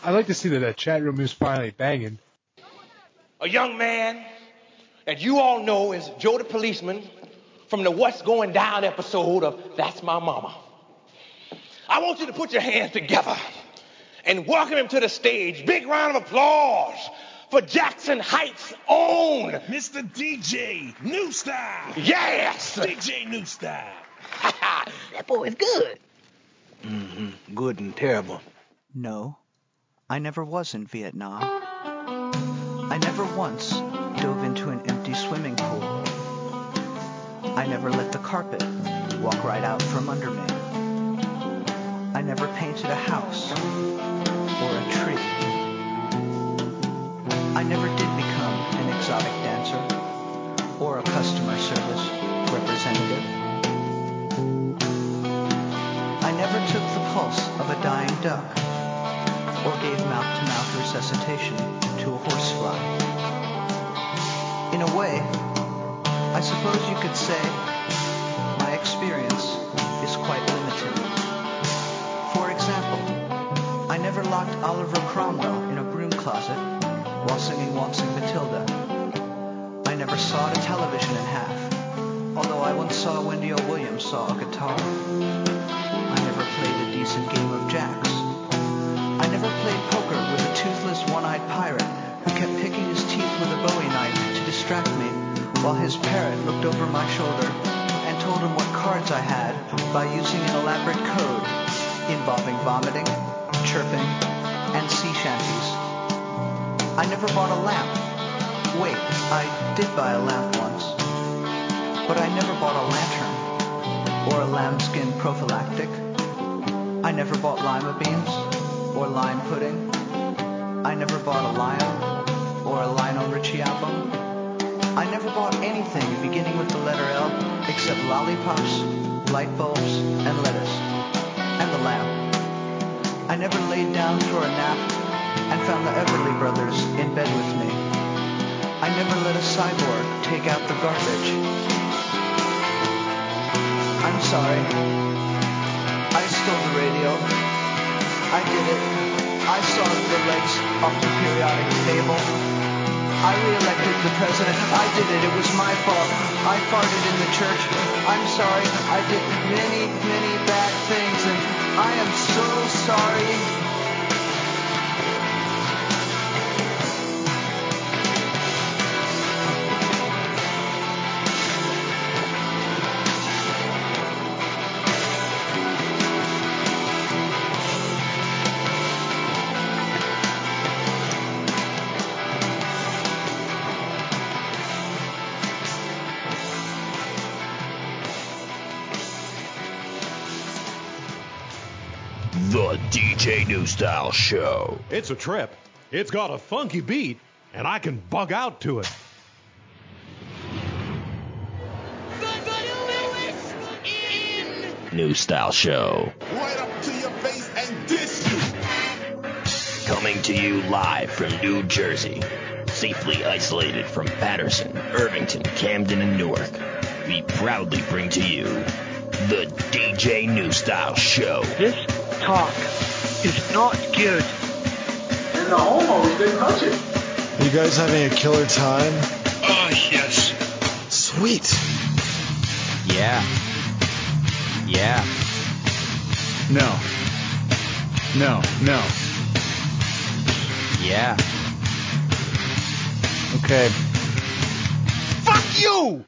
I'd like to see that chat room is finally banging. A young man that you all know is Joe the Policeman from the What's Going Down episode of That's My Mama. I want you to put your hands together and welcome him to the stage. Big round of applause for Jackson Heights' own Mr. DJ New Style. Yes! DJ New Style. That boy is good. Mm-hmm. Good and terrible. No, I never was in Vietnam. I never once dove into an empty swimming pool. I never let the carpet walk right out from under me. I never painted a house or a tree. I never did become an exotic dancer or a customer service representative. I never took the pulse of a dying duck or gave mouth-to-mouth resuscitation to a horsefly. In a way, I suppose you could say my experience is quite limited. For example, I never locked Oliver Cromwell in a broom closet while singing Waltzing Matilda. I never sawed a television in half, although I once saw Wendy O. Williams saw a guitar. I never played a decent game of jacks. I never played poker with a toothless, one-eyed pirate who kept picking his teeth with a Bowie knife to distract me while his parrot looked over my shoulder and told him what cards I had by using an elaborate code involving vomiting, chirping, and sea shanties. I never bought a lamp. Wait, I did buy a lamp once. But I never bought a lantern or a lambskin prophylactic. I never bought lima beans or lime pudding. I never bought a lion or a Lionel Richie album. I never bought anything beginning with the letter L except lollipops, light bulbs, and lettuce, and the lamp. I never laid down for a nap and found the Everly Brothers in bed with me. I never let a cyborg take out the garbage. I'm sorry. I stole the radio. I did it. I sawed the legs off the periodic table. I re-elected the president. I did it. It was my fault. I farted in the church. I'm sorry. I did many, many bad things, and I am so sorry. The DJ New Style Show. It's a trip. It's got a funky beat, and I can bug out to it. New Style Show. Right up to your face and diss you. Coming to you live from New Jersey. Safely isolated from Patterson, Irvington, Camden, and Newark. We proudly bring to you the DJ New Style Show. This talk is not good. And the homos didn't touch it. Are you guys having a killer time? Oh, yes. Sweet. Yeah. Yeah. No. No. No. Yeah. Okay. Fuck you!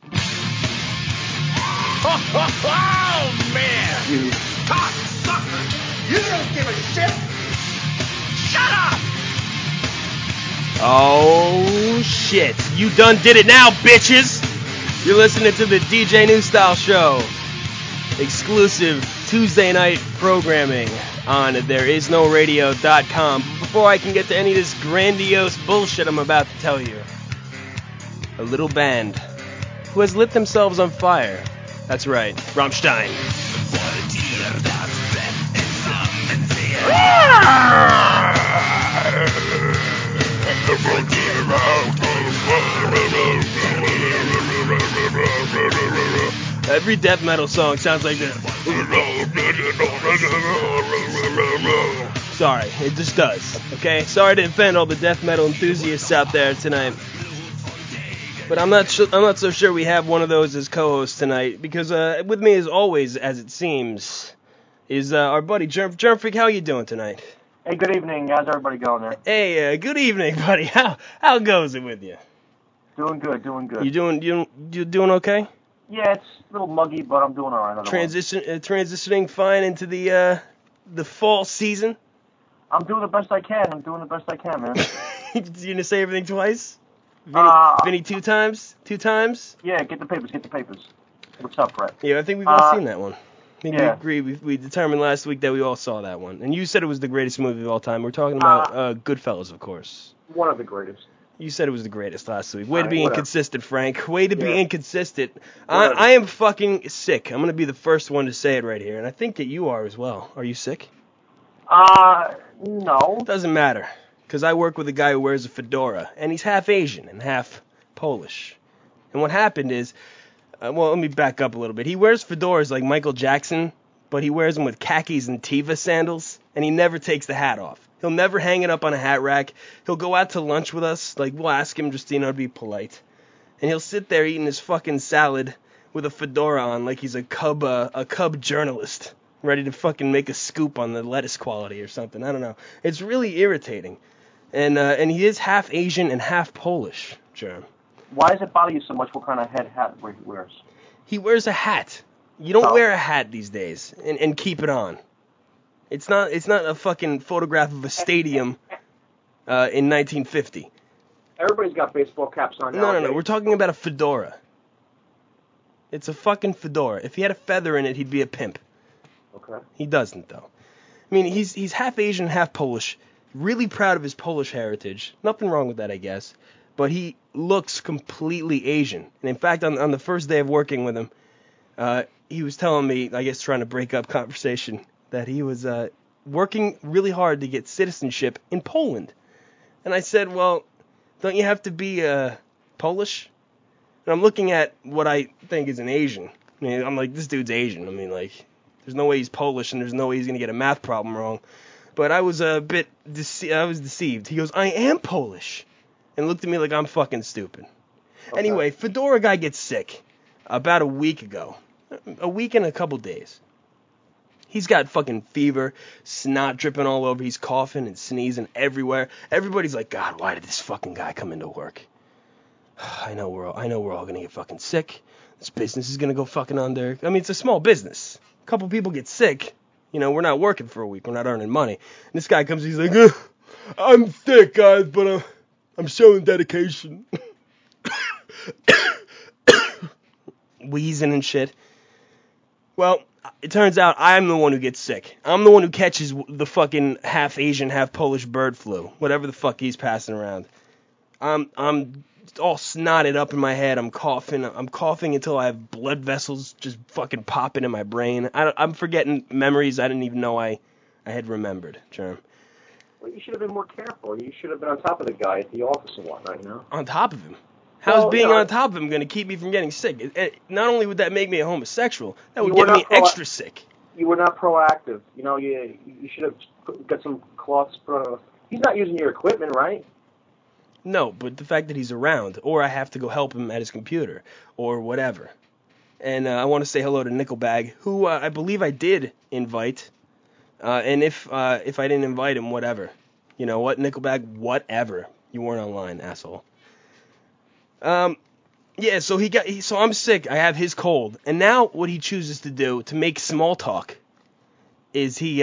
Oh, man! You Cocksucker! You don't give a shit! Shut up! Oh, shit. You done did it now, bitches! You're listening to the DJ New Style Show. Exclusive Tuesday night programming on thereisnoradio.com. Before I can get to any of this grandiose bullshit I'm about to tell you, a little band who has lit themselves on fire. That's right, Rammstein. Every death metal song sounds like this. Sorry, it just does. Okay? Sorry to offend all the death metal enthusiasts out there tonight. But I'm not so sure we have one of those as co-host tonight, because with me, as always, as it seems, is our buddy Germ Freak. How you doing tonight? Hey, good evening. How's everybody going there? Hey, good evening, buddy. How goes it with you? Doing good. You doing okay? Yeah, it's a little muggy, but I'm doing all right. Transitioning fine into the fall season. I'm doing the best I can. Man. You gonna say everything twice? Vinny two times? Yeah, get the papers. What's up, Brett? Yeah, I think we've all seen that one. I think yeah. we agree. We determined last week that we all saw that one. And you said it was the greatest movie of all time. We're talking about Goodfellas, of course. One of the greatest. You said it was the greatest last week. Way to be inconsistent, Frank. Way to be inconsistent. Whatever. I am fucking sick. I'm going to be the first one to say it right here. And I think that you are as well. Are you sick? No. Doesn't matter. Because I work with a guy who wears a fedora. And he's half Asian and half Polish. And what happened is... well, let me back up a little bit. He wears fedoras like Michael Jackson, but he wears them with khakis and Teva sandals, and he never takes the hat off. He'll never hang it up on a hat rack. He'll go out to lunch with us, like we'll ask him just, to be polite. And he'll sit there eating his fucking salad with a fedora on like he's a cub journalist, ready to fucking make a scoop on the lettuce quality or something. I don't know. It's really irritating. And he is half Asian and half Polish, Jerm. Why does it bother you so much what kind of hat he wears? He wears a hat. You don't wear a hat these days and keep it on. It's not a fucking photograph of a stadium in 1950. Everybody's got baseball caps on now. No. We're talking about a fedora. It's a fucking fedora. If he had a feather in it, he'd be a pimp. Okay. He doesn't, though. I mean, he's half Asian, half Polish. Really proud of his Polish heritage. Nothing wrong with that, I guess. But he looks completely Asian. And in fact, on the first day of working with him, he was telling me, I guess trying to break up conversation, that he was working really hard to get citizenship in Poland. And I said, well, don't you have to be Polish? And I'm looking at what I think is an Asian. I mean, I'm like, this dude's Asian. I mean, like, there's no way he's Polish and there's no way he's going to get a math problem wrong. But I was a bit deceived. He goes, I am Polish. And looked at me like I'm fucking stupid. Okay. Anyway, fedora guy gets sick about a week ago. A week and a couple days. He's got fucking fever, snot dripping all over. He's coughing and sneezing everywhere. Everybody's like, God, why did this fucking guy come into work? I know we're all gonna get fucking sick. This business is gonna go fucking under. I mean, it's a small business. A couple people get sick. We're not working for a week. We're not earning money. And this guy comes, he's like, I'm sick, guys, but I'm showing dedication. Wheezing and shit. Well, it turns out I'm the one who gets sick. I'm the one who catches the fucking half Asian, half Polish bird flu. Whatever the fuck he's passing around. I'm all snotted up in my head. I'm coughing until I have blood vessels just fucking popping in my brain. I'm forgetting memories I didn't even know I had remembered, Jerm. Well, you should have been more careful. You should have been on top of the guy at the office and whatnot, On top of him? How's being on top of him going to keep me from getting sick? Not only would that make me a homosexual, that would get me extra sick. You were not proactive. You should have got some cloths put on. He's not using your equipment, right? No, but the fact that he's around, or I have to go help him at his computer, or whatever. And I want to say hello to Nickelbag, who I believe I did invite. And if I didn't invite him, whatever. You know what, Nickelbag? Whatever. You weren't online, asshole. Yeah, so so I'm sick. I have his cold. And now what he chooses to do to make small talk is he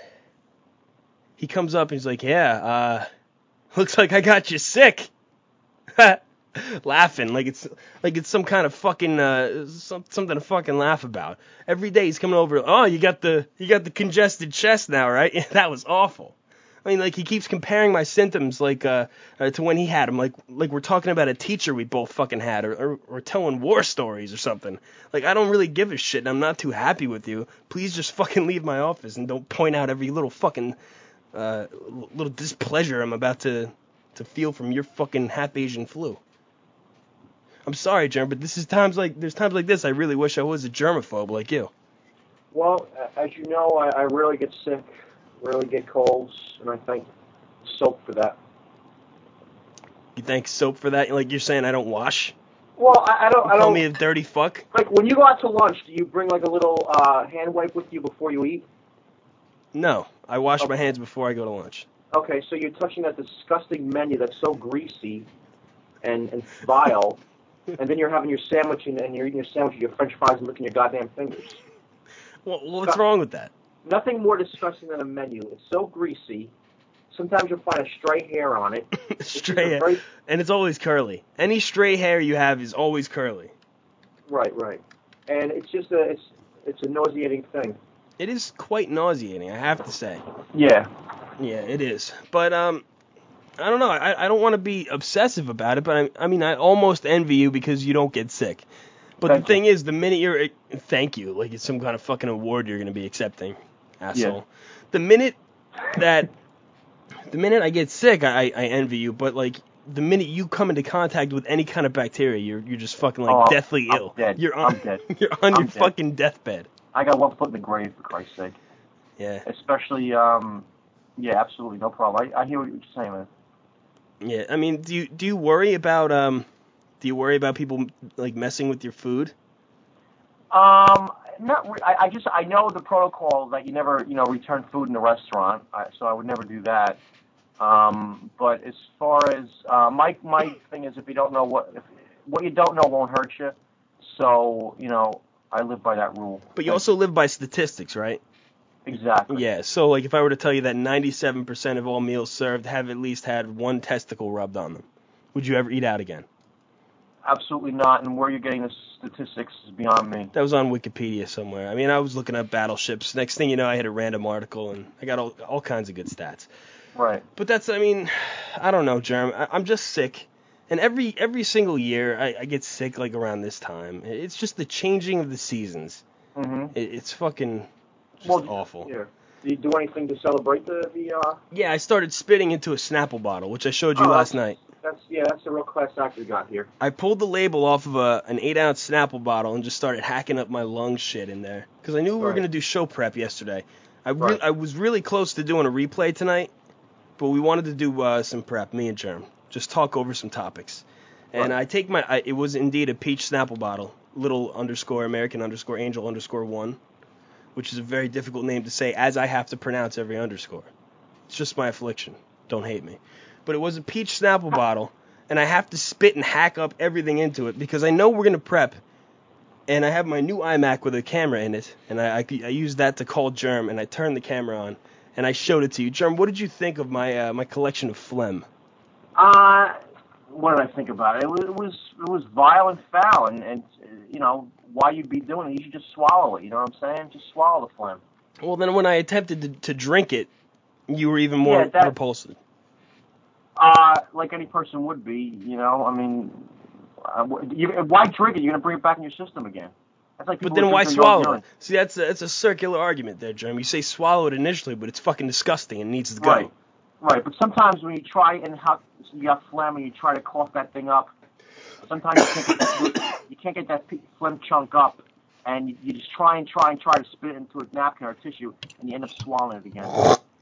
comes up and he's like, yeah, looks like I got you sick. Laughing like it's some kind of fucking something to fucking laugh about. Every day he's coming over. Oh, you got the congested chest now, right? Yeah, that was awful. I mean, like, he keeps comparing my symptoms, like, to when he had them, like we're talking about a teacher we both fucking had, or telling war stories or something. Like, I don't really give a shit, and I'm not too happy with you. Please just fucking leave my office, and don't point out every little fucking, little displeasure I'm about to feel from your fucking half-Asian flu. I'm sorry, Germ, but there's times like this I really wish I was a germaphobe like you. Well, as you know, I rarely get sick. rarely get colds, and I thank soap for that. You thank soap for that? Like you're saying I don't wash? Well, I don't. Call me a dirty fuck? Like when you go out to lunch, do you bring like a little hand wipe with you before you eat? No, I wash my hands before I go to lunch. Okay, so you're touching that disgusting menu that's so greasy and vile, and then you're having your sandwich and you're eating your sandwich with your French fries and licking your goddamn fingers. Well, what's wrong with that? Nothing more disgusting than a menu. It's so greasy. Sometimes you'll find a stray hair on it. Stray hair. And it's always curly. Any stray hair you have is always curly. Right. And it's just it's a nauseating thing. It is quite nauseating, I have to say. Yeah. Yeah, it is. But, I don't know. I don't want to be obsessive about it, but I almost envy you because you don't get sick. But the thing is, the minute you're... Thank you. Like it's some kind of fucking award you're going to be accepting, asshole. Yeah. The minute I get sick, I envy you, but, like, the minute you come into contact with any kind of bacteria, you're just fucking, like, deathly ill. Dead. I'm dead. You're on your fucking deathbed. I got one foot in the grave, for Christ's sake. Yeah. Especially, yeah, absolutely, no problem. I hear what you're saying, man. Yeah, I mean, do you worry about people, like, messing with your food? Not re- I know the protocol that you never, return food in a restaurant, so I would never do that. But as far as my thing is, if you don't know what you don't know won't hurt you. So I live by that rule. But you also live by statistics, right? Exactly. Yeah. So like, if I were to tell you that 97% of all meals served have at least had one testicle rubbed on them, would you ever eat out again? Absolutely not. And where you're getting the statistics is beyond me. That was on Wikipedia somewhere. I mean, I was looking up battleships. Next thing you know, I hit a random article, and I got all kinds of good stats. Right. But I don't know, Jerm. I'm just sick. And every single year, I get sick, like, around this time. It's just the changing of the seasons. Mm-hmm. It's fucking just awful. Yeah. Did you do anything to celebrate the Yeah, I started spitting into a Snapple bottle, which I showed you last night. That's a real class act you got here. I pulled the label off of an 8-ounce Snapple bottle and just started hacking up my lung shit in there. Because I knew we were going to do show prep yesterday. I was really close to doing a replay tonight, but we wanted to do some prep, me and Germ. Just talk over some topics. And I take it was indeed a peach Snapple bottle, little _ American _ Angel _ 1, which is a very difficult name to say, as I have to pronounce every underscore. It's just my affliction. Don't hate me. But it was a peach Snapple bottle, and I have to spit and hack up everything into it because I know we're going to prep, and I have my new iMac with a camera in it, and I used that to call Germ, and I turned the camera on, and I showed it to you. Germ, what did you think of my collection of phlegm? What did I think about it? It was vile and foul, and why you'd be doing it? You should just swallow it. You know what I'm saying? Just swallow the phlegm. Well, then when I attempted to drink it, you were even more repulsive. Like any person would be, I mean, why drink it? You're gonna bring it back in your system again. That's like. But then why swallow it? See, that's a circular argument there, Jeremy. You say swallow it initially, but it's fucking disgusting and needs to go. Right. But sometimes when you try and you got phlegm and you try to cough that thing up, sometimes you can't get that phlegm chunk up, and you just try to spit it into a napkin or a tissue, and you end up swallowing it again.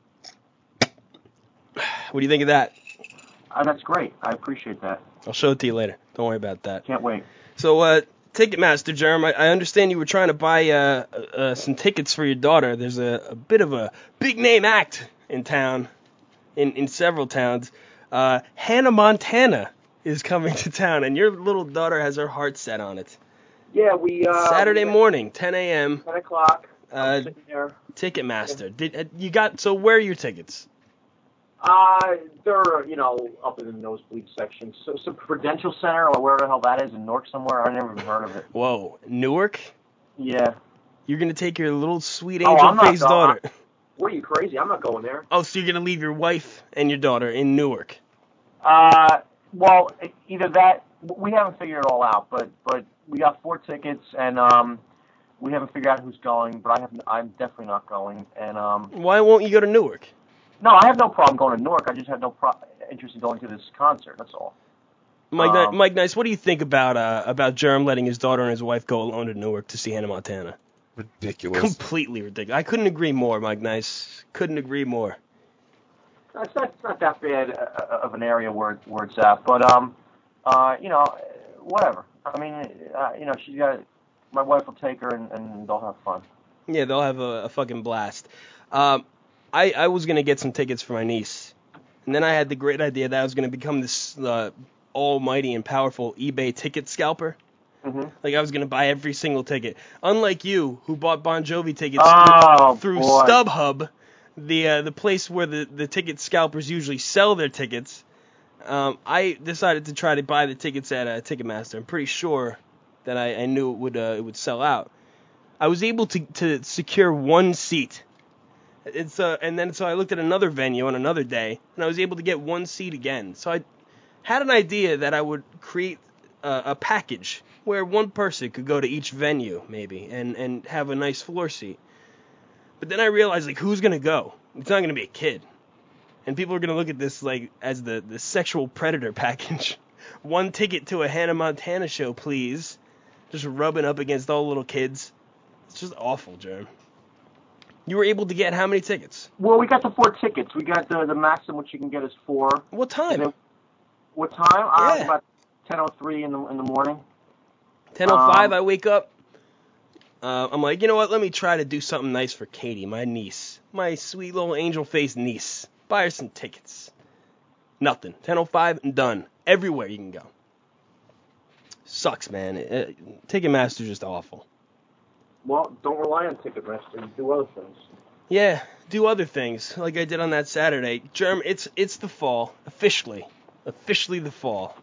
What do you think of that? That's great. I appreciate that. I'll show it to you later. Don't worry about that. Can't wait. So, Ticketmaster, Jerem, I understand you were trying to buy some tickets for your daughter. There's a bit of a big-name act in town, in several towns. Hannah Montana is coming to town, and your little daughter has her heart set on it. Yeah, we... Saturday morning, 10 a.m. 10 o'clock. I'm sitting there. Ticketmaster. Yeah. So where are your tickets? They're, up in the nosebleed section. So some Prudential Center or wherever the hell that is in Newark somewhere. I never even heard of it. Whoa, Newark? Yeah. You're going to take your little sweet angel-faced daughter. What are you, crazy? I'm not going there. Oh, so you're going to leave your wife and your daughter in Newark? Well, either that, we haven't figured it all out, but we got 4 tickets, and we haven't figured out who's going, but I'm definitely not going. And why won't you go to Newark? No, I have no problem going to Newark. I just have no interest in going to this concert. That's all. Mike Nice, what do you think about Jerem letting his daughter and his wife go alone to Newark to see Hannah Montana? Ridiculous. Completely ridiculous. I couldn't agree more, Mike Nice. Couldn't agree more. It's not that bad of an area where it's at, but whatever. I mean, she's got. My wife will take her, and they'll have fun. Yeah, they'll have a fucking blast. I was gonna get some tickets for my niece, and then I had the great idea that I was gonna become this almighty and powerful eBay ticket scalper. Mm-hmm. Like I was gonna buy every single ticket. Unlike you, who bought Bon Jovi tickets through StubHub, the place where the ticket scalpers usually sell their tickets. I decided to try to buy the tickets at Ticketmaster. I'm pretty sure that I knew it would sell out. I was able to secure one seat. So I looked at another venue on another day, and I was able to get one seat again. So I had an idea that I would create a package where one person could go to each venue, maybe, and have a nice floor seat. But then I realized, like, who's going to go? It's not going to be a kid. And people are going to look at this, like, as the sexual predator package. One ticket to a Hannah Montana show, please. Just rubbing up against all the little kids. It's just awful, Jerm. You were able to get how many tickets? Well, we got the 4 tickets. We got the maximum which you can get is 4. What time? What time? Yeah. About 10:03 in the morning. 10:05, I wake up. I'm like, you know what? Let me try to do something nice for Katie, my niece. My sweet little angel-faced niece. Buy her some tickets. Nothing. 10:05 and done. Everywhere you can go. Sucks, man. Ticketmaster's just awful. Well, don't rely on Ticketmaster. Do other things. Yeah, do other things, like I did on that Saturday. Germ, it's the fall, officially the fall.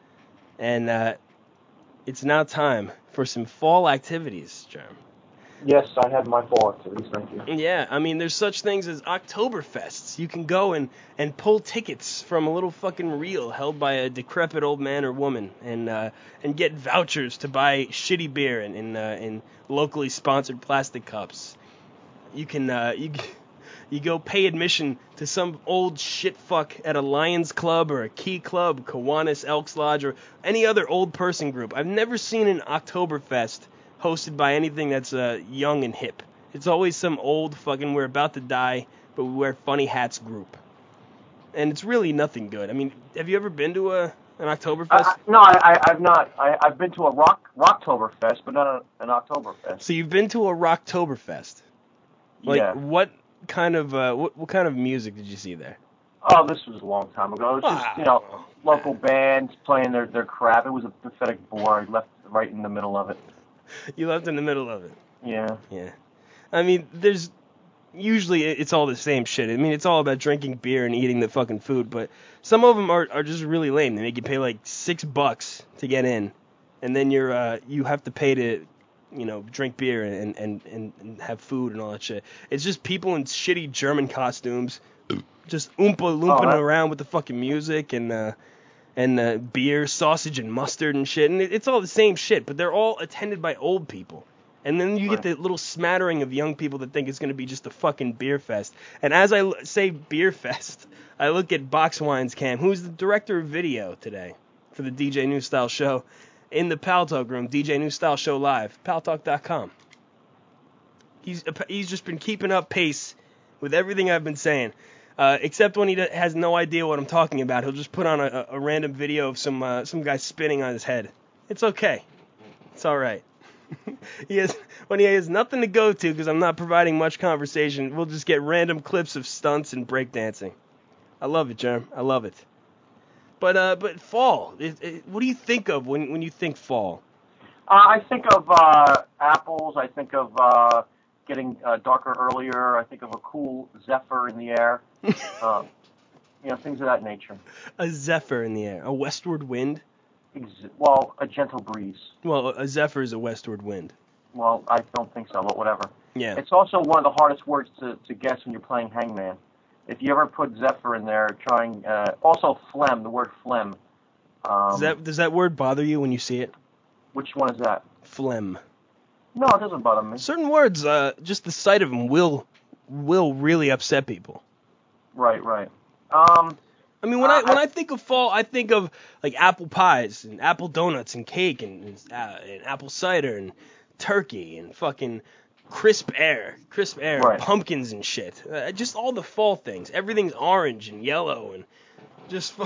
And it's now time for some fall activities, Germ. Yes, I had my fall activities, thank you. Yeah, I mean, there's such things as Oktoberfests. You can go and pull tickets from a little fucking reel held by a decrepit old man or woman and get vouchers to buy shitty beer in locally sponsored plastic cups. You can you go pay admission to some old shit fuck at a Lions Club or a Key Club, Kiwanis Elks Lodge, or any other old person group. I've never seen an Oktoberfest hosted by anything that's young and hip. It's always some old fucking we're about to die, but we wear funny hats group. And it's really nothing good. I mean, have you ever been to an Oktoberfest? No, I've not. I've been to a Rocktoberfest, but not an Oktoberfest. So you've been to a Rocktoberfest? Like, yeah. What kind of what kind of music did you see there? Oh, this was a long time ago. It was just, local bands playing their crap. It was a pathetic bore. I left right in the middle of it. You left in the middle of it. Yeah. Yeah. I mean, usually it's all the same shit. I mean, it's all about drinking beer and eating the fucking food, but some of them are just really lame. They make you pay like $6 to get in, and then you have to pay to, drink beer and have food and all that shit. It's just people in shitty German costumes, just looming around with the fucking music and beer, sausage, and mustard and shit. And it's all the same shit, but they're all attended by old people. And then you get the little smattering of young people that think it's going to be just a fucking beer fest. And as I say beer fest, I look at Boxwine's Cam, who's the director of video today for the DJ New Style Show, in the Pal Talk room, DJ New Style Show Live, paltalk.com. He's just been keeping up pace with everything I've been saying. Except when he has no idea what I'm talking about. He'll just put on a random video of some guy spinning on his head. It's okay. It's all right. When he has nothing to go to because I'm not providing much conversation, we'll just get random clips of stunts and breakdancing. I love it, Jerm. I love it. But fall. What do you think of when you think fall? I think of apples. I think of getting darker earlier. I think of a cool zephyr in the air. Things of that nature. A zephyr in the air. A westward wind? Well, a gentle breeze. Well, a zephyr is a westward wind. Well, I don't think so, but whatever. Yeah. It's also one of the hardest words to guess when you're playing Hangman. If you ever put zephyr in there, also phlegm, the word phlegm. Does that word bother you when you see it? Which one is that? Phlegm. No, it doesn't bother me. Certain words, just the sight of them will really upset people. Right. I mean, when I think of fall, I think of like apple pies and apple donuts and cake and apple cider and turkey and fucking crisp air, Right. pumpkins and shit. Just all the fall things. Everything's orange and yellow and just.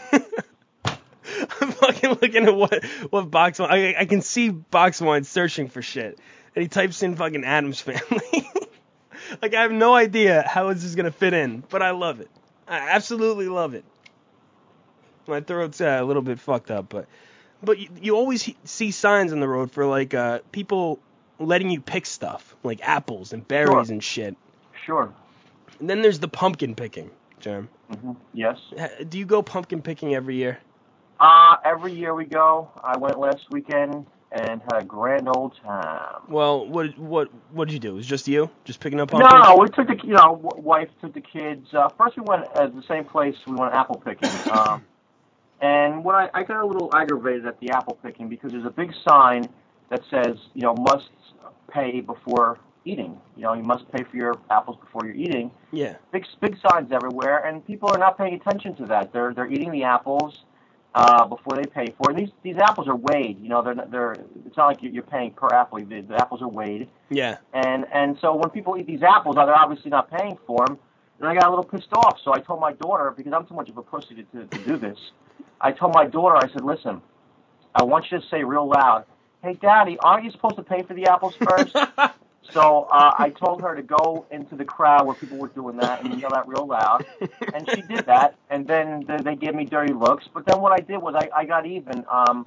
I'm fucking looking at what Box Wine. I can see Box Wine searching for shit, and he types in fucking Addams Family. Like, I have no idea how this is gonna fit in, but I love it. I absolutely love it. My throat's a little bit fucked up, but you always see signs on the road for like people letting you pick stuff, like apples and berries and shit. Sure. And then there's the pumpkin picking, Jerm. Mm-hmm. Yes. Do you go pumpkin picking every year? Every year we go. I went last weekend and had a grand old time. Well, what did you do? It was just you? Just picking up pumpkins? No, we took wife took the kids. First we went at the same place. We went apple picking. And when I got a little aggravated at the apple picking because there's a big sign that says, must pay before eating. You must pay for your apples before you're eating. Yeah. Big signs everywhere, and people are not paying attention to that. They're eating the apples before they pay for it. These apples are weighed. They're it's not like you're paying per apple. The apples are weighed. Yeah. And so when people eat these apples, they're obviously not paying for them. And I got a little pissed off. So I told my daughter, because I'm too much of a pussy to do this. I told my daughter, I said, listen, I want you to say real loud, hey, Daddy, aren't you supposed to pay for the apples first? So I told her to go into the crowd where people were doing that and yell that real loud. And she did that. And then they gave me dirty looks. But then what I did was I got even.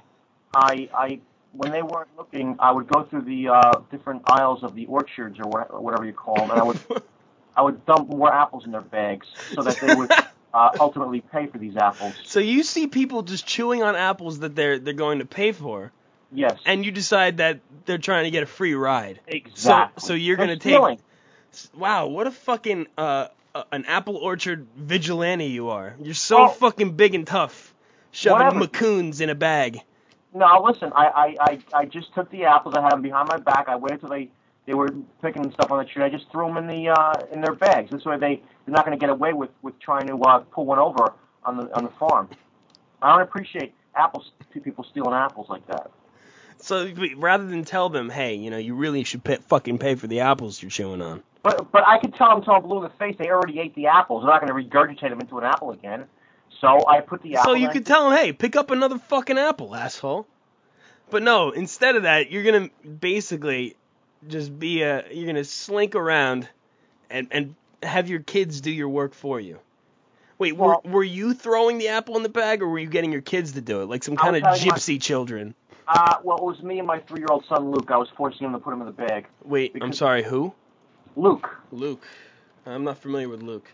When they weren't looking, I would go through the different aisles of the orchards or whatever you call them, and I would dump more apples in their bags so that they would ultimately pay for these apples. So you see people just chewing on apples that they're going to pay for. Yes. And you decide that they're trying to get a free ride. Exactly. So you're going to stealing. Wow, what a fucking an apple orchard vigilante you are. You're so fucking big and tough, shoving macoons in a bag. No, listen, I just took the apples. I had them behind my back. I waited till they were picking stuff on the tree. I just threw them in their bags. This way they're not going to get away with trying to pull one over on the farm. I don't appreciate people stealing apples like that. So rather than tell them, hey, you really should fucking pay for the apples you're chewing on. But I could tell them till I'm blue in the face they already ate the apples. They're not going to regurgitate them into an apple again. So I put the apple. So you could tell them, hey, pick up another fucking apple, asshole. But no, instead of that, you're gonna basically just you're gonna slink around and have your kids do your work for you. Wait, were you throwing the apple in the bag, or were you getting your kids to do it, like some kind of gypsy children? Well, it was me and my 3-year-old son Luke. I was forcing him to put him in the bag. Wait, I'm sorry, who? Luke. Luke. I'm not familiar with Luke.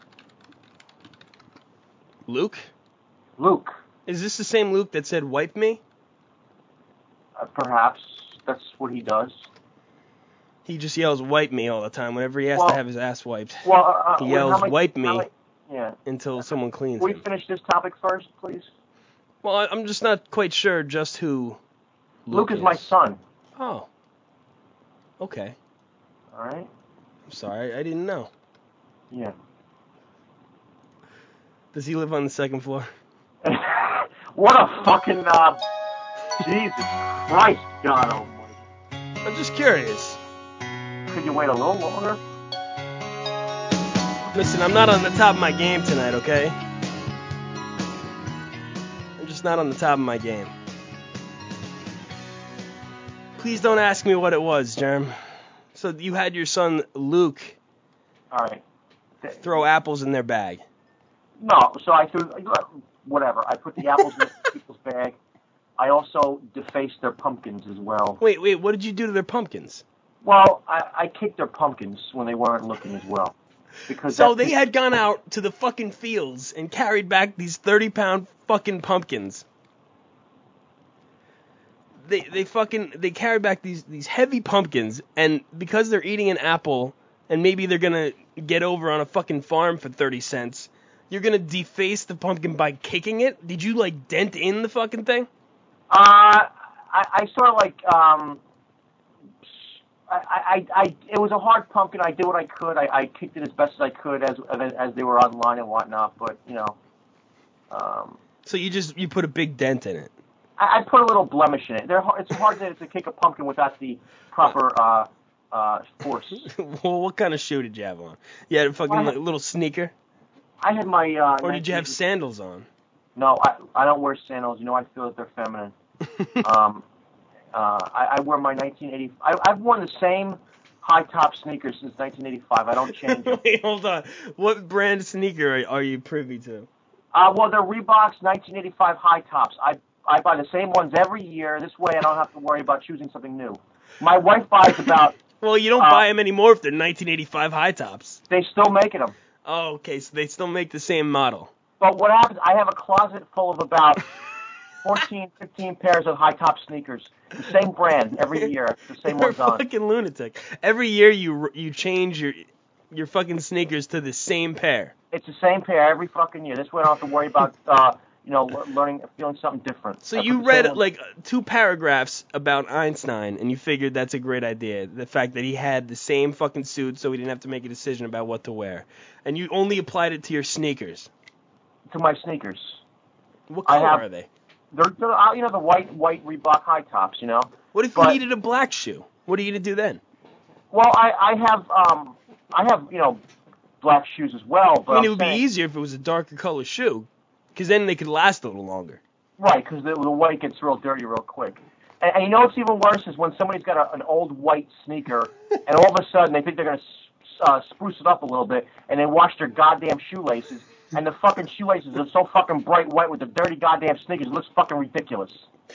Luke? Luke. Is this the same Luke that said, wipe me? Perhaps. That's what he does. He just yells, wipe me all the time whenever he has to have his ass wiped. He yells, wipe me until someone cleans him. Will we finish this topic first, please? Well, I'm just not quite sure just who Luke is my son. Oh. Okay. All right. I'm sorry, I didn't know. Yeah. Does he live on the second floor? What a fucking Jesus Christ, God Almighty. I'm just curious. Could you wait a little longer? Listen, I'm not on the top of my game tonight, okay? I'm just not on the top of my game. Please don't ask me what it was, Jerm. So you had your son Luke throw apples in their bag. No, so I threw whatever. I put the apples in people's bag. I also defaced their pumpkins as well. Wait, what did you do to their pumpkins? Well, I kicked their pumpkins when they weren't looking as well. So they had gone out to the fucking fields and carried back these 30-pound fucking pumpkins. They carried back these heavy pumpkins, and because they're eating an apple, and maybe they're gonna get over on a fucking farm for 30 cents, you're gonna deface the pumpkin by kicking it? Did you dent in the fucking thing? I sort of it was a hard pumpkin. I did what I could. I kicked it as best as I could as they were online and whatnot. But So you put a big dent in it. I put a little blemish in it. It's hard to kick a pumpkin without the proper Force. Well, what kind of shoe did you have on? You had a fucking little sneaker? I had my... or did you have sandals on? No, I don't wear sandals. You know, I feel that they're feminine. I wear my 1980... I've worn the same high-top sneakers since 1985. I don't change them. Wait, hold on. What brand sneaker are you privy to? Well, they're Reebok's 1985 high tops. I buy the same ones every year. This way I don't have to worry about choosing something new. My wife buys about... Well, you don't buy them anymore if they're 1985 high tops. They still making them. Oh, okay, so they still make the same model. But what happens, I have a closet full of about 14, 15 pairs of high top sneakers. The same brand every year. The same ones on. You're a fucking lunatic. Every year you change your fucking sneakers to the same pair. It's the same pair every fucking year. This way I don't have to worry about, learning, feeling something different. So you read like 2 paragraphs about Einstein, and you figured that's a great idea. The fact that he had the same fucking suit, so he didn't have to make a decision about what to wear. And you only applied it to your sneakers. To my sneakers. What color are they? They're the white Reebok high tops, you know. What if you needed a black shoe? What are you gonna do then? Well, I have black shoes as well. But I mean, it would be easier if it was a darker color shoe, because then they could last a little longer. Right, because the white gets real dirty real quick. And you know what's even worse is when somebody's got an old white sneaker, and all of a sudden they think they're gonna spruce it up a little bit, and they wash their goddamn shoelaces, and the fucking shoelaces are so fucking bright white with the dirty goddamn sneakers, it looks fucking ridiculous.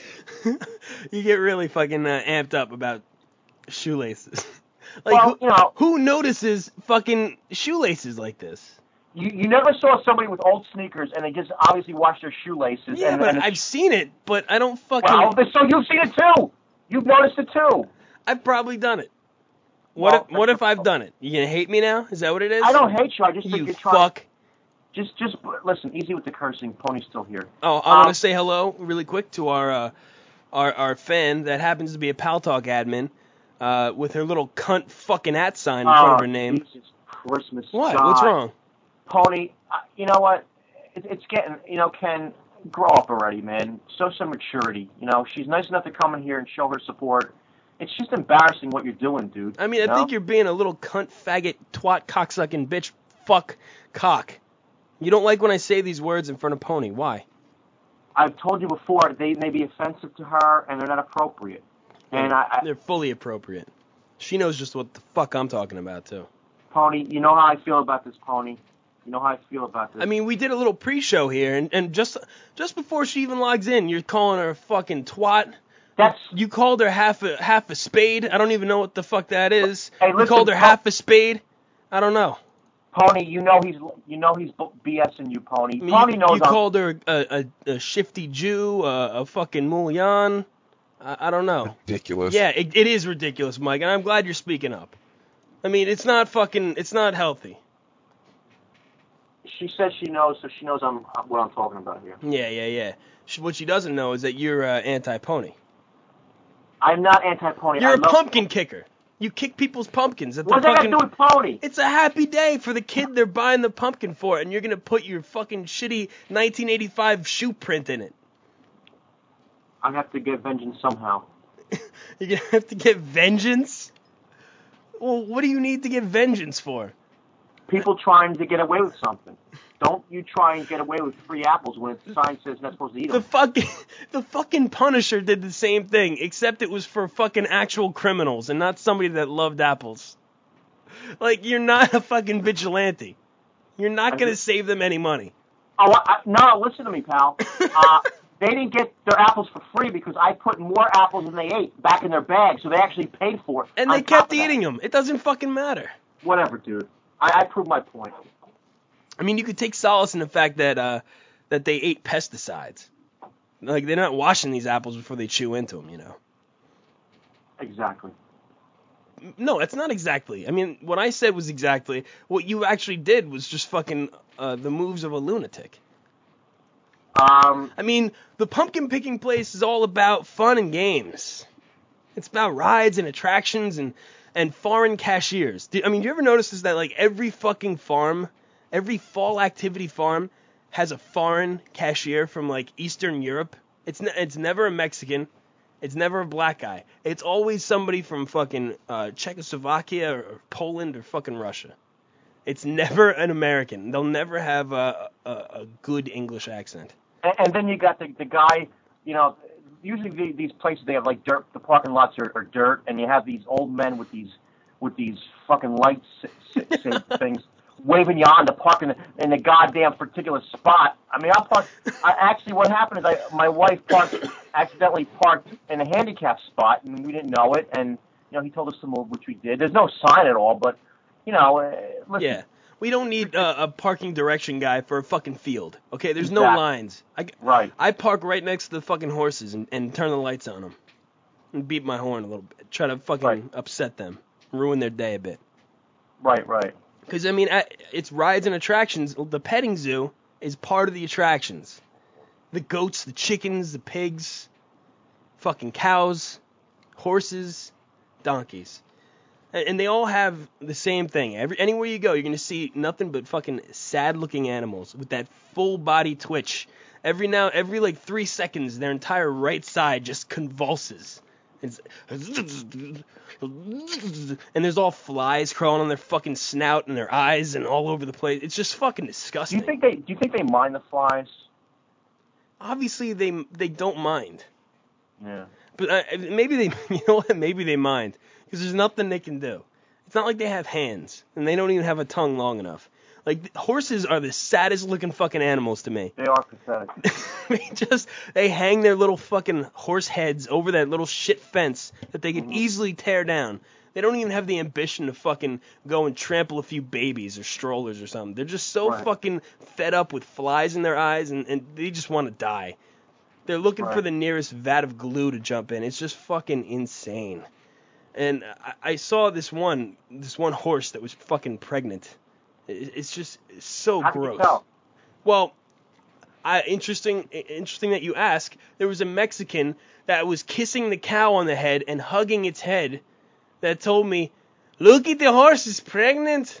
You get really fucking amped up about shoelaces. Like, well, who notices fucking shoelaces like this? You never saw somebody with old sneakers and they just obviously wash their shoelaces. Yeah, but I've seen it, but I don't fucking... Well, so you've seen it too! You've noticed it too! I've probably done it. What if I've done it? You gonna hate me now? Is that what it is? I don't hate you, I just think you're trying... fuck. Just listen, easy with the cursing, Pony's still here. Oh, I want to say hello really quick to our fan that happens to be a Pal Talk admin with her little cunt fucking @ sign in front of her name. Jesus Christmas. What? God. What's wrong? Pony, you know what? It's getting, Ken, grow up already, man. Show some maturity. She's nice enough to come in here and show her support. It's just embarrassing what you're doing, dude. I mean, I think you're being a little cunt, faggot, twat, cocksucking bitch, fuck, cock. You don't like when I say these words in front of Pony. Why? I've told you before, they may be offensive to her, and they're not appropriate. And they're fully appropriate. She knows just what the fuck I'm talking about, too. Pony, you know how I feel about this, Pony. You know how I feel about this. I mean, we did a little pre-show here, and just before she even logs in, you're calling her a fucking twat. You called her half a spade. I don't even know what the fuck that is. Hey, listen, you called her half a spade. I don't know. Pony, you know he's BSing you, Pony. Pony knows. You called her a shifty Jew, a fucking mullion. I don't know. Ridiculous. Yeah, it is ridiculous, Mike, and I'm glad you're speaking up. I mean, it's not healthy. She says she knows, so she knows what I'm talking about here. Yeah. What she doesn't know is that you're anti-pony. I'm not anti-pony. You're a pumpkin kicker. You kick people's pumpkins. What does that got to do with Pony? It's a happy day for the kid they're buying the pumpkin for, and you're going to put your fucking shitty 1985 shoe print in it. I have to get vengeance somehow. You're going to have to get vengeance? Well, what do you need to get vengeance for? People trying to get away with something. Don't you try and get away with free apples when the sign says you're not supposed to eat them. The fucking Punisher did the same thing, except it was for fucking actual criminals and not somebody that loved apples. Like, you're not a fucking vigilante. You're not going to save them any money. Oh, no, listen to me, pal. They didn't get their apples for free because I put more apples than they ate back in their bag, so they actually paid for it. And they kept eating them. It doesn't fucking matter. Whatever, dude. I proved my point. I mean, you could take solace in the fact that they ate pesticides. Like, they're not washing these apples before they chew into them, Exactly. No, it's not exactly. I mean, what I said was exactly. What you actually did was just fucking the moves of a lunatic. I mean, the pumpkin picking place is all about fun and games. It's about rides and attractions and foreign cashiers. Do you ever notice this, that, like, every fucking farm, every fall activity farm has a foreign cashier from, like, Eastern Europe? It's never a Mexican. It's never a black guy. It's always somebody from fucking Czechoslovakia or Poland or fucking Russia. It's never an American. They'll never have a good English accent. And then you got the guy, usually these places, they have like dirt, the parking lots are dirt, and you have these old men with these fucking lights things waving you on to park in the goddamn particular spot. I mean, what happened is my wife accidentally parked in a handicap spot, and we didn't know it, and, he told us to move, which we did. There's no sign at all, but, listen. Yeah. We don't need a parking direction guy for a fucking field, okay? There's no lines. Right. I park right next to the fucking horses and turn the lights on them and beat my horn a little bit. Try to fucking upset them, ruin their day a bit. Right. Because, I mean, it's rides and attractions. The petting zoo is part of the attractions. The goats, the chickens, the pigs, fucking cows, horses, donkeys. And they all have the same thing. Anywhere you go, you're going to see nothing but fucking sad-looking animals with that full-body twitch. Every 3 seconds, their entire right side just convulses. And there's all flies crawling on their fucking snout and their eyes and all over the place. It's just fucking disgusting. Do you think they mind the flies? Obviously, they don't mind. Yeah. But maybe they mind. Because there's nothing they can do. It's not like they have hands, and they don't even have a tongue long enough. Like, horses are the saddest looking fucking animals to me. They are pathetic. They hang their little fucking horse heads over that little shit fence that they could easily tear down. They don't even have the ambition to fucking go and trample a few babies or strollers or something. They're just so fucking fed up with flies in their eyes, and they just want to die. They're looking for the nearest vat of glue to jump in. It's just fucking insane. And I saw this one horse that was fucking pregnant. It's just so gross. How did you tell? Well, interesting that you ask. There was a Mexican that was kissing the cow on the head and hugging its head that told me, "Look at the horse, is pregnant."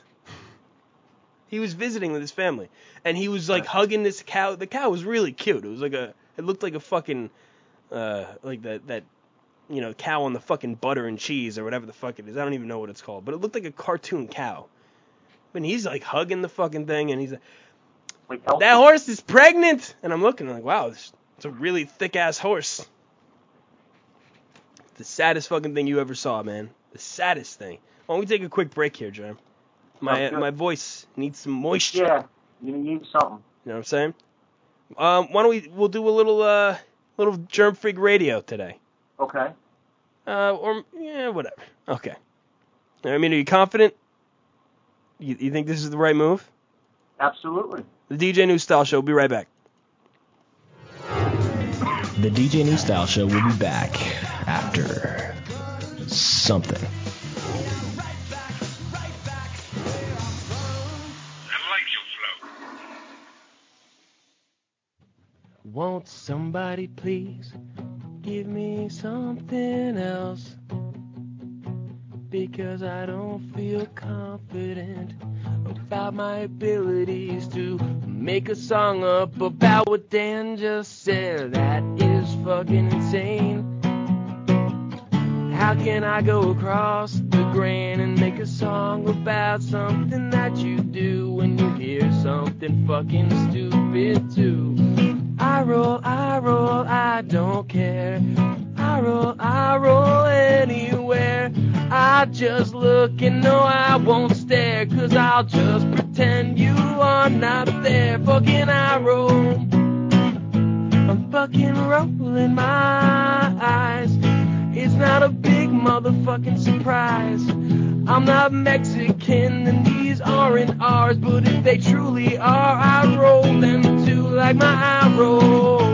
He was visiting with his family, and he was like hugging this cow. The cow was really cute. It was it looked like a fucking like that. Cow on the fucking butter and cheese or whatever the fuck it is. I don't even know what it's called. But it looked like a cartoon cow. And he's like hugging the fucking thing and he's like, "That horse is pregnant!" And I'm looking like, wow, it's a really thick ass horse. The saddest fucking thing you ever saw, man. The saddest thing. Why don't we take a quick break here, Jerm? My voice needs some moisture. Yeah, you need something. You know what I'm saying? Why don't we'll do a little Germ Freak radio today. Okay. Whatever. Okay. I mean, are you confident? You think this is the right move? Absolutely. The DJ New Style Show will be right back. The DJ New Style Show will be back after something. Won't somebody please give me something else? Because I don't feel confident about my abilities to make a song up about what Dan just said. That is fucking insane. How can I go across the grain and make a song about something that you do when you hear something fucking stupid too? I roll, I don't care. I roll anywhere. I just look and no, I won't stare, 'cause I'll just pretend you are not there. Fucking I roll. I'm fucking rolling my eyes. It's not a big motherfucking surprise. I'm not Mexican and these aren't ours, but if they truly are, I roll them too like my eye roll.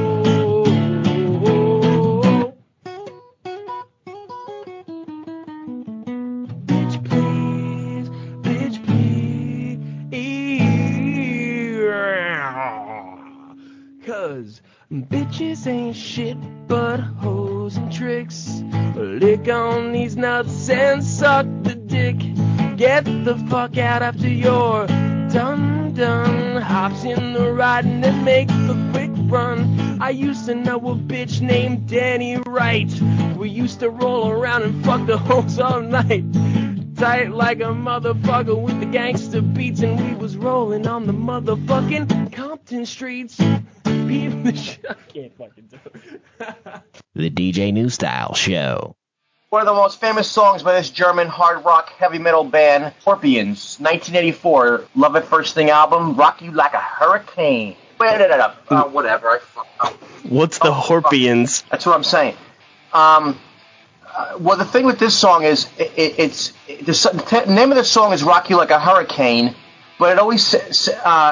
Bitch please, 'cause bitches ain't shit but hoes and tricks. Lick on these nuts and suck the dick. Get the fuck out after you're done. Hops in the ride and then make the quick run. I used to know a bitch named Danny Wright. We used to roll around and fuck the hoes all night. Tight like a motherfucker with the gangster beats, and we was rolling on the motherfucking Compton streets. Beating the shit. I can't fucking do it. The DJ New Style Show. One of the most famous songs by this German hard rock heavy metal band, Scorpions, 1984, Love at First Sting album, Rock You Like a Hurricane. Whatever, I fucked up. What's the Horpians? That's what I'm saying. Well, the thing with this song is, the name of the song is Rock You Like a Hurricane, but it always says,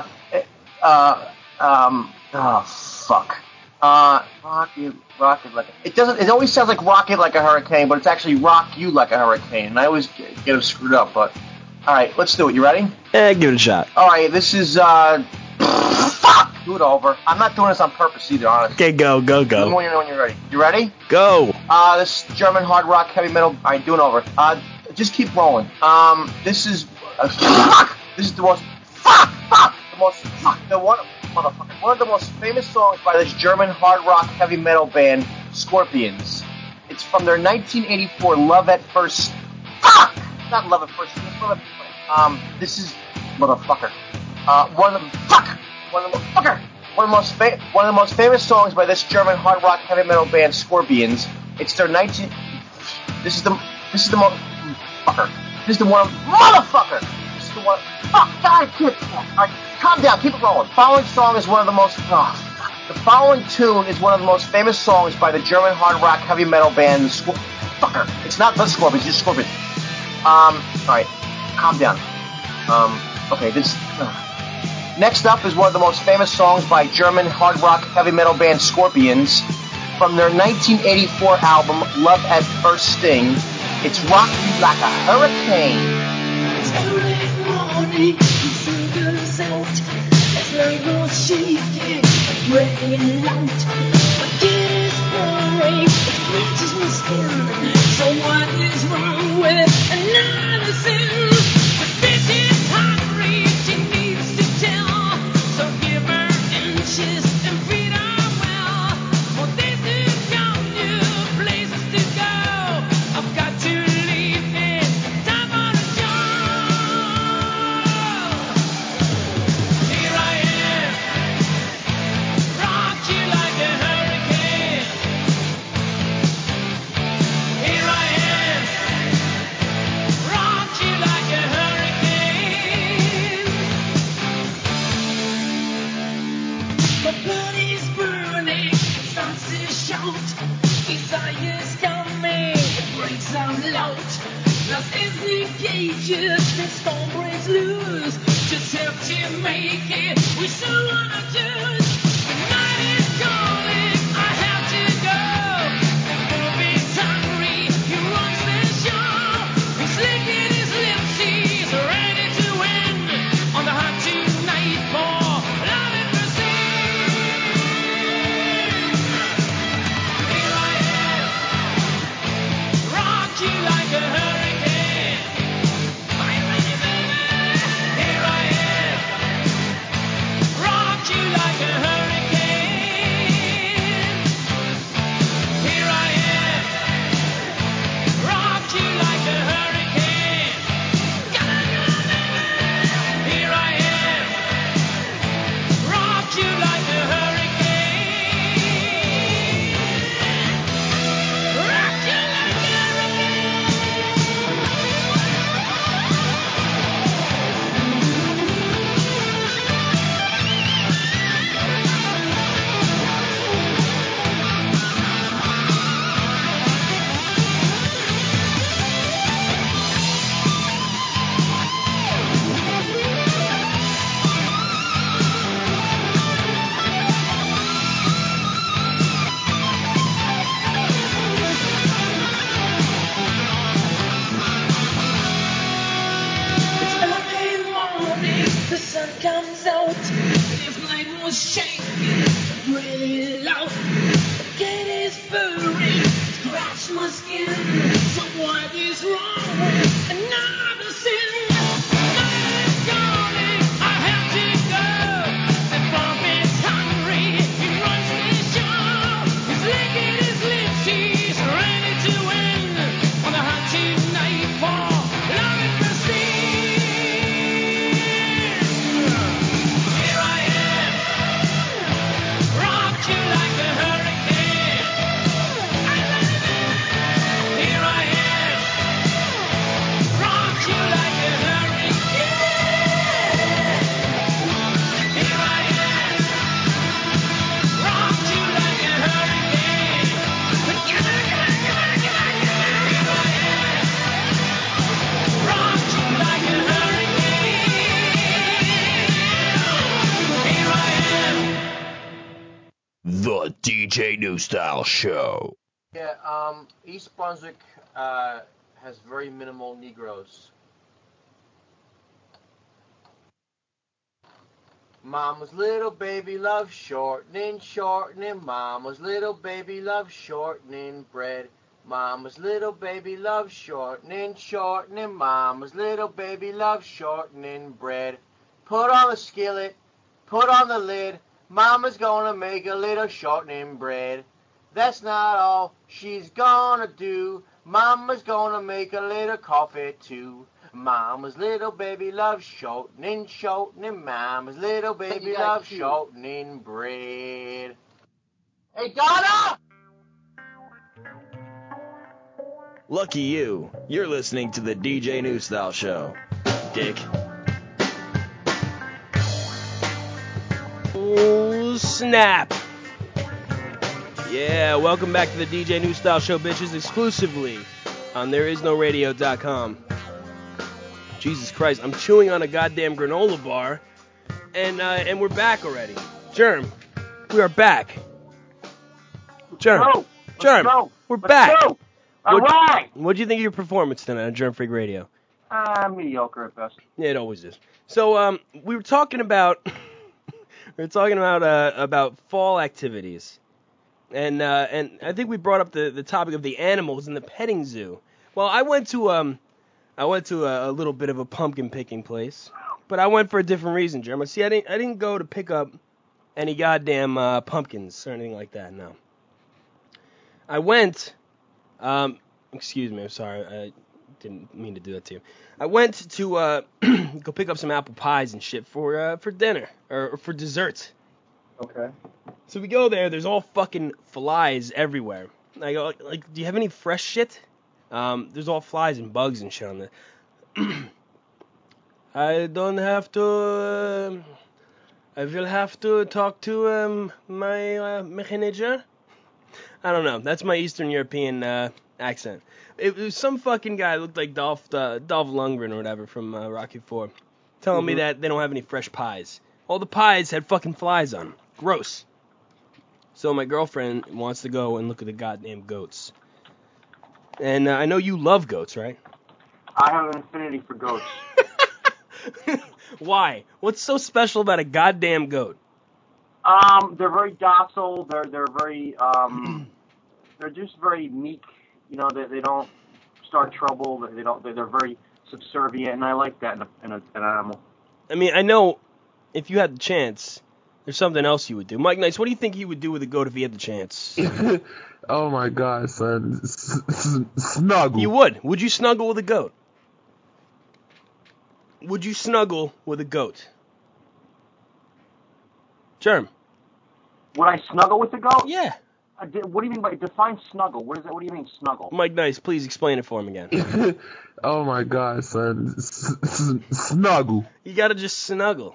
rock you like it always sounds like rock it like a hurricane, but it's actually rock you like a hurricane, and I always get them screwed up, but alright, let's do it. You ready? Give it a shot. Alright, this is fuck! Do it over. I'm not doing this on purpose either, honestly. Okay, go. Let me know when you're ready. You ready? Go. This German hard rock heavy metal. Alright, do it over. Just keep rolling. This is the most one of the most famous songs by this German hard rock heavy metal band, Scorpions. It's from their 1984 Love at First. Fuck! Not Love at First. This is motherfucker. One of the most famous songs by this German hard rock heavy metal band, Scorpions. It's their 19. This is the motherfucker. This is the one. Motherfucker. This is the one. Fuck! God, kid. All right, calm down. Keep it rolling. The following song is one of the most. The following tune is one of the most famous songs by the German hard rock heavy metal band, Fucker. It's not the Scorpions. It's just Scorpions. All right, calm down. Okay, this. Next up is one of the most famous songs by German hard rock heavy metal band Scorpions from their 1984 album Love at First Sting. It's Rock You Like a Hurricane. So what is wrong with another sin? The bitch is hungry, she needs to tell. So give her inches and feed her well. For this is young new places to go. I've got to leave this time on the show. Here I am, rock you like a hurricane. Here I am, rock you like a hurricane. My blood is burning, starts to shout. Desire's coming, it breaks out loud. Lost is the cages, the storm breaks loose. Just have to make it, we still wanna choose. The night is calling, I have to go. The movie's hungry, he runs the show. He's licking his lips, he's ready to win. On the hot tonight for Love at First Sting. Here I am, rock you like a hurricane. Are you ready, baby? Here I The DJ New Style Show. Yeah, East Brunswick has very minimal Negroes. Mama's little baby loves shortening, shortening. Mama's little baby loves shortening bread. Mama's little baby loves shortening, shortening. Mama's little baby loves shortening bread. Put on the skillet, put on the lid. Mama's gonna make a little shortening bread. That's not all she's gonna do. Mama's gonna make a little coffee too. Mama's little baby loves shortening, shortening. Mama's little baby loves shortening bread. Hey, Donna! Lucky you. You're listening to the DJ New Style Show. Dick. Oh, snap. Yeah, welcome back to the DJ New Style Show, bitches, exclusively on ThereIsNoRadio.com. Jesus Christ, I'm chewing on a goddamn granola bar, and we're back already. Germ, we are back. Germ, we're back. All right. What do you think of your performance tonight on Germ Freak Radio? Mediocre at best. Yeah, it always is. So, we were talking about about fall activities, and I think we brought up the topic of the animals in the petting zoo. Well, I went to a little bit of a pumpkin picking place, but I went for a different reason, Jeremy. See, I didn't go to pick up any goddamn pumpkins or anything like that. No. I went. Excuse me. I'm sorry. I didn't mean to do that to you. I went to go pick up some apple pies and shit for dinner or for dessert. Okay. So we go there. There's all fucking flies everywhere. I go like, do you have any fresh shit? There's all flies and bugs and shit on there. I don't have to. I will have to talk to my manager. I don't know. That's my Eastern European accent. It was some fucking guy looked like Dolph Lundgren or whatever from Rocky IV, telling me that they don't have any fresh pies. All the pies had fucking flies on them. Gross. So my girlfriend wants to go and look at the goddamn goats. And I know you love goats, right? I have an affinity for goats. Why? What's so special about a goddamn goat? They're very docile. They're very they're just very meek. You know, they don't start trouble. They don't. They're very subservient, and I like that in an animal. I mean, I know if you had the chance, there's something else you would do. Mike Nice, what do you think he would do with a goat if he had the chance? Oh my God, son! Snuggle. You would? Would you snuggle with a goat? Would you snuggle with a goat? Germ. Would I snuggle with a goat? Yeah. What do you mean by define snuggle? What is that? What do you mean snuggle? Mike Nice, please explain it for him again. Oh my God, son! Snuggle. You gotta just snuggle.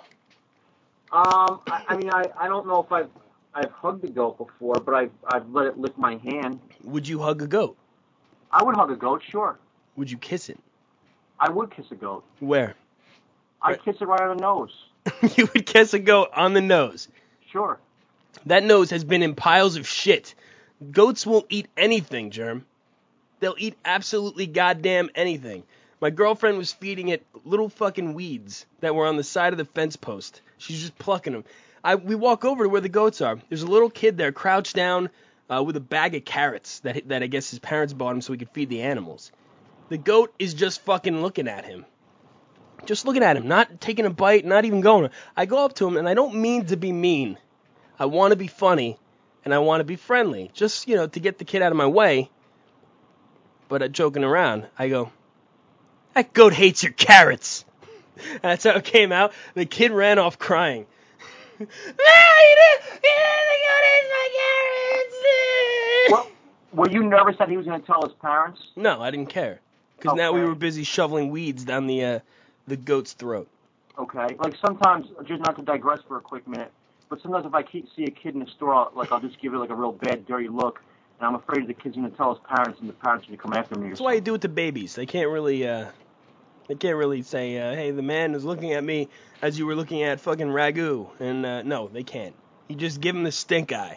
I mean, I don't know if I've hugged a goat before, but I've let it lick my hand. Would you hug a goat? I would hug a goat, sure. Would you kiss it? I would kiss a goat. Where? I'd kiss it right on the nose. You would kiss a goat on the nose? Sure. That nose has been in piles of shit. Goats will eat anything, Germ. They'll eat absolutely goddamn anything. My girlfriend was feeding it little fucking weeds that were on the side of the fence post. She's just plucking them. We walk over to where the goats are. There's a little kid there crouched down with a bag of carrots that I guess his parents bought him so he could feed the animals. The goat is just fucking looking at him. Just looking at him, not taking a bite, not even going. I go up to him, and I don't mean to be mean. I want to be funny, and I want to be friendly. Just, to get the kid out of my way. But joking around, I go, that goat hates your carrots. And that's how it came out. The kid ran off crying. The goat hates my carrots. Were you nervous that he was going to tell his parents? No, I didn't care. Because now we were busy shoveling weeds down the goat's throat. Okay. Like sometimes, just not to digress for a quick minute, but sometimes if I see a kid in the store, I'll just give it like a real bad, dirty look, and I'm afraid the kid's going to tell his parents, and the parents are going to come after me. That's why you do it to babies. They can't really say, hey, the man is looking at me as you were looking at fucking ragu. And no, they can't. You just give them the stink eye.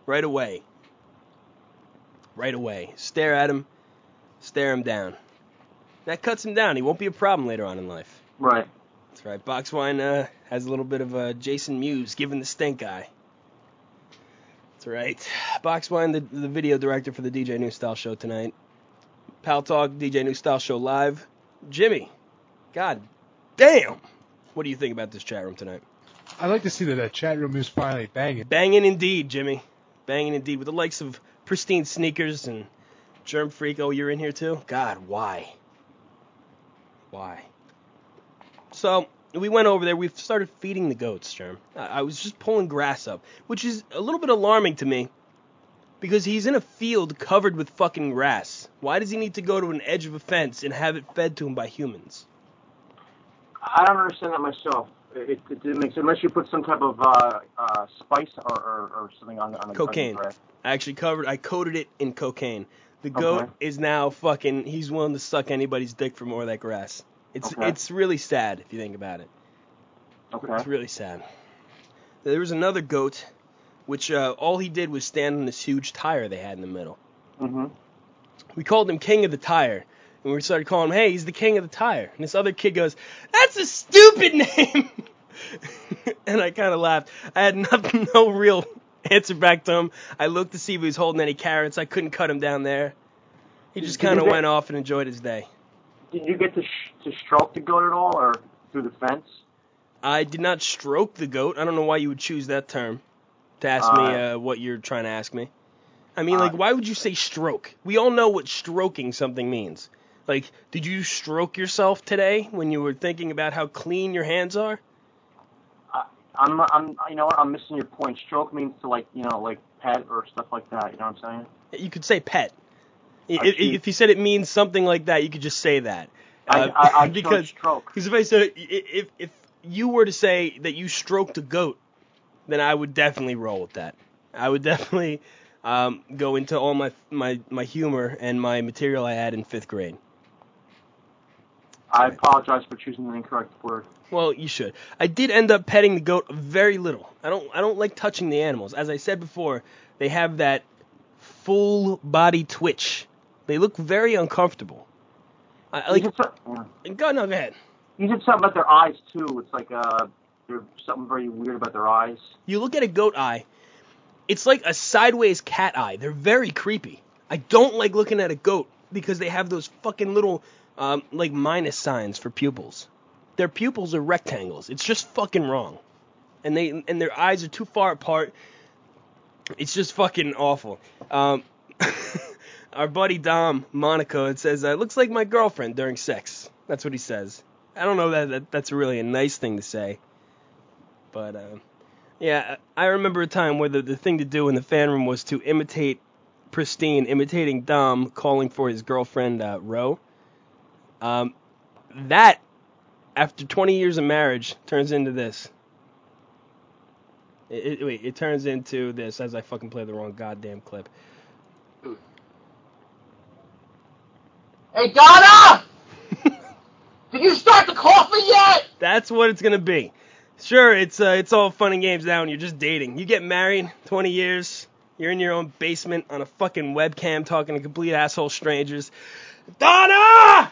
Right away. Right away. Stare at him. Stare him down. That cuts him down. He won't be a problem later on in life. Right. That's right. Boxwine has a little bit of Jason Mewes giving the stink eye. That's right. Boxwine, the video director for the DJ New Style Show tonight. Pal Talk, DJ New Style Show live. Jimmy, god damn. What do you think about this chat room tonight? I'd like to see that chat room is finally banging. Banging indeed, Jimmy. Banging indeed. With the likes of Pristine Sneakers and Germ Freak. Oh, you're in here too? God, why? Why? So, we went over there. We've started feeding the goats, Germ. I was just pulling grass up, which is a little bit alarming to me because he's in a field covered with fucking grass. Why does he need to go to an edge of a fence and have it fed to him by humans? I don't understand that myself. It didn't make sense unless you put some type of spice or something on the cocaine. grass. I coated it in cocaine. The goat is now fucking. He's willing to suck anybody's dick for more of that grass. It's really sad if you think about it. Okay. It's really sad. There was another goat, which all he did was stand on this huge tire they had in the middle. Mm-hmm. We called him King of the Tire. And we started calling him, hey, he's the king of the tire. And this other kid goes, that's a stupid name. And I kind of laughed. I had no real answer back to him. I looked to see if he was holding any carrots. I couldn't cut him down there. He just kind of went off and enjoyed his day. Did you get to stroke the goat at all, or through the fence? I did not stroke the goat. I don't know why you would choose that term to ask me what you're trying to ask me. I mean, why would you say stroke? We all know what stroking something means. Like, did you stroke yourself today when you were thinking about how clean your hands are? You know what? I'm missing your point. Stroke means to like pet or stuff like that. You know what I'm saying? You could say pet. If you said it means something like that, you could just say that. I because stroke. Because if I said if you were to say that you stroked a goat, then I would definitely roll with that. I would definitely go into all my humor and my material I had in 5th grade. I apologize for choosing the incorrect word. Well, you should. I did end up petting the goat very little. I don't like touching the animals. As I said before, they have that full body twitch. They look very uncomfortable. Go ahead. You said something about their eyes too. It's like there's something very weird about their eyes. You look at a goat eye, it's like a sideways cat eye. They're very creepy. I don't like looking at a goat because they have those fucking little like minus signs for pupils. Their pupils are rectangles. It's just fucking wrong. And their eyes are too far apart. It's just fucking awful. Our buddy Dom, Monaco, it says, looks like my girlfriend during sex. That's what he says. I don't know that's really a nice thing to say. But, yeah, I remember a time where the thing to do in the fan room was to imitate Pristine, imitating Dom, calling for his girlfriend, Ro. That, after 20 years of marriage, turns into this. It turns into this as I fucking play the wrong goddamn clip. Hey, Donna! Did you start the coffee yet? That's what it's gonna be. Sure, it's all fun and games now when you're just dating. You get married, 20 years, you're in your own basement on a fucking webcam talking to complete asshole strangers. Donna! How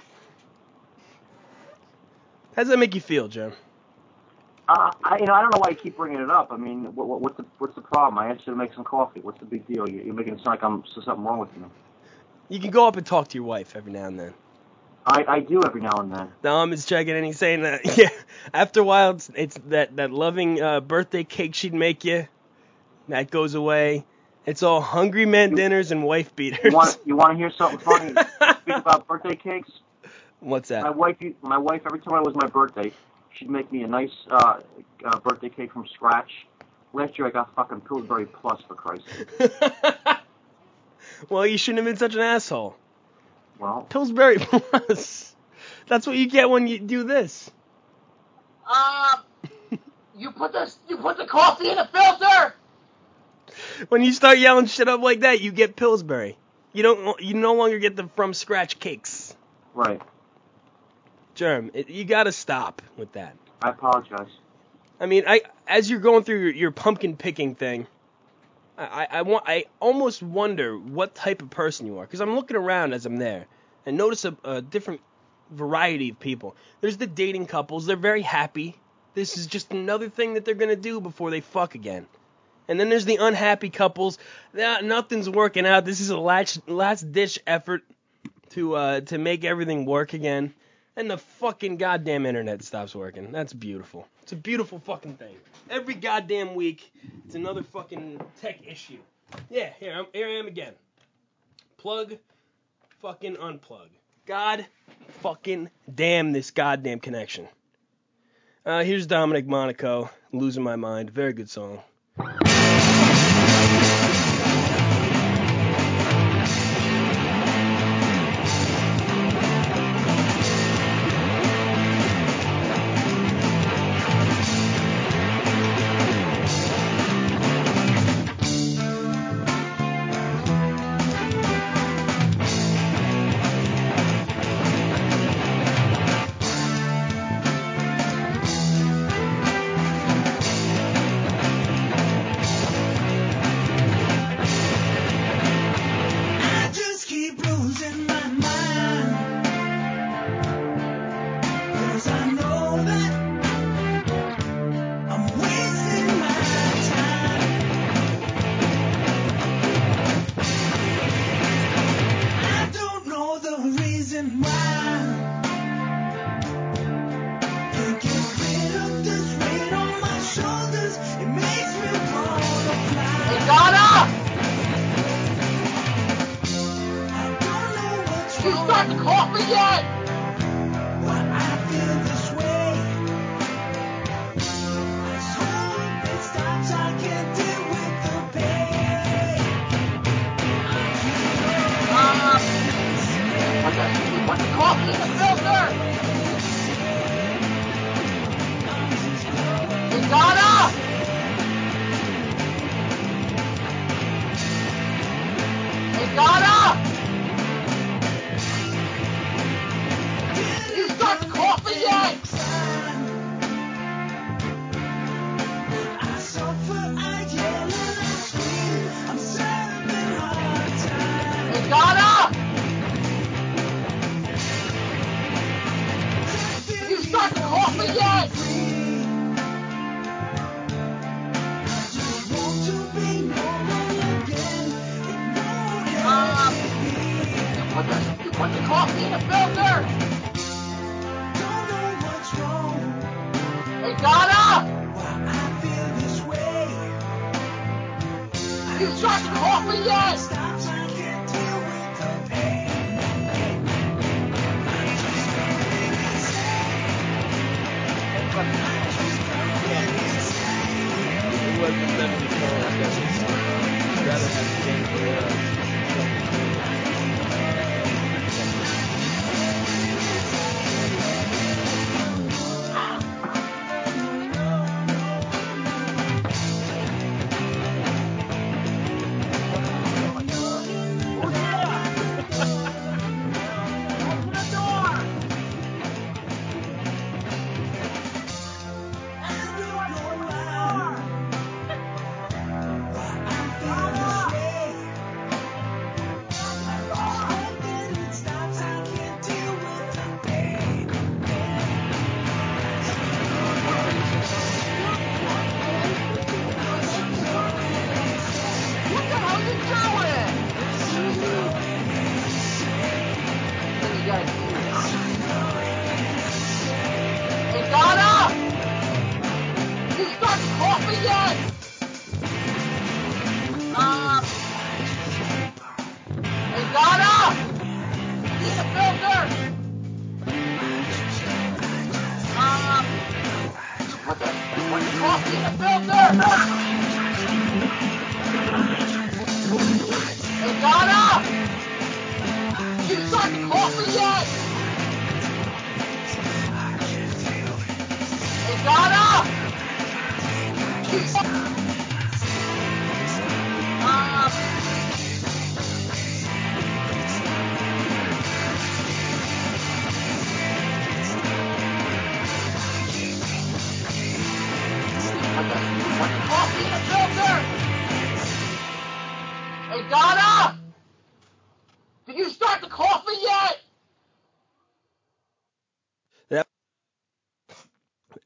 does that make you feel, Jim? I don't know why you keep bringing it up. I mean, what's the problem? I asked you to make some coffee. What's the big deal? You're making it sound like there's something wrong with me. You can go up and talk to your wife every now and then. I do every now and then. Dom is checking and he's saying that, yeah, after a while, it's that loving birthday cake she'd make you. That goes away. It's all hungry man dinners and wife beaters. You want to hear something funny? Speak about birthday cakes. What's that? My wife, every time it was my birthday, she'd make me a nice birthday cake from scratch. Last year I got fucking Pillsbury Plus, for Christ's sake. Well, you shouldn't have been such an asshole. Well, Pillsbury Plus. That's what you get when you do this. You put the coffee in a filter. When you start yelling shit up like that, you get Pillsbury. You no longer get the from scratch cakes. Right. Germ, you gotta stop with that. I apologize. I mean, as you're going through your pumpkin picking thing, I almost wonder what type of person you are, because I'm looking around as I'm there and notice a different variety of people. There's the dating couples. They're very happy. This is just another thing that they're going to do before they fuck again. And then there's the unhappy couples. Nothing's working out. This is a last-ditch effort to make everything work again. And the fucking goddamn internet stops working. That's beautiful. It's a beautiful fucking thing. Every goddamn week, it's another fucking tech issue. Yeah, here I am again. Plug, fucking unplug. God fucking damn this goddamn connection. Here's Dominic Monaco, Losing My Mind. Very good song.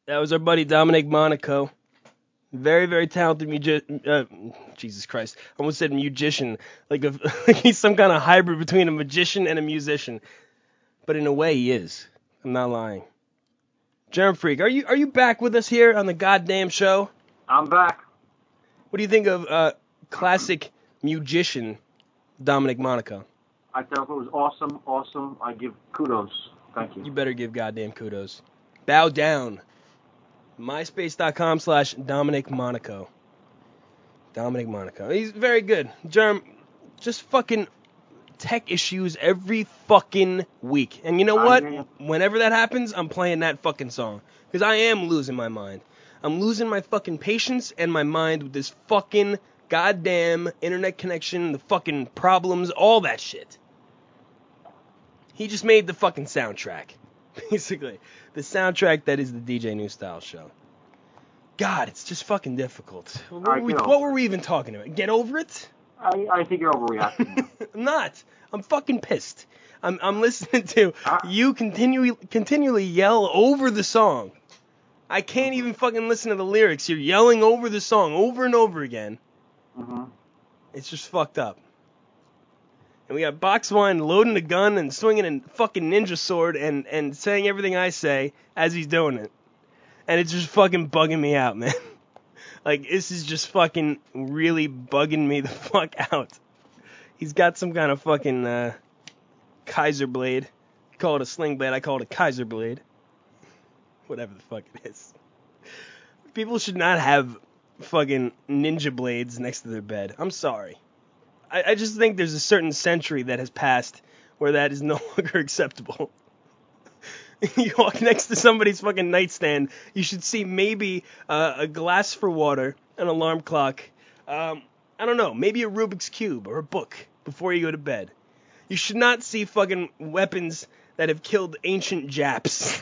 That was our buddy Dominic Monaco. Very, very talented Jesus Christ. I almost said musician. Like he's some kind of hybrid between a magician and a musician. But in a way, he is. I'm not lying. Germ Freak, are you back with us here on the goddamn show? I'm back. What do you think of classic musician Dominic Monaco? I thought it was awesome. I give kudos. Thank you. You better give goddamn kudos. Bow down. MySpace.com/Dominic Monaco. Dominic Monaco. He's very good. Germ, just fucking tech issues every fucking week. And you know what? Whenever that happens, I'm playing that fucking song. Because I am losing my mind. I'm losing my fucking patience and my mind with this fucking goddamn internet connection, the fucking problems, all that shit. He just made the fucking soundtrack. Basically. The soundtrack that is the DJ New Style show. God, it's just fucking difficult. What were we even talking about? Get over it? I think you're overreacting. I'm not. I'm fucking pissed. I'm listening to you continually yell over the song. I can't even fucking listen to the lyrics. You're yelling over the song over and over again. Mm-hmm. It's just fucked up. And we got Box One loading a gun and swinging a fucking ninja sword and saying everything I say as he's doing it. And it's just fucking bugging me out, man. Like, this is just fucking really bugging me the fuck out. He's got some kind of fucking Kaiser blade. You call it a sling blade, I call it a Kaiser blade. Whatever the fuck it is. People should not have fucking ninja blades next to their bed. I'm sorry. I just think there's a certain century that has passed where that is no longer acceptable. You walk next to somebody's fucking nightstand, you should see maybe a glass for water, an alarm clock, I don't know, maybe a Rubik's Cube or a book before you go to bed. You should not see fucking weapons that have killed ancient Japs.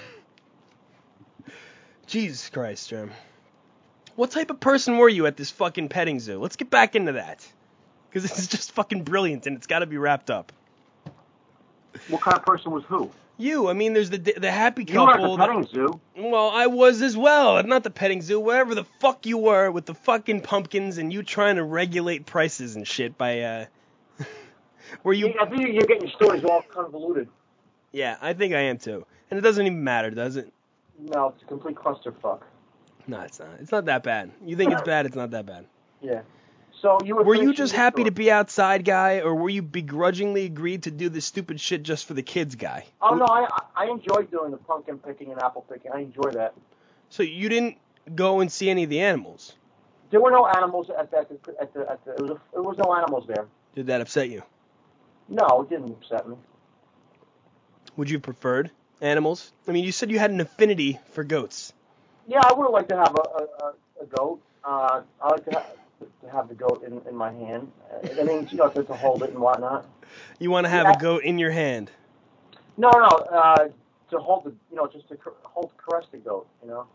Jesus Christ, Jerm. What type of person were you at this fucking petting zoo? Let's get back into that. Because this is just fucking brilliant, and it's got to be wrapped up. What kind of person was who? You. I mean, there's the happy couple. You were at the petting zoo. Well, I was as well. Not the petting zoo. Wherever the fuck you were with the fucking pumpkins and you trying to regulate prices and shit by, were you... I think you're getting your stories all convoluted. Yeah, I think I am too. And it doesn't even matter, does it? No, it's a complete clusterfuck. No, it's not. It's not that bad. You think it's bad, it's not that bad. Yeah. So you were you just happy to be outside guy, or were you begrudgingly agreed to do this stupid shit just for the kids guy? Oh no, I enjoyed doing the pumpkin picking and apple picking. I enjoy that. So you didn't go and see any of the animals? There were no animals at the there was no animals there. Did that upset you? No, it didn't upset me. Would you have preferred animals? I mean, you said you had an affinity for goats. Yeah, I would like to have a goat. I like to have the goat in my hand. I mean, you know, to hold it and whatnot. You want to have a goat in your hand? No, to hold the, you know, just to caress the goat, you know.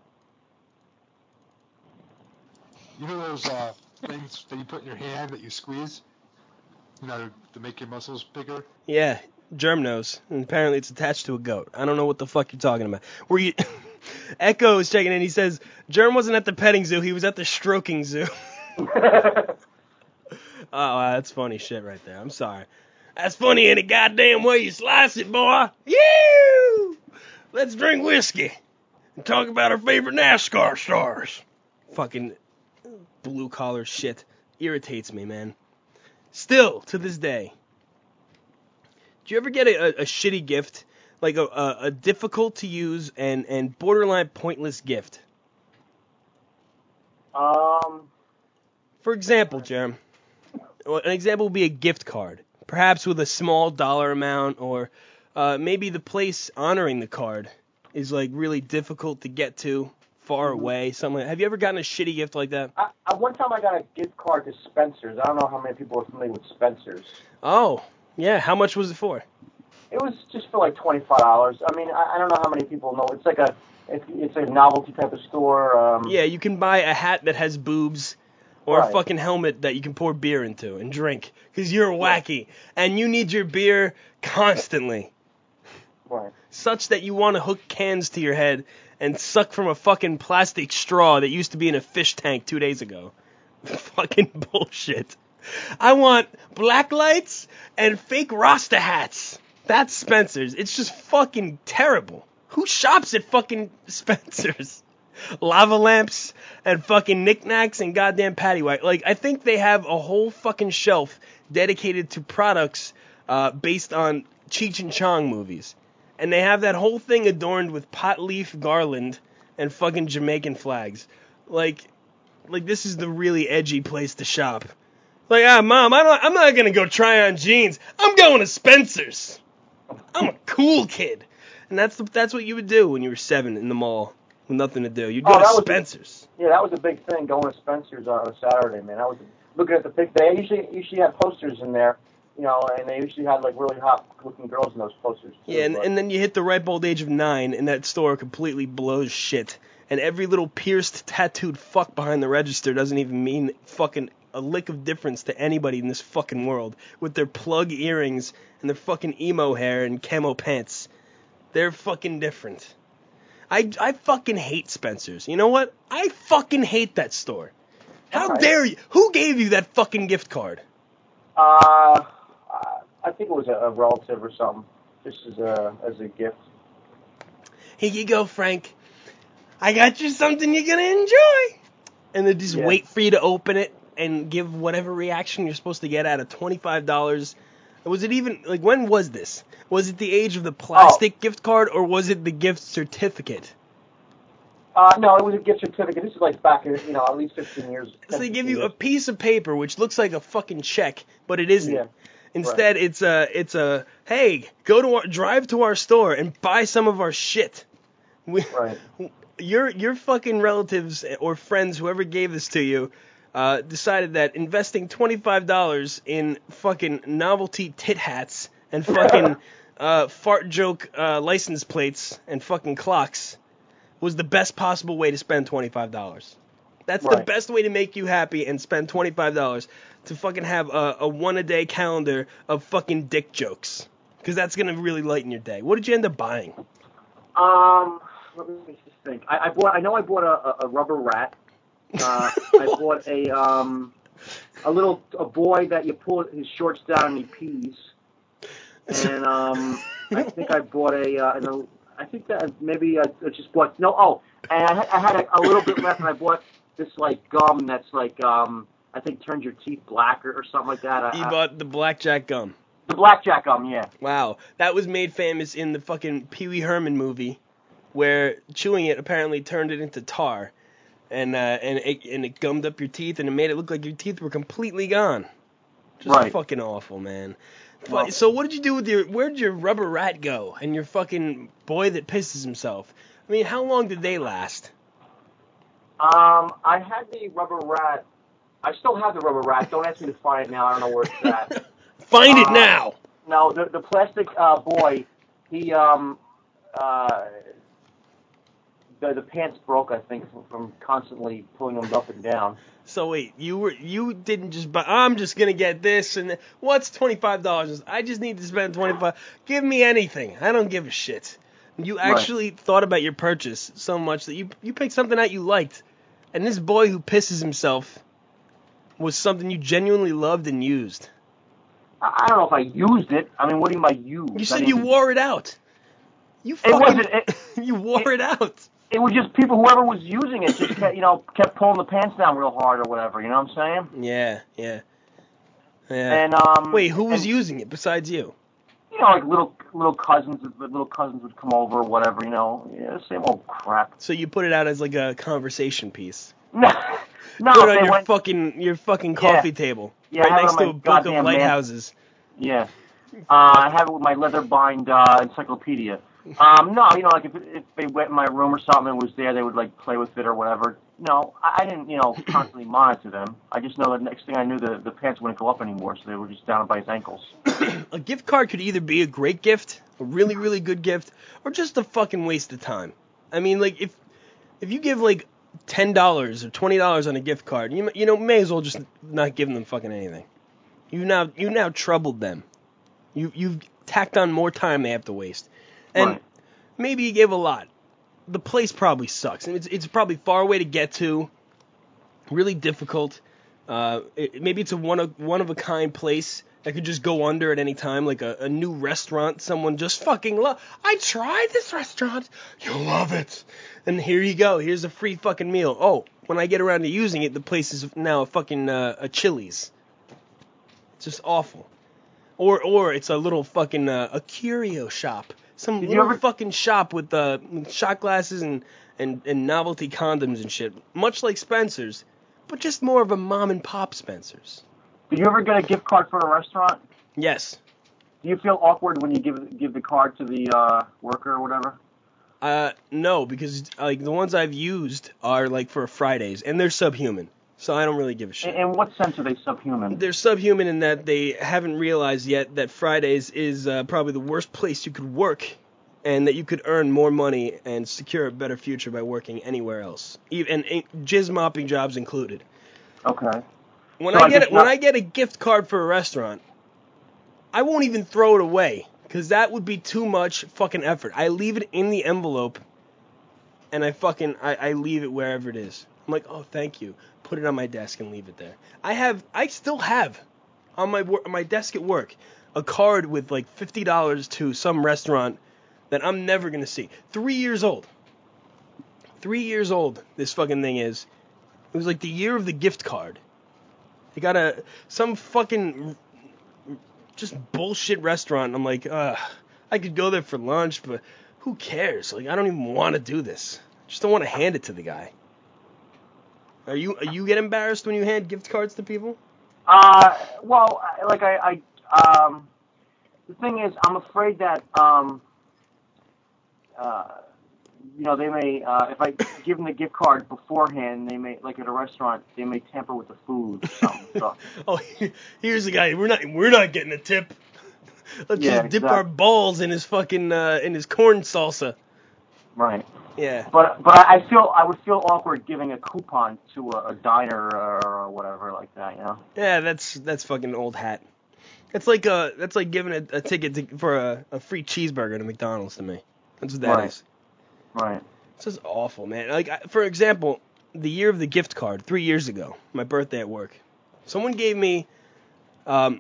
You know those things that you put in your hand that you squeeze? You know, to make your muscles bigger? Yeah, Germ knows. And apparently it's attached to a goat. I don't know what the fuck you're talking about. Were you... Echo is checking in. He says, Germ wasn't at the petting zoo. He was at the stroking zoo. Oh, that's funny shit right there. I'm sorry. That's funny any goddamn way you slice it, boy. You! Let's drink whiskey and talk about our favorite NASCAR stars. Fucking blue-collar shit. Irritates me, man. Still, to this day. Do you ever get a shitty gift? Like a difficult to use and borderline pointless gift? For example, Jerem, an example would be a gift card, perhaps with a small dollar amount, or maybe the place honoring the card is like really difficult to get to, far away, something like that. Have you ever gotten a shitty gift like that? One time I got a gift card to Spencer's. I don't know how many people are familiar with Spencer's. Oh, yeah. How much was it for? It was just for like $25. I mean, I don't know how many people know. It's like it's a novelty type of store. Yeah, you can buy a hat that has boobs, or a fucking helmet that you can pour beer into and drink, because you're wacky, and you need your beer constantly. Right. Such that you want to hook cans to your head and suck from a fucking plastic straw that used to be in a fish tank 2 days ago. Fucking bullshit. I want black lights and fake Rasta hats. That's Spencer's. It's just fucking terrible. Who shops at fucking Spencer's? Lava lamps and fucking knickknacks and goddamn paddywhack. Like, I think they have a whole fucking shelf dedicated to products based on Cheech and Chong movies. And they have that whole thing adorned with pot leaf garland and fucking Jamaican flags. Like this is the really edgy place to shop. Like, Mom, I'm not gonna go try on jeans. I'm going to Spencer's. I'm a cool kid. And that's what you would do when you were 7 in the mall with nothing to do. You'd go to Spencer's. That was a big thing, going to Spencer's on a Saturday, man. I was looking at the pic. They usually have posters in there, and they usually had like really hot-looking girls in those posters too. Yeah, and then you hit the ripe old age of 9, and that store completely blows shit. And every little pierced, tattooed fuck behind the register doesn't even mean fucking a lick of difference to anybody in this fucking world with their plug earrings and their fucking emo hair and camo pants. They're fucking different. I fucking hate Spencer's. You know what? I fucking hate that store. How dare you? Who gave you that fucking gift card? I think it was a relative or something, just as a gift. Here you go, Frank. I got you something you're gonna enjoy. And they just wait for you to open it and give whatever reaction you're supposed to get out of $25. Was it even, like, when was this? Was it the age of the plastic gift card, or was it the gift certificate? No, it was a gift certificate. This is like back in, at least 15 years. So they give you a piece of paper which looks like a fucking check, but it isn't. Yeah. Instead, it's a hey, drive to our store and buy some of our shit. Right. Your fucking relatives or friends, whoever gave this to you, decided that investing $25 in fucking novelty tit hats and fucking fart joke license plates and fucking clocks was the best possible way to spend $25. That's the best way to make you happy and spend $25 to fucking have a one-a-day calendar of fucking dick jokes. Because that's going to really lighten your day. What did you end up buying? Let me just think. I bought a rubber rat. I bought a boy that you pull his shorts down and he pees. And I think I bought I think that maybe I just bought and I had a little bit left, and I bought this like gum that's like I think turns your teeth black or something like that. You bought the blackjack gum. The blackjack gum, yeah. Wow, that was made famous in the fucking Pee Wee Herman movie, where chewing it apparently turned it into tar, and it gummed up your teeth, and it made it look like your teeth were completely gone. Just fucking awful, man. Well, so what did you do with where'd your rubber rat go, and your fucking boy that pisses himself? I mean, how long did they last? I had the rubber rat. I still have the rubber rat. Don't ask me to find it now. I don't know where it's at. Find it now! No, the plastic boy, he the pants broke, I think, from constantly pulling them up and down. So wait, you didn't just buy, I'm just gonna get this and what's $25? I just need to spend $25. Give me anything. I don't give a shit. You actually thought about your purchase so much that you picked something out you liked. And this boy who pisses himself was something you genuinely loved and used. I don't know if I used it. I mean, what do you mean use? You said you wore it out. You fucking, you wore it out. It was just people, whoever was using it, just kept pulling the pants down real hard or whatever. You know what I'm saying? Yeah. And wait, who was using it besides you? Like little cousins. Little cousins would come over or whatever. Same old crap. So you put it out as like a conversation piece. No, put it on your fucking coffee table, right next to a book of lighthouses. Yeah. I have it with my leather-bound encyclopedia. No, like if they went in my room or something and was there, they would like play with it or whatever. No, I didn't, constantly monitor them. I just know the next thing I knew, the pants wouldn't go up anymore, so they were just down by his ankles. A gift card could either be a great gift, a really, really good gift, or just a fucking waste of time. I mean, like, if you give like $10 or $20 on a gift card, you may as well just not give them fucking anything. You now troubled them. You've tacked on more time they have to waste. And maybe you gave a lot. the place probably sucks, and it's probably far away to get to, really difficult. Maybe it's a one of a kind place that could just go under at any time, like a new restaurant someone just fucking love. I tried this restaurant, you'll love it, and here you go. Here's a free fucking meal. Oh, when I get around to using it, the place is now a fucking a Chili's. It's just awful. Or it's a little fucking a curio shop. Some little fucking shop with shot glasses and novelty condoms and shit. Much like Spencer's, but just more of a mom and pop Spencer's. Did you ever get a gift card for a restaurant? Yes. Do you feel awkward when you give the card to the worker or whatever? No, because like the ones I've used are like for Fridays, and they're subhuman. So I don't really give a shit. In what sense are they subhuman? They're subhuman in that they haven't realized yet that Fridays is probably the worst place you could work, and that you could earn more money and secure a better future by working anywhere else, and jizz mopping jobs included. Okay. When I get a gift card for a restaurant, I won't even throw it away, because that would be too much fucking effort. I leave it in the envelope, and I leave it wherever it is. I'm like, oh, thank you. Put it on my desk and leave it there. I still have on my desk at work a card with like $50 to some restaurant that I'm never gonna see. 3 years old. 3 years old. This fucking thing is. It was like the year of the gift card. They got some fucking just bullshit restaurant. And I'm like, I could go there for lunch, but who cares? Like, I don't even want to do this. I just don't want to hand it to the guy. Are you get embarrassed when you hand gift cards to people? Well, like the thing is, I'm afraid that they may if I give them the gift card beforehand, they may, like at a restaurant, they may tamper with the food or something. So. Oh, here's the guy. We're not getting a tip. Let's just dip our balls in his fucking in his corn salsa. Right. Yeah. But I would feel awkward giving a coupon to a diner or whatever like that, you know. Yeah, that's fucking old hat. That's like giving a ticket for a free cheeseburger to McDonald's to me. That's what that is. Right. This is awful, man. Like, for example, the year of the gift card, 3 years ago, my birthday at work, someone gave me a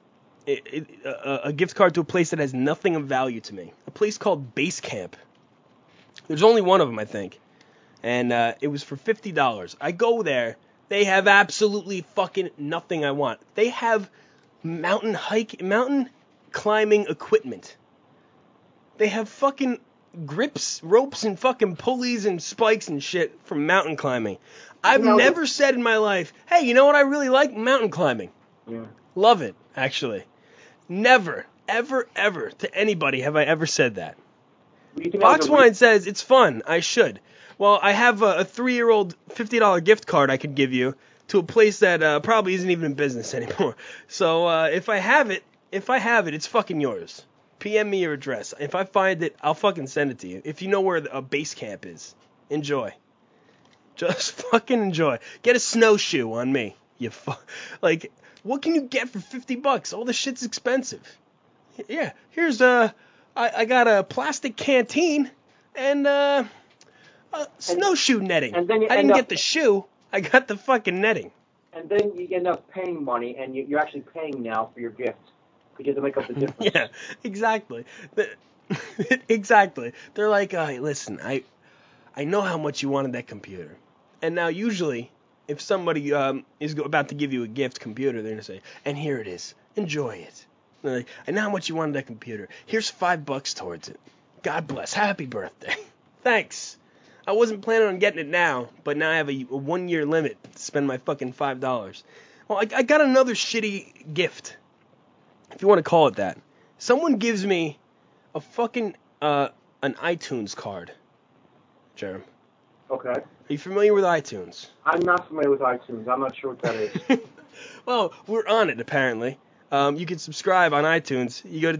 gift card to a place that has nothing of value to me. A place called Base Camp. There's only one of them, I think. And it was for $50. I go there. They have absolutely fucking nothing I want. They have mountain climbing equipment. They have fucking grips, ropes, and fucking pulleys and spikes and shit for mountain climbing. I've never said in my life, hey, you know what I really like? Mountain climbing. Yeah. Love it, actually. Never, ever, ever to anybody have I ever said that. Foxwine says it's fun. I should. Well, I have a 3-year-old $50 gift card I could give you to a place that probably isn't even in business anymore. So if I have it, it's fucking yours. PM me your address. If I find it, I'll fucking send it to you. If you know where a base camp is, enjoy. Just fucking enjoy. Get a snowshoe on me. Like, what can you get for $50? All this shit's expensive. Yeah, here's I got a plastic canteen and snowshoe netting. And then I didn't get the shoe. I got the fucking netting. And then you end up paying money, and you're actually paying now for your gift. Because you have to make up the difference. Yeah, exactly. Exactly. They're like, hey, listen, I know how much you wanted that computer. And now usually, if somebody is about to give you a gift computer, they're going to say, and here it is. Enjoy it. They're like, I know how much you wanted that computer. Here's $5 towards it. God bless. Happy birthday. Thanks. I wasn't planning on getting it now, but now I have a 1-year limit to spend my fucking $5. Well, I got another shitty gift, if you want to call it that. Someone gives me a fucking an iTunes card, Jerem. Okay. Are you familiar with iTunes? I'm not familiar with iTunes. I'm not sure what that is. Well, we're on it, apparently. You can subscribe on iTunes. You go to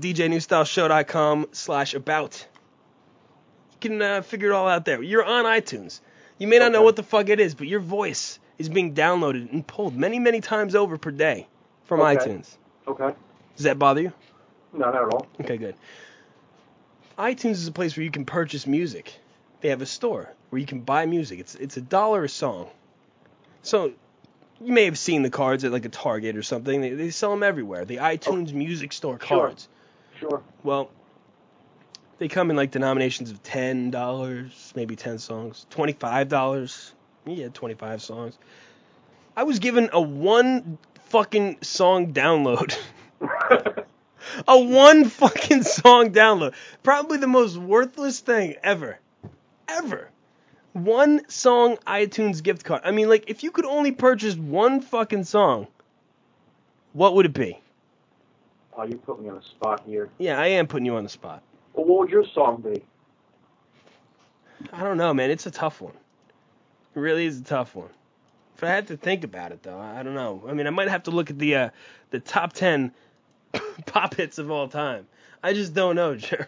djnewstyleshow.com/about. You can figure it all out there. You're on iTunes. You may not know what the fuck it is, but your voice is being downloaded and pulled many, many times over per day from iTunes. Okay. Does that bother you? No, not at all. Okay, good. iTunes is a place where you can purchase music. they have a store where you can buy music. It's $1 a song. So you may have seen the cards at like a Target or something. They sell them everywhere. The iTunes Music Store cards. Sure. Well, they come in like denominations of $10, maybe 10 songs, $25. Yeah, 25 songs. I was given a one fucking song download. A one fucking song download. Probably the most worthless thing ever. Ever. One song iTunes gift card. I mean, like, if you could only purchase one fucking song, what would it be? Oh, you put me on the spot here. Yeah, I am putting you on the spot. Well, what would your song be? I don't know, man. It's a tough one. It really is a tough one. If I had to think about it, though, I don't know. I mean, I might have to look at the top 10 pop hits of all time. I just don't know, Jer.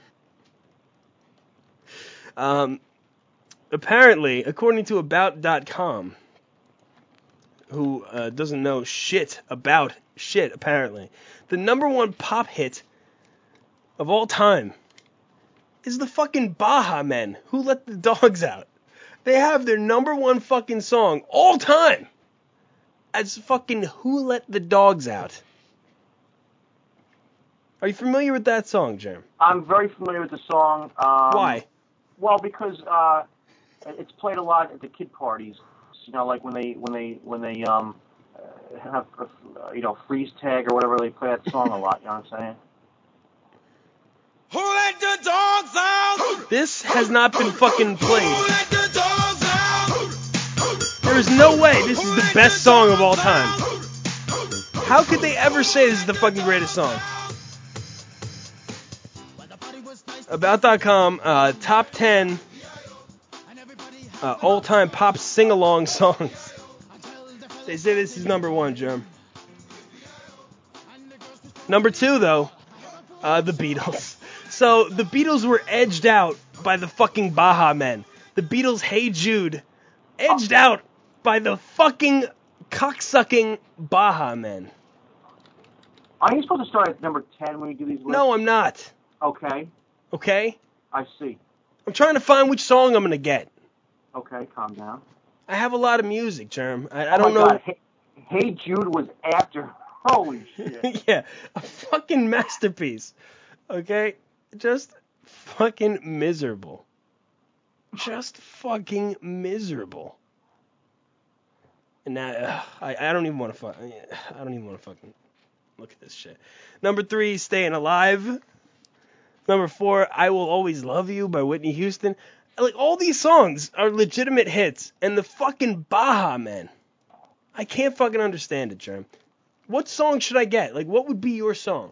Apparently, according to About.com, who doesn't know shit about shit, apparently, the number one pop hit of all time is the fucking Baha Men, Who Let the Dogs Out. They have their number one fucking song all time as fucking Who Let the Dogs Out. Are you familiar with that song, Jerm? I'm very familiar with the song. Why? Well, because it's played a lot at the kid parties. You know, like when they have freeze tag or whatever, they play that song a lot. You know what I'm saying? Who let the dogs out? This has not been fucking played. Who let the dogs out? There is no way this is the best song of all time. How could they ever say this is the fucking greatest song? About.com, top 10 all-time pop sing-along songs. They say this is number one, Jerm. Number two, though, the Beatles. So, the Beatles were edged out by the fucking Baha Men. The Beatles' Hey Jude, edged out by the fucking cocksucking Baha Men. Are you supposed to start at number 10 when you do these lists? No, I'm not. Okay. Okay? I see. I'm trying to find which song I'm going to get. Okay, calm down. I have a lot of music, Jerm. I Oh don't my know. God. Hey Jude was after. Holy shit. Yeah, a fucking masterpiece. Okay? Just fucking miserable. Just fucking miserable. And now, I don't even want to fucking look at this shit. Number 3, Staying Alive. Number 4, I Will Always Love You by Whitney Houston. Like, all these songs are legitimate hits. And the fucking Baha Men. I can't fucking understand it, Jerm. What song should I get? Like, what would be your song?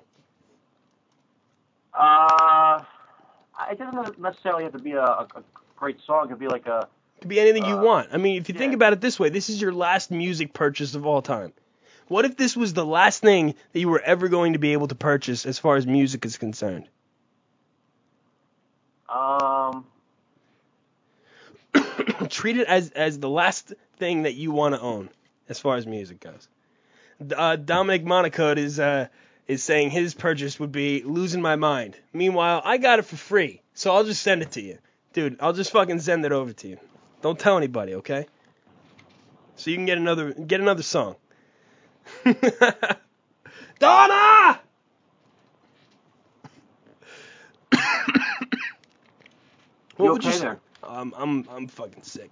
It doesn't necessarily have to be a great song. It could be like a... It could be anything you want. I mean, if you think about it this way, this is your last music purchase of all time. What if this was the last thing that you were ever going to be able to purchase as far as music is concerned? Treat it as the last thing that you want to own as far as music goes. Dominic Monacode is saying his purchase would be Losing My Mind. Meanwhile, I got it for free, so I'll just send it to you. Dude, I'll just fucking send it over to you. Don't tell anybody, okay? So you can get another song. Donna! You okay there? I'm fucking sick.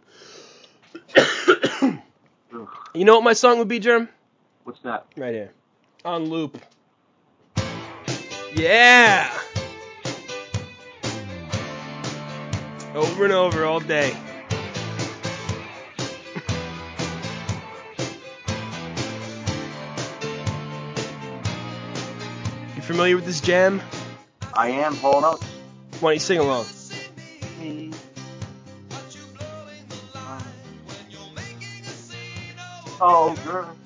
You know what my song would be, Jerm? What's that? Right here. On loop. Yeah! Over and over all day. You familiar with this jam? I am. Hold up. Why don't you sing along? Oh, girl.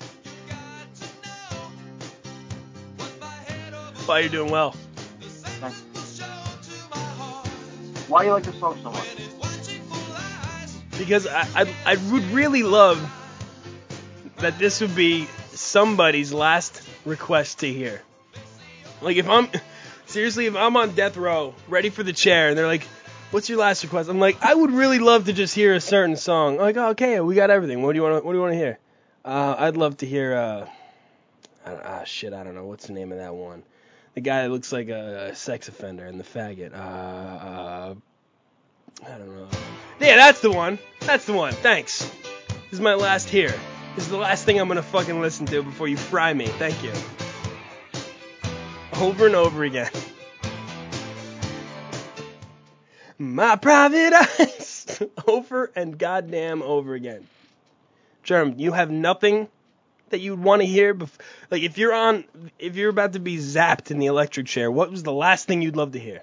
Well, you're doing well. Thanks. Why do you like this song so much? Because I would really love that this would be somebody's last request to hear. Like, if I'm on death row, ready for the chair, and they're like, What's your last request? I'm like, I would really love to just hear a certain song. I'm like, oh, okay, we got everything. What do you want to hear? I'd love to hear. I don't know. What's the name of that one? The guy that looks like a sex offender and the faggot. I don't know. Yeah, that's the one. That's the one. Thanks. This is my last here. This is the last thing I'm gonna fucking listen to before you fry me. Thank you. Over and over again. My private eyes. Over and goddamn over again. Germ, you have nothing that you'd want to hear? Like, if you're about to be zapped in the electric chair, what was the last thing you'd love to hear?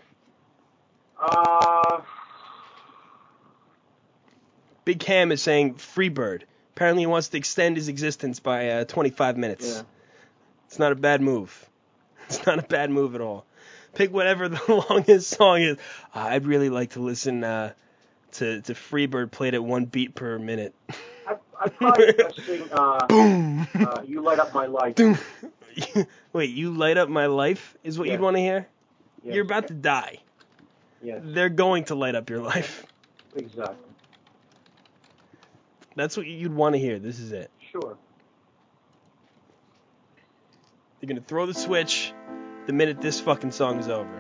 Big Cam is saying Freebird. Apparently he wants to extend his existence by 25 minutes. Yeah. It's not a bad move. It's not a bad move at all. Pick whatever the longest song is. I'd really like to listen to Freebird played at 1 beat per minute. I'd probably sing Boom. You Light Up My Life. Wait, You Light Up My Life is what you'd want to hear? Yeah. You're about to die. Yes. They're going to light up your life. Exactly. That's what you'd want to hear. This is it. Sure. They're going to throw the switch the minute this fucking song is over.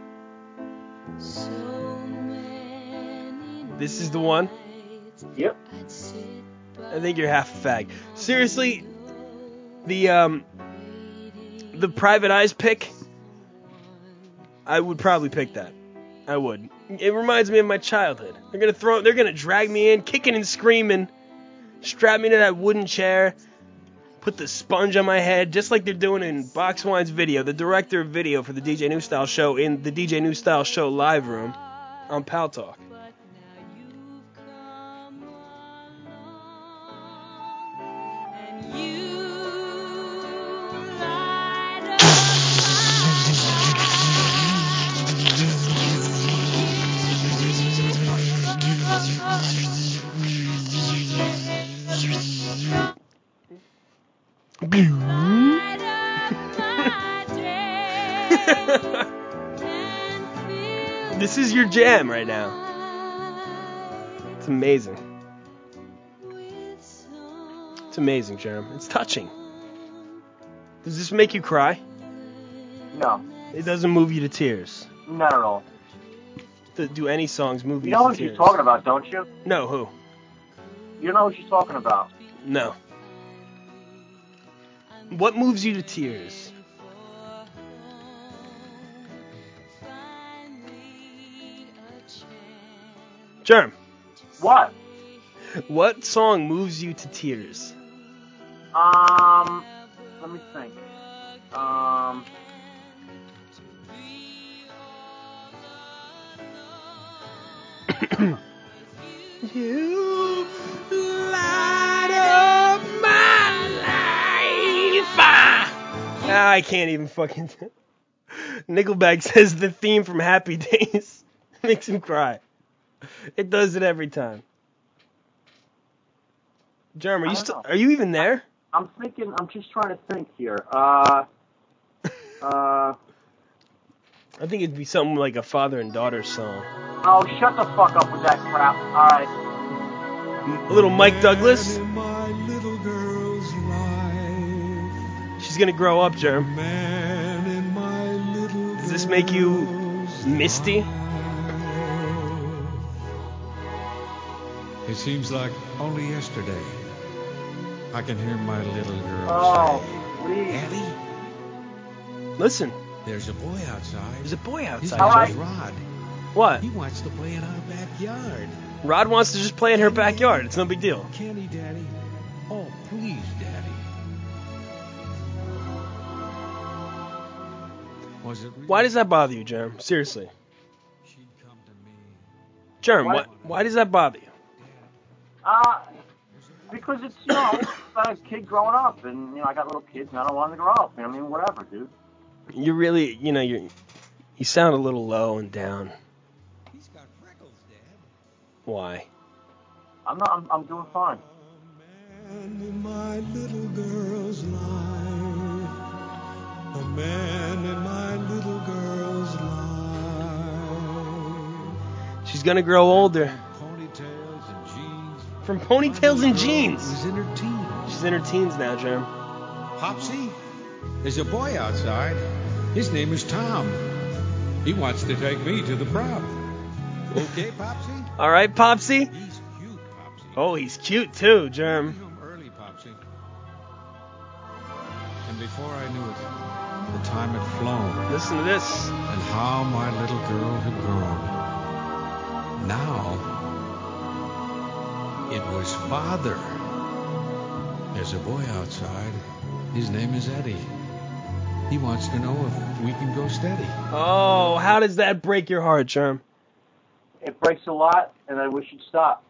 This is the one? Yep. I think you're half a fag. Seriously, the Private Eyes pick, I would probably pick that. I would. It reminds me of my childhood. They're gonna drag me in, kicking and screaming, strap me to that wooden chair, put the sponge on my head, just like they're doing in Box Wine's video, the director of video for the DJ New Style show in the DJ New Style show live room on Pal Talk. This is your jam right now. It's amazing. It's amazing, Jerem. It's touching. Does this make you cry? No. It doesn't move you to tears. Not at all. Do any songs move you know to who tears? she's talking about, don't you? No, who? You know who she's talking about? No. What moves you to tears? Germ. What? What song moves you to tears? Let me think. You light up my life. I can't even fucking. Nickelback says the theme from Happy Days makes him cry. It does it every time. Jeremy, are you even there? I'm thinking. I'm just trying to think here. I think it'd be something like a father and daughter song. Oh, shut the fuck up with that crap. All right. A little Mike Douglas. She's gonna grow up, Jerm. Does this make you misty? It seems like only yesterday I can hear my little girl say, please. Daddy? Listen. There's a boy outside. There's a boy outside. His name's Rod. What? He wants to play in our backyard. Rod wants to just play in her backyard. It's no big deal. Can he, Daddy? Oh, please, Daddy. Was it really? Why does that bother you, Jerm? Seriously. She'd come to me. Jerm, why does that bother you? Because it's, it's about a kid growing up, and, I got little kids, and I don't want them to grow up. I mean, whatever, dude. You really, you sound a little low and down. He's got freckles, Dad. Why? I'm doing fine. Man in my little girl's life. A man in my little girl's life. She's She's gonna grow older. Ponytails and jeans. From ponytails and jeans. She's in her teens. She's in her teens now, Germ. Popsy, there's a boy outside. His name is Tom. He wants to take me to the prom. Okay, Popsy? All right, Popsy? He's cute, Popsy. Oh, he's cute too, Germ. Home early, Popsy. And before I knew it, the time had flown. Listen to this. And how my little girl had grown. Now, it was Father. There's a boy outside. His name is Eddie. He wants to know if we can go steady. Oh, how does that break your heart, Germ? It breaks a lot, and I wish you'd stop.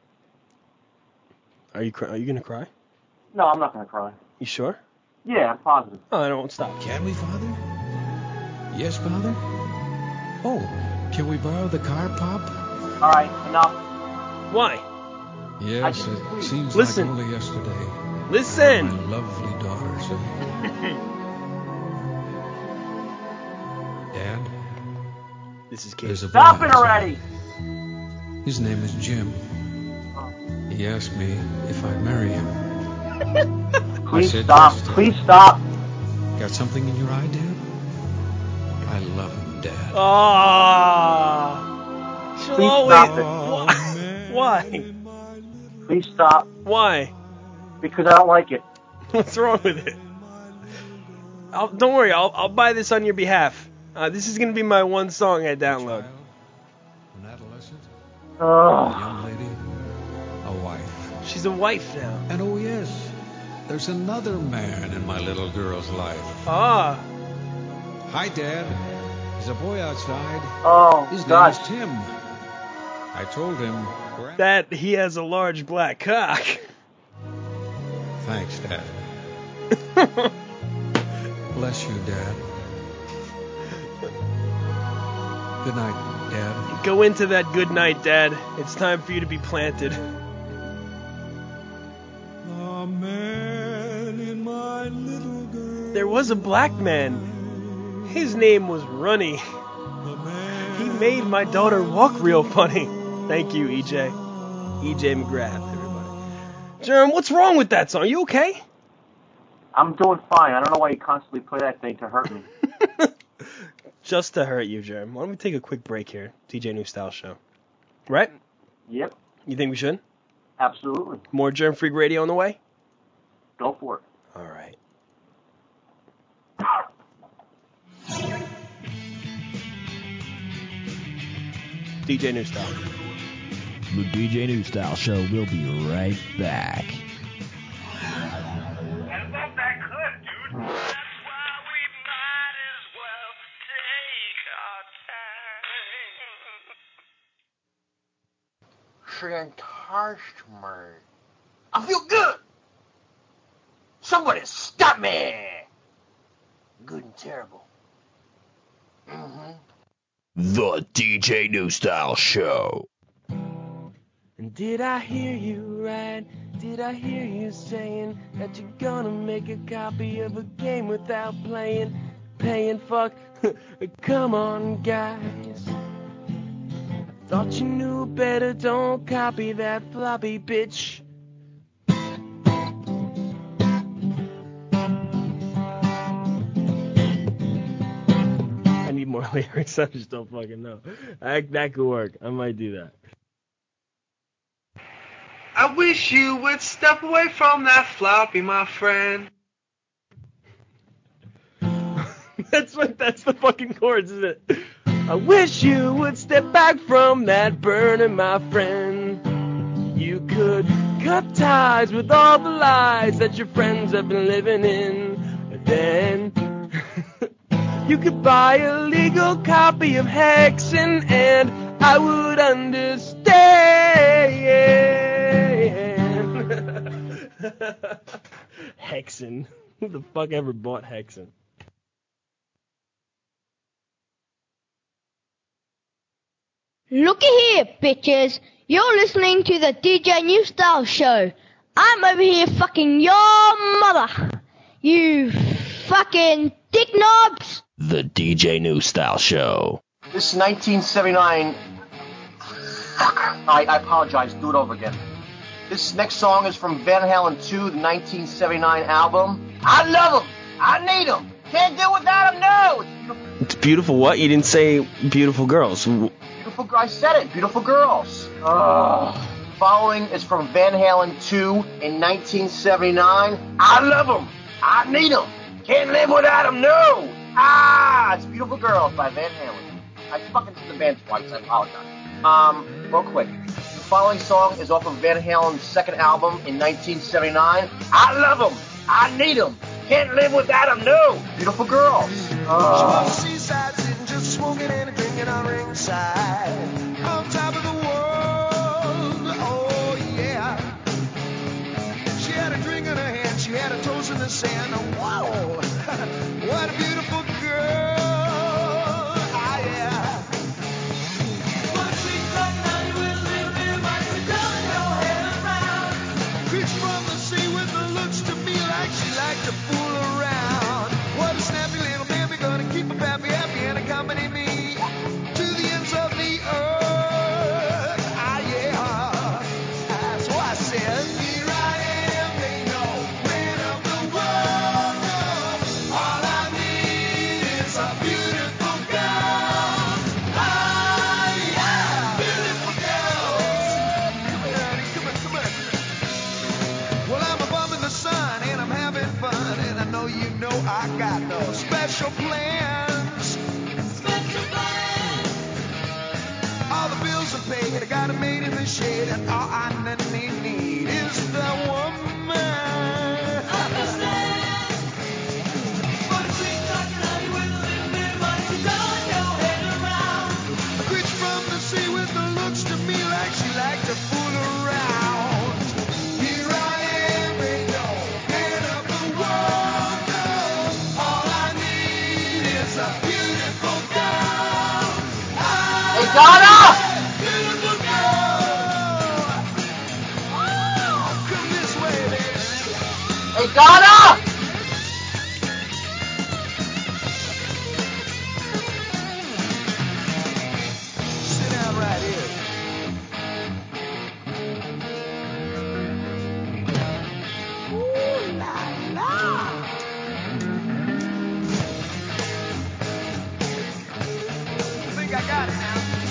Are you gonna cry? No, I'm not going to cry. You sure? Yeah, I'm positive. Oh, I won't stop. Can we, Father? Yes, Father? Oh, can we borrow the car, Pop? All right, enough. Why? Yes, it seems Listen. like only yesterday. Listen. My lovely daughter said, Dad, this is Kate. There's a boy Stop it outside. already! His name is Jim. He asked me if I'd marry him. Please I said stop. yes, Dad. Please stop. Got something in your eye, Dad? I love him, Dad. Ah. She'll Please always. stop it. Why? Please stop. Why? Because I don't like it. What's wrong with it? Don't worry. I'll buy this on your behalf. This is gonna be my one song I download. An adolescent, a Ugh. young lady, a wife. She's a wife now. And oh yes, there's another man in my little girl's life. Ah. Hi, Dad. There's a boy outside. Oh, His name gosh. is Tim. I told him That he has a large black cock. Thanks, Dad. Bless you, Dad. Good night, Dad. Go into that good night, Dad. It's time for you to be planted. The man in my little girl. There was a black man. His name was Runny. He made my daughter walk real funny. Thank you, EJ. EJ McGrath, everybody. Jerm, what's wrong with that song? You okay? I'm doing fine. I don't know why you constantly play that thing to hurt me. Just to hurt you, Jerm. Why don't we take a quick break here? DJ New Style Show. Right? Yep. You think we should? Absolutely. More Germ Freak Radio on the way? Go for it. All right. DJ New Style. The DJ New Style Show will be right back. She ain't touched me. I feel good. Somebody stop me. Good and terrible. Mm-hmm. The DJ New Style Show. Did I hear you right? Did I hear you saying that you're gonna make a copy of a game without paying fuck? Come on, guys. Thought you knew better, don't copy that floppy bitch. I need more lyrics, I just don't fucking know. That could work, I might do that. I wish you would step away from that floppy, my friend. That's the fucking chords, isn't it? I wish you would step back from that burner, my friend. You could cut ties with all the lies that your friends have been living in. And then you could buy a legal copy of Hexen and I would understand. Hexen. Who the fuck ever bought Hexen? Looky here, bitches. You're listening to the DJ New Style Show. I'm over here fucking your mother. You fucking dick knobs. The DJ New Style Show. This 1979 Fuck. Alright, I apologize. Do it over again. This next song is from Van Halen 2, the 1979 album. I love him. I need him. Can't do without him, no. It's beautiful what? You didn't say beautiful girls. Beautiful, I said it. Beautiful girls. Following is from Van Halen 2 in 1979. I love him. I need him. Can't live without him, no. It's Beautiful Girls by Van Halen. I fucking said the band twice. I apologize. Real quick. The following song is off of Van Halen's second album in 1979. I love him. I need him. Can't live without him, no. Beautiful Girls. She was seaside, sitting just smoking and drinking on ringside. On top of the world, oh yeah. She had a drink in her hand, she had her toes in the sand. Whoa, what a beautiful girl. To fool around. What a snappy little baby, gonna keep a pappy happy and accompany me to the ends of the earth. Yeah. So I said, here I am, they know, man of the world. All I need is a beautiful girl. Yeah, beautiful girls. Come on. Well, I'm a bum in the sun and I'm having fun, and I know you know I got no special plans. All the bills are paid, I got it made in the shade, and all I need is the woman. But it seems like an honey with a little bit of money, she's throwing your head around. A creature from the sea with the looks to me like she liked to fool around. Here I am, ain't no man of the world, no. All I need is a beautiful girl. Hey, Donna! Beautiful girl. Oh, come this way, baby. Hey, Donna! Sit down right here. Ooh la la. I think I got it now.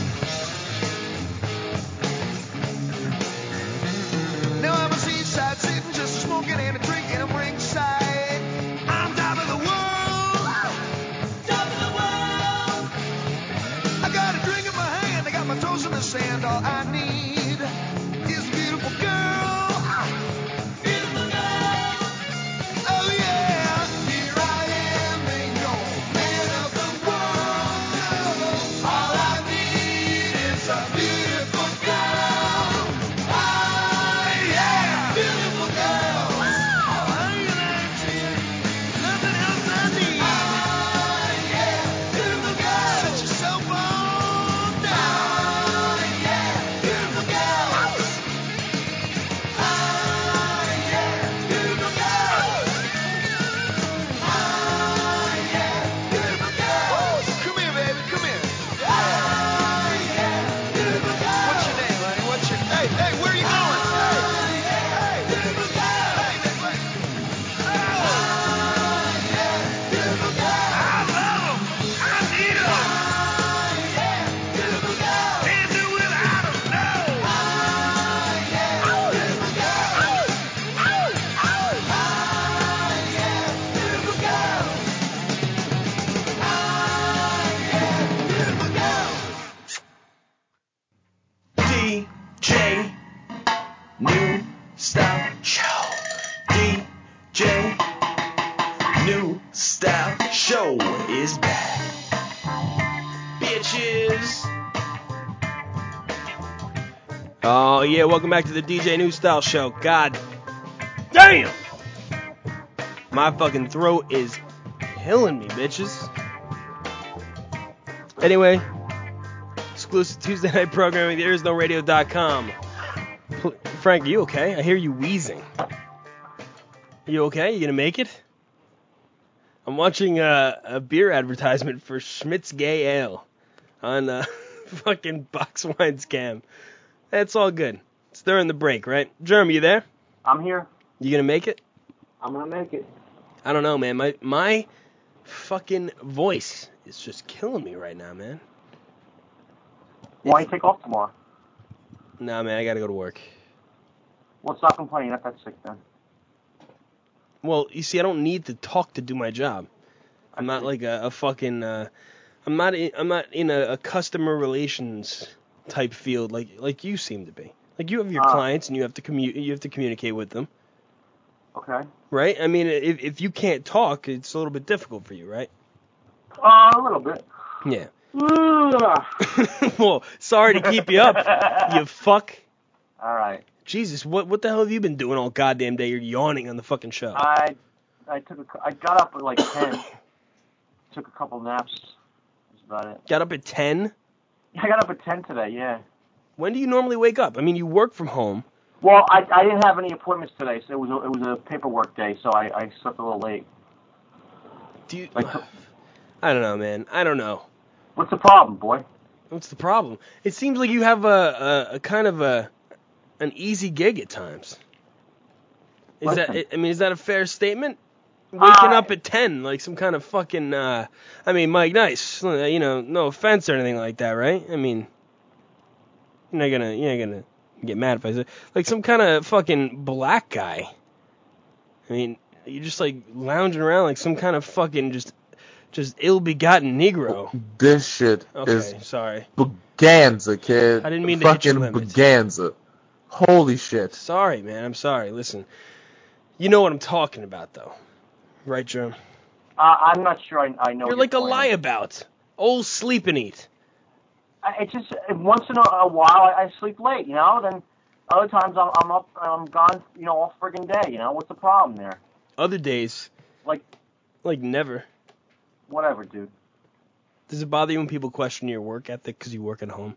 Now I'm a seaside sitting just smoking and a drinking. I'm ringside. I'm top of the world. Top of the world. I got a drink in my hand. I got my toes in the sand. All I need is a beautiful girl. Beautiful girl. Oh yeah. Here I am, ain't no man of the world. All I need is a beautiful girl. Yeah. Beautiful girl. Nothing else I need. Yeah. Beautiful girl. Set yourself on down. Yeah. Beautiful girl. Yeah. Beautiful girl. Yeah. Beautiful girl. Come here, baby. Come here. Yeah. Beautiful girl. What's your name, honey? What's your Hey, where are you going? Hey. Beautiful girl. Hey, wait. Beautiful girl. I love 'em. I need 'em. Beautiful girl. Can't do without 'em, no. Beautiful girl. Beautiful girl. Beautiful girl. DJ New Style Show. DJ New Style Show is back. Bitches. Oh, yeah, welcome back to the DJ New Style Show. God damn! My fucking throat is killing me, bitches. Anyway, exclusive Tuesday night programming, thereisnoradio.com. Frank, are you okay? I hear you wheezing. Are you okay? You gonna make it? I'm watching a beer advertisement for Schmidt's Gay Ale on fucking Box Wine Scam. That's all good. It's during the break, right? Jerm, you there? I'm here. You gonna make it? I'm gonna make it. I don't know, man. My fucking voice is just killing me right now, man. Why don't you take off tomorrow? Nah, man, I gotta go to work. Well, stop complaining. You're not that sick then. Well, you see, I don't need to talk to do my job. I'm not like a fucking. I'm not in a customer relations type field like you seem to be. Like you have your clients and you have to communicate with them. Okay. Right? I mean, if you can't talk, it's a little bit difficult for you, right? A little bit. Yeah. Well, sorry to keep you up, you fuck. All right. Jesus, what the hell have you been doing all goddamn day? You're yawning on the fucking show. I got up at like 10. Took a couple naps. That's about it. Got up at 10? I got up at 10 today, yeah. When do you normally wake up? I mean, you work from home. Well, I didn't have any appointments today, so it was a paperwork day, so I slept a little late. Do you? I don't know, man. I don't know. What's the problem, boy? What's the problem? It seems like you have a kind of an easy gig at times. Is that a fair statement? Waking up at 10 like some kind of fucking Mike Nice, no offense or anything like that, right? I mean, you're not gonna get mad if I say like some kind of fucking black guy. I mean, you're just like lounging around like some kind of fucking just ill-begotten Negro. This shit is sorry. Baganza, kid. I didn't mean to hit your limit. Baganza. Holy shit. Sorry, man. I'm sorry. Listen, you know what I'm talking about, though. Right, Jerm? I'm not sure I know. You're like a lieabout. Old sleep and eat. It's just once in a while I sleep late, Then other times I'm up, I'm gone, all friggin' day. What's the problem there? Other days. Like never. Whatever, dude. Does it bother you when people question your work ethic because you work at home?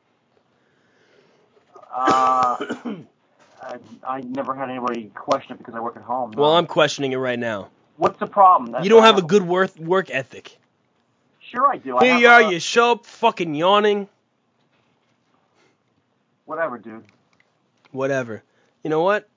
I never had anybody question it because I work at home. No. Well, I'm questioning it right now. What's the problem? You don't have a good work ethic. Sure I do. Here you are, you show up fucking yawning. Whatever, dude. Whatever. You know what?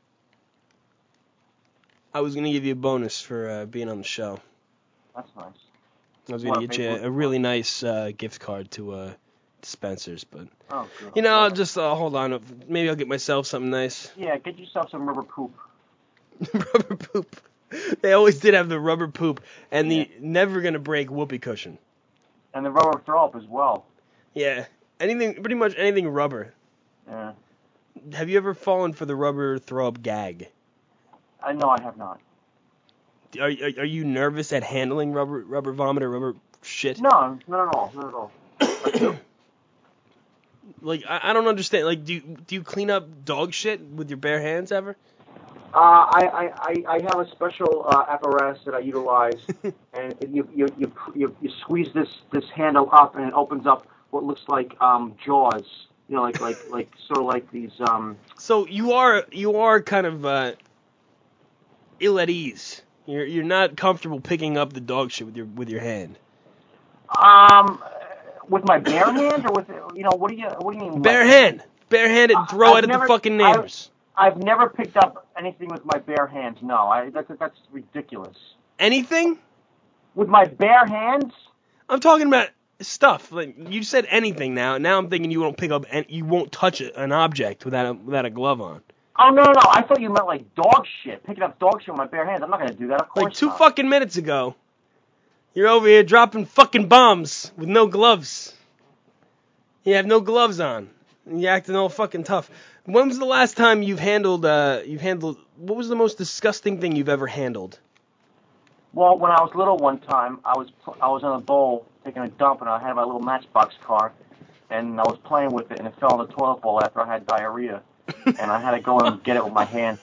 I was going to give you a bonus for being on the show. That's nice. I was going to get you a really nice gift card to Spencer's, but good. I'll just hold on. Maybe I'll get myself something nice. Yeah, get yourself some rubber poop. Rubber poop. They always did have the rubber poop and the never gonna break whoopee cushion. And the rubber throw up as well. Yeah, pretty much anything rubber. Yeah. Have you ever fallen for the rubber throw up gag? No, I have not. Are you nervous at handling rubber vomit or rubber shit? No, not at all. Not at all. Like I don't understand. Like do you clean up dog shit with your bare hands ever? I have a special apparatus that I utilize, and you squeeze this handle up, and it opens up what looks like jaws. Like sort of like these. So you are kind of ill at ease. You're not comfortable picking up the dog shit with your hand. With my bare hand, or with what do you mean? Barehanded, throw it at the fucking neighbors. I've never picked up anything with my bare hands. No, that's ridiculous. Anything? With my bare hands? I'm talking about stuff. Like you said anything now. Now I'm thinking you won't pick up and you won't touch an object without a glove on. Oh no! I thought you meant like dog shit. Picking up dog shit with my bare hands. I'm not gonna do that. Of course. Like 2 fucking minutes ago, you're over here dropping fucking bombs with no gloves. You have no gloves on. And you're acting all fucking tough. When was the last time you've handled, what was the most disgusting thing you've ever handled? Well, when I was little one time, I was in a bowl taking a dump, and I had my little Matchbox car, and I was playing with it, and it fell in the toilet bowl after I had diarrhea, and I had to go and get it with my hand.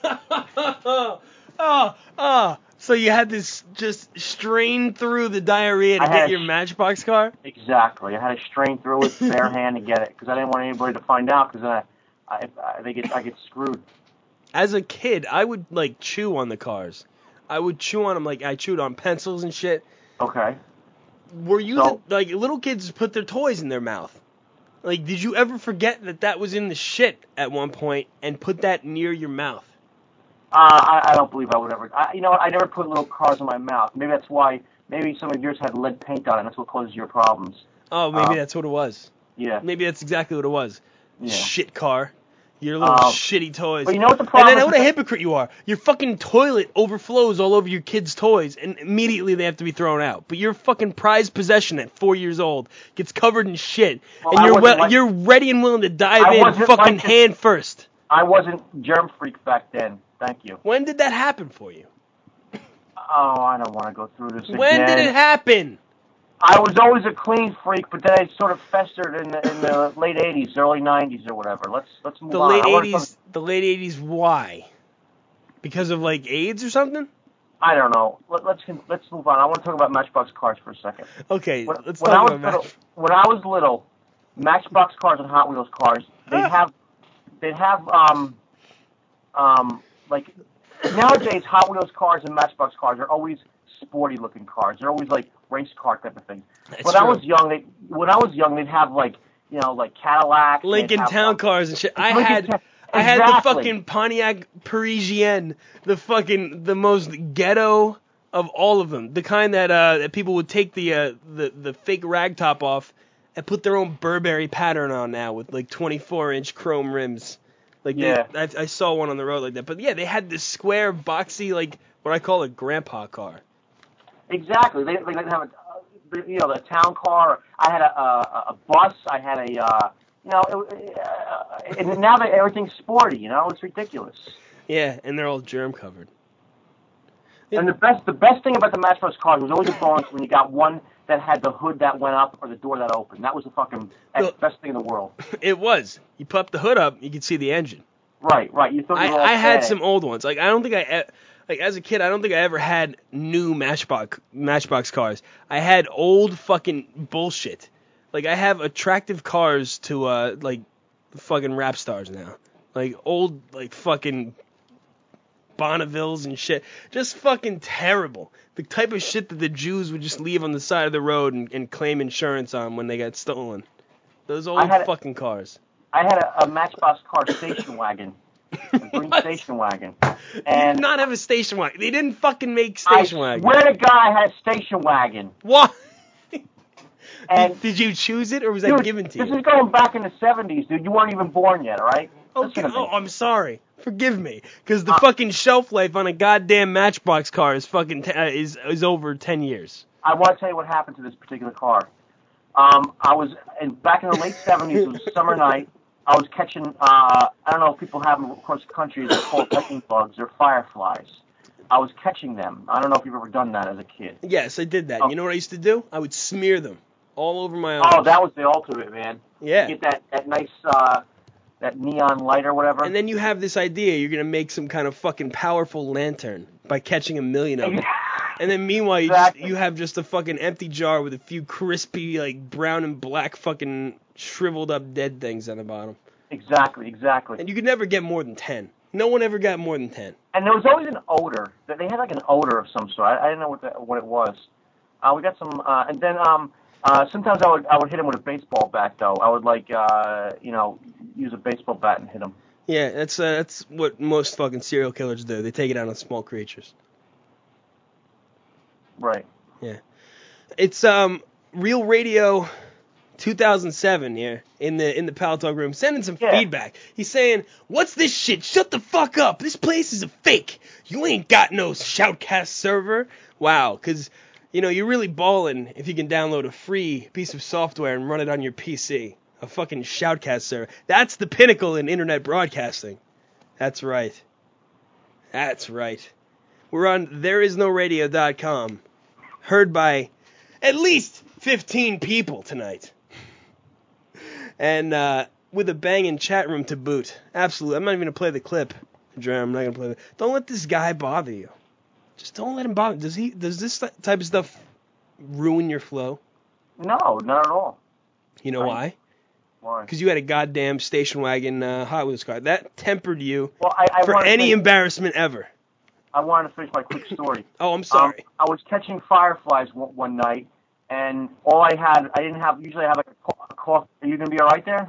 So you had to just strain through the diarrhea to get your Matchbox car? Exactly. I had to strain through it bare hand to get it, because I didn't want anybody to find out, because then I get screwed. As a kid, I would like chew on the cars. I would chew on them like I chewed on pencils and shit. Okay. Were you like little kids put their toys in their mouth? Like, did you ever forget that was in the shit at one point and put that near your mouth? I don't believe I would ever. You know what? I never put little cars in my mouth. Maybe that's why. Maybe some of yours had lead paint on it. And that's what causes your problems. Oh, maybe that's what it was. Yeah. Maybe that's exactly what it was. Yeah. Shit car. Your little shitty toys. But you know what the problem And then is? what a hypocrite you are. Your fucking toilet overflows all over your kids' toys, and immediately they have to be thrown out. But your fucking prized possession at 4 years old gets covered in shit, Well, and you're ready and willing to dive in fucking hand first. I wasn't germ freak back then. Thank you. When did that happen for you? Oh, I don't want to go through this again. When did it happen? I was always a clean freak, but then it sort of festered in the late 80s, early 90s or whatever. Let's move on. The late 80s, why? Because of, like, AIDS or something? I don't know. Let's move on. I want to talk about Matchbox cars for a second. Okay, let's talk about Matchbox. When I was little, Matchbox cars and Hot Wheels cars, they'd have like, nowadays Hot Wheels cars and Matchbox cars are always sporty looking cars. They're always like race car type of things. When I was young, they'd have like Cadillacs, Lincoln Town cars and shit. I had the fucking Pontiac Parisienne, the most ghetto of all of them. The kind that people would take the fake rag top off and put their own Burberry pattern on now with like 24-inch chrome rims. Like I saw one on the road like that. But yeah, they had this square, boxy, like what I call a grandpa car. Exactly. They didn't have a town car. I had a bus. I had and now that everything's sporty. It's ridiculous. Yeah, and they're all germ covered. And the best thing about the Matchbox cars was always a bonus when you got one that had the hood that went up or the door that opened. That was the fucking best thing in the world. It was. You pop the hood up, you could see the engine. Right. You thought I had some old ones. Like I don't think as a kid, I don't think I ever had new Matchbox cars. I had old fucking bullshit. Like I have attractive cars to like fucking rap stars now. Like old like fucking Bonnevilles and shit. Just fucking terrible. The type of shit that the Jews would just leave on the side of the road and claim insurance on when they got stolen. Those old fucking cars. I had a Matchbox car station wagon. A green station wagon. And you did not have a station wagon. They didn't fucking make station wagons. I swear to God I had a station wagon. What? And did you choose it or was that given to you? This is going back in the 70s, dude. You weren't even born yet, all right? Okay. Oh, I'm sorry. Forgive me, because the fucking shelf life on a goddamn Matchbox car is fucking is over 10 years. I want to tell you what happened to this particular car. I was back in the late 70s. It was a summer night. I was catching. I don't know if people have them across the country. They're called lightning bugs or fireflies. I was catching them. I don't know if you've ever done that as a kid. Yes, I did that. You know what I used to do? I would smear them all over my arms. Oh, that was the ultimate, man. Yeah. You get that nice. That neon light or whatever. And then you have this idea you're going to make some kind of fucking powerful lantern by catching a million of them. And then meanwhile, you have just a fucking empty jar with a few crispy, like, brown and black fucking shriveled up dead things on the bottom. Exactly. And you could never get more than 10. No one ever got more than 10. And there was always an odor. They had like an odor of some sort. I didn't know what it was. We got some, and then sometimes I would hit him with a baseball bat though. I would use a baseball bat and hit him. Yeah, that's what most fucking serial killers do. They take it out on small creatures. Right. Yeah. It's Real Radio 2007 here in the Pal Talk room sending some feedback. He's saying, "What's this shit? Shut the fuck up. This place is a fake. You ain't got no Shoutcast server." Wow, cuz you're really balling if you can download a free piece of software and run it on your PC. A fucking Shoutcast server. That's the pinnacle in internet broadcasting. That's right. We're on thereisnoradio.com. Heard by at least 15 people tonight. And with a banging chat room to boot. Absolutely. I'm not even going to play the clip. I'm not going to play it. Don't let this guy bother you. Just don't let him bother. Does this type of stuff ruin your flow? No, not at all. You know why? Why? Because you had a goddamn station wagon Hot Wheels car. That tempered you for any embarrassment ever. I wanted to finish my quick story. Oh, I'm sorry. I was catching fireflies one night, and usually I have like a coffee. Are you gonna be all right there?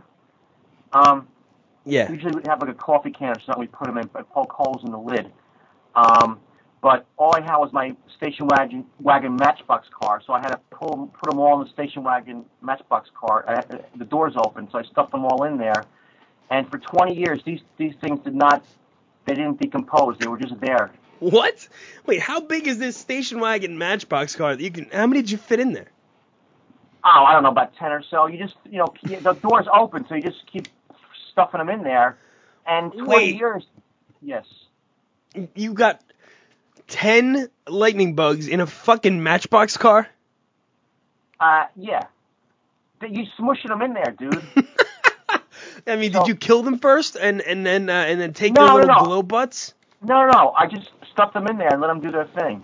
Yeah. Usually we have like a coffee can or something. We put them in, poke holes in the lid. But all I had was my station wagon Matchbox car, so I had to put them all in the station wagon Matchbox car. The doors open, so I stuffed them all in there. And for 20 years, these things didn't decompose. They were just there. What? Wait, how big is this station wagon Matchbox car? How many did you fit in there? Oh, I don't know, about 10 or so. You just, the doors open, so you just keep stuffing them in there. And 20 years, yes. You got 10 lightning bugs in a fucking Matchbox car? Yeah. You smushing them in there, dude. I mean, did you kill them first and then take their little glow butts? No. I just stuffed them in there and let them do their thing.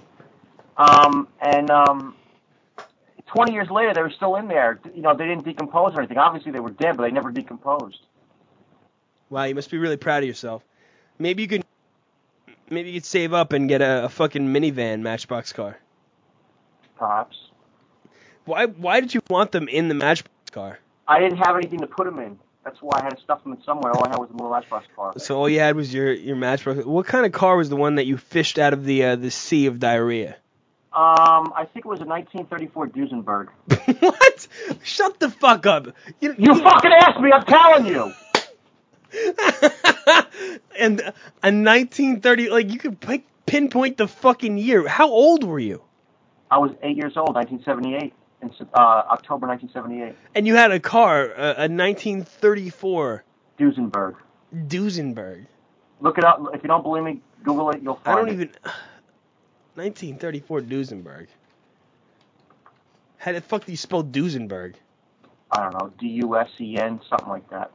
20 years later, they were still in there. They didn't decompose or anything. Obviously, they were dead, but they never decomposed. Wow, you must be really proud of yourself. Maybe you could save up and get a fucking minivan Matchbox car. Perhaps. Why did you want them in the Matchbox car? I didn't have anything to put them in. That's why I had to stuff them in somewhere. All I had was a little Matchbox car. So all you had was your Matchbox. What kind of car was the one that you fished out of the sea of diarrhea? I think it was a 1934 Duesenberg. What? Shut the fuck up. You fucking asked me, I'm telling you! And a 1930, you could pinpoint the fucking year. How old were you? I was 8 years old, 1978. In October 1978. And you had a car, a 1934... Duesenberg. Look it up. If you don't believe me, Google it, you'll find it. 1934 Duesenberg. How the fuck do you spell Duesenberg? I don't know, D-U-S-E-N, something like that.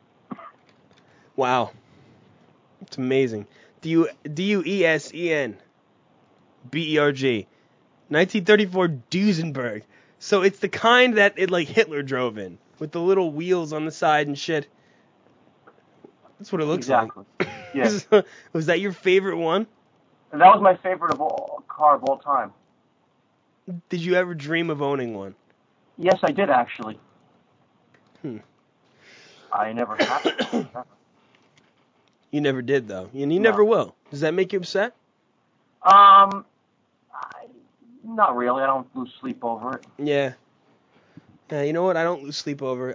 Wow. It's amazing. D-U-E-S-E-N. B-E-R-G. 1934 Duesenberg. So it's the kind that Hitler drove in, with the little wheels on the side and shit. That's what it looks like. Yes. Was that your favorite one? That was my favorite car of all time. Did you ever dream of owning one? Yes, I did, actually. I never had. You never did, though. And you never will. Does that make you upset? Not really. I don't lose sleep over it. Yeah. Yeah, you know what? I don't lose sleep over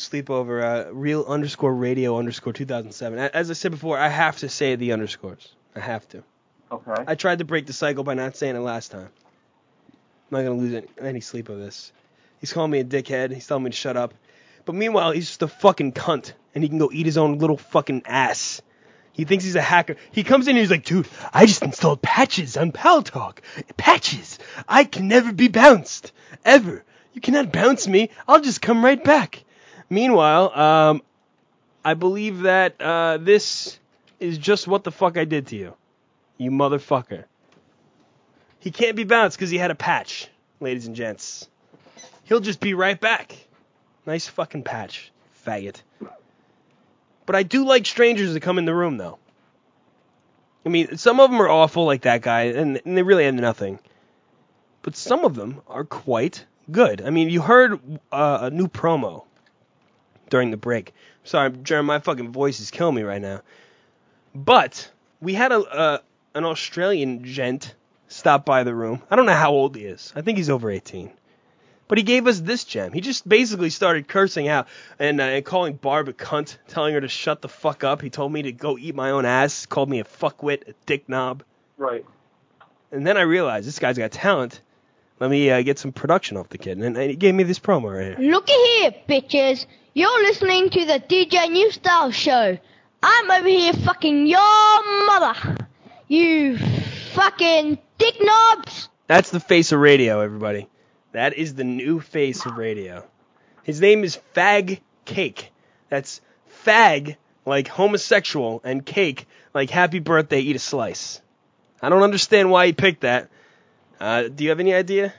real_radio_2007. As I said before, I have to say the underscores. I have to. Okay. I tried to break the cycle by not saying it last time. I'm not going to lose any sleep of this. He's calling me a dickhead. He's telling me to shut up. But meanwhile, he's just a fucking cunt. And he can go eat his own little fucking ass. He thinks he's a hacker. He comes in and he's like, dude, I just installed patches on Paltalk. Patches. I can never be bounced. Ever. You cannot bounce me. I'll just come right back. Meanwhile, I believe that this is just what the fuck I did to you. You motherfucker. He can't be bounced because he had a patch, ladies and gents. He'll just be right back. Nice fucking patch, faggot. But I do like strangers that come in the room, though. I mean, some of them are awful, like that guy, and they really have nothing. But some of them are quite good. I mean, you heard a new promo during the break. Sorry, Jeremy, my fucking voice is killing me right now. But we had an Australian gent stop by the room. I don't know how old he is. I think he's over 18. But he gave us this gem. He just basically started cursing out and calling Barb a cunt, telling her to shut the fuck up. He told me to go eat my own ass, called me a fuckwit, a dick knob. Right. And then I realized this guy's got talent. Let me get some production off the kid. And he gave me this promo right here. Looky here, bitches. You're listening to the DJ New Style Show. I'm over here fucking your mother. You fucking dick knobs. That's the face of radio, everybody. That is the new face of radio. His name is Fag Cake. That's fag, like homosexual, and cake, like happy birthday, eat a slice. I don't understand why he picked that. Do you have any idea?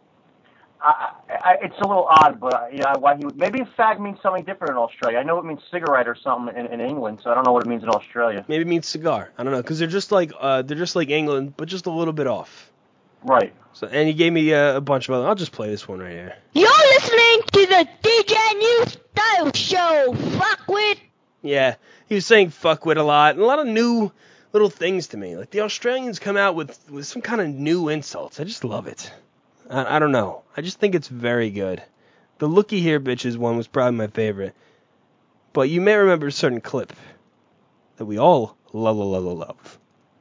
It's a little odd, but why he would. Maybe fag means something different in Australia. I know it means cigarette or something in England, so I don't know what it means in Australia. Maybe it means cigar. I don't know, because they're just like England, but just a little bit off. Right. So, and he gave me a bunch of other. I'll just play this one right here. You're listening to the DJ New Style Show, fuckwit. Yeah, he was saying fuckwit a lot, and a lot of new little things to me. Like, the Australians come out with some kind of new insults. I just love it. I don't know. I just think it's very good. The looky here bitches one was probably my favorite. But you may remember a certain clip that we all love.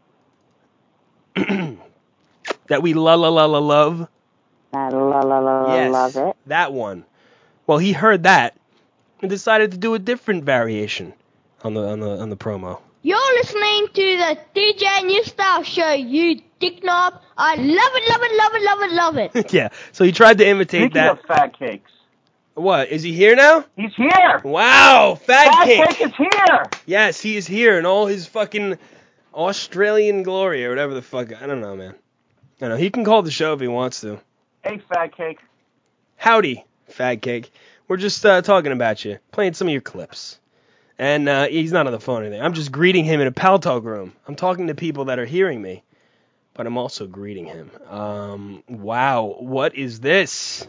That we love. Yes, love it. that one. Well, he heard that and decided to do a different variation on the promo. You're listening to the DJ New Style Show, you dick knob. I love it. Yeah, so he tried to imitate Speaking that. of fat cakes. What, is he here now? He's here. Wow, Fat Cake. Fat Cake is here. Yes, he is here in all his fucking Australian glory or whatever the fuck. I don't know, man. I know, he can call the show if he wants to. Hey, Fat Cake. Howdy, Fat Cake. We're just talking about you, playing some of your clips. And he's not on the phone or anything. I'm just greeting him in a Pal Talk room. I'm talking to people that are hearing me, but I'm also greeting him. Wow, what is this?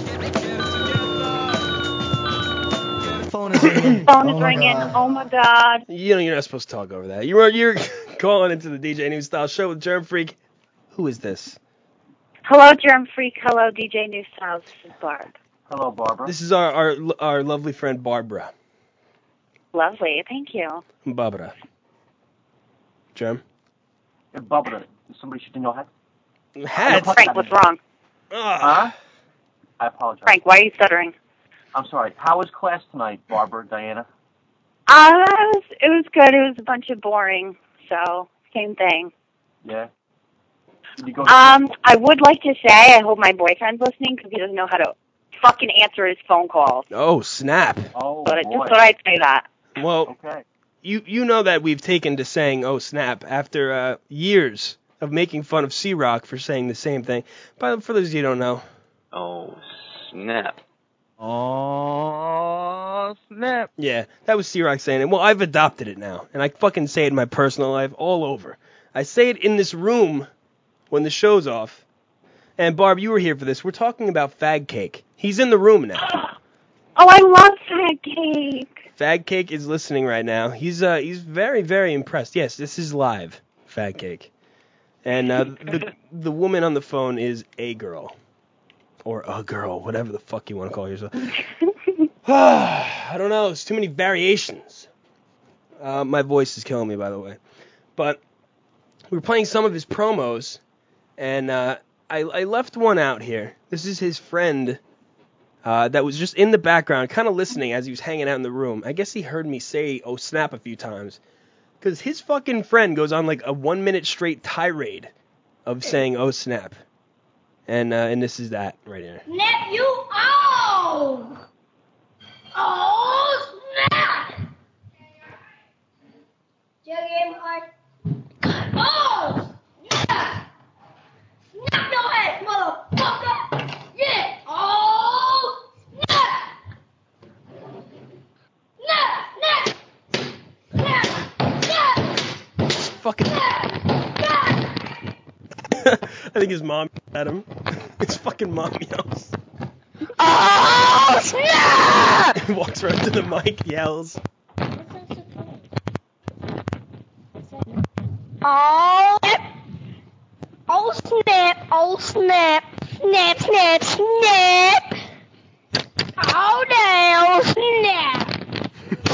Phone is ringing. Phone is ringing. Oh my God. You know, you're not supposed to talk over that. You're calling into the DJ New Style Show with Germ Freak. Who is this? Hello, Germ Freak. Hello, DJ New Styles. This is Barb. Hello, Barbara. This is our lovely friend Barbara. Lovely. Thank you. Barbara. Germ? Yeah, Barbara. Somebody should know hat. Hat? Frank, what's wrong? Huh? I apologize. Frank, why are you stuttering? I'm sorry. How was class tonight, Barbara, Diana? It was good. It was a bunch of boring, so same thing. Yeah. Did you go I would like to say I hope my boyfriend's listening because he doesn't know how to fucking answer his phone calls. Oh, snap. Oh, but boy. just thought I'd say that. Well, okay. You know that we've taken to saying "oh snap" after years of making fun of C-Rock for saying the same thing. But for those of you who don't know, oh snap. Oh snap. Yeah, that was C-Rock saying it. Well, I've adopted it now, and I fucking say it in my personal life all over. I say it in this room when the show's off. And Barb, you were here for this. We're talking about Fag Cake. He's in the room now. Oh, I love Fag Cake. Fag Cake is listening right now. He's very, very impressed. Yes, this is live, Fag Cake. And the woman on the phone is a girl. Or a girl, whatever the fuck you want to call yourself. I don't know. There's too many variations. My voice is killing me, by the way. But we were playing some of his promos, and I left one out here. This is his friend that was just in the background, kind of listening as he was hanging out in the room. I guess he heard me say, oh, snap, a few times. Because his fucking friend goes on like a 1 minute straight tirade of saying, oh, snap. And this is that right here. Snap you off! Oh, snap! Oh, snap! Snap your head, motherfucker! Yeah! Oh, snap! Snap! Snap! Snap! Snap! Fucking. I think his mom at him. His fucking mom yells. Oh, snap! He walks right to the mic, yells. Oh, oh, snap, oh, snap, snap, snap, snap. Oh, now, snap.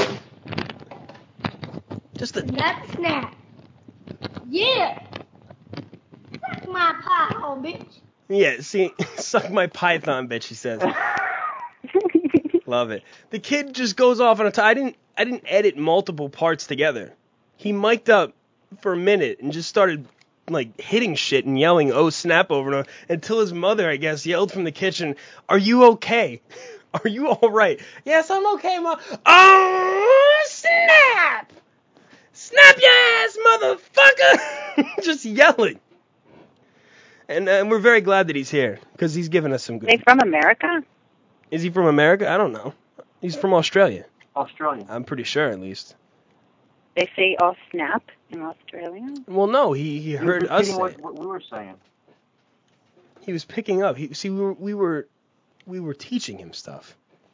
Just a snap. Yeah. Suck my python, bitch. Yeah, see, suck my python, bitch, he says. Love it. The kid just goes off on a I didn't edit multiple parts together. He mic'd up for a minute and just started like hitting shit and yelling oh snap over and over until his mother, I guess, yelled from the kitchen, "Are you okay? Are you all right?" "Yes, I'm okay, Mom." "Oh snap! Snap your ass, motherfucker!" Just yelling. And we're very glad that he's here because he's giving us some good. Are they from America? Is he from America? I don't know. He's from Australia. Australia. I'm pretty sure, at least. They say oh snap in Australia? Well, no, he heard us say it. What we were saying. He was picking up. We were teaching him stuff.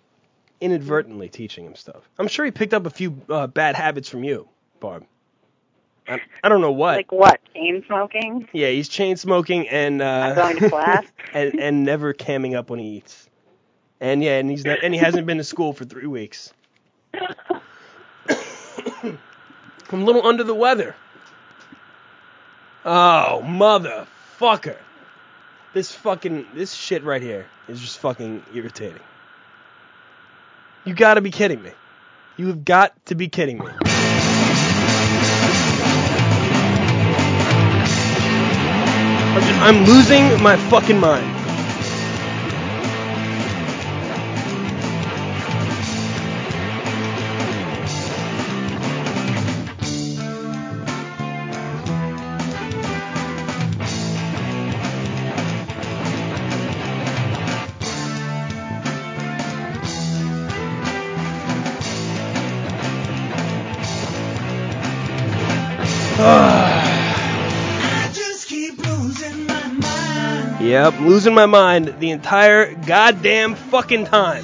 inadvertently teaching him stuff. I'm sure he picked up a few bad habits from you, Barb. I don't know what. Like what? Chain smoking? Yeah, he's chain smoking and going to class and never camming up when he eats. And yeah, and he hasn't been to school for 3 weeks. I'm a little under the weather. Oh, motherfucker. This shit right here is just fucking irritating. You gotta be kidding me. You have got to be kidding me. I'm losing my fucking mind. Yep, I'm losing my mind the entire goddamn fucking time.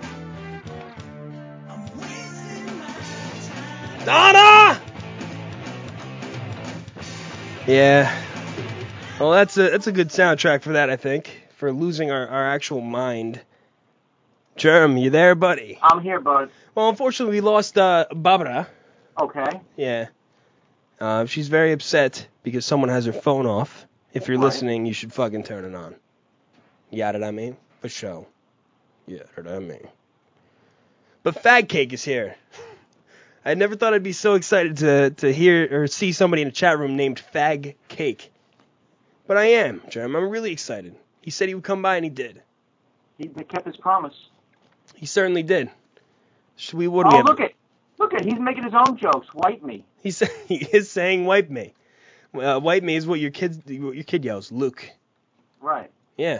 Donna! Yeah. Well, that's a good soundtrack for that, I think. For losing our actual mind. Germ, you there, buddy? I'm here, bud. Well, unfortunately, we lost Barbara. Okay. Yeah. She's very upset because someone has her phone off. If you're listening, you should fucking turn it on. You got what I mean? For sure. Yeah, what I mean. But Fag Cake is here. I never thought I'd be so excited to hear or see somebody in the chat room named Fag Cake. But I am, Jerem. I'm really excited. He said he would come by, and he did. He kept his promise. He certainly did. Look at, he's making his own jokes. Wipe me. He is saying wipe me. Wipe me is what your kid yells. Luke. Right. Yeah.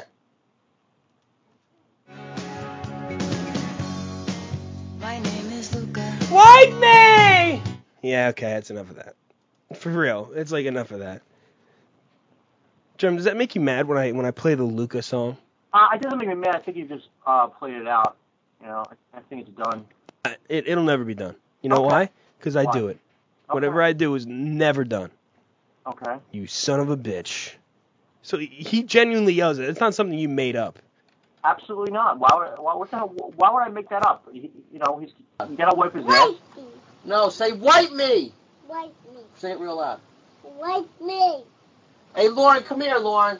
My name is Luca. Wipe me! Yeah, okay, that's enough of that. For real, it's like enough of that. Jerem, does that make you mad when I play the Luca song? It doesn't make me mad. I think you just played it out. You know, I think it's done. It'll never be done. You know why? Because I do it. Okay. Whatever I do is never done. Okay. You son of a bitch. So he genuinely yells it. It's not something you made up. Absolutely not. Why would I make that up? You gotta wipe his ass. No, say wipe me. Wipe me. Say it real loud. Wipe me. Hey, Lauren, come here, Lauren.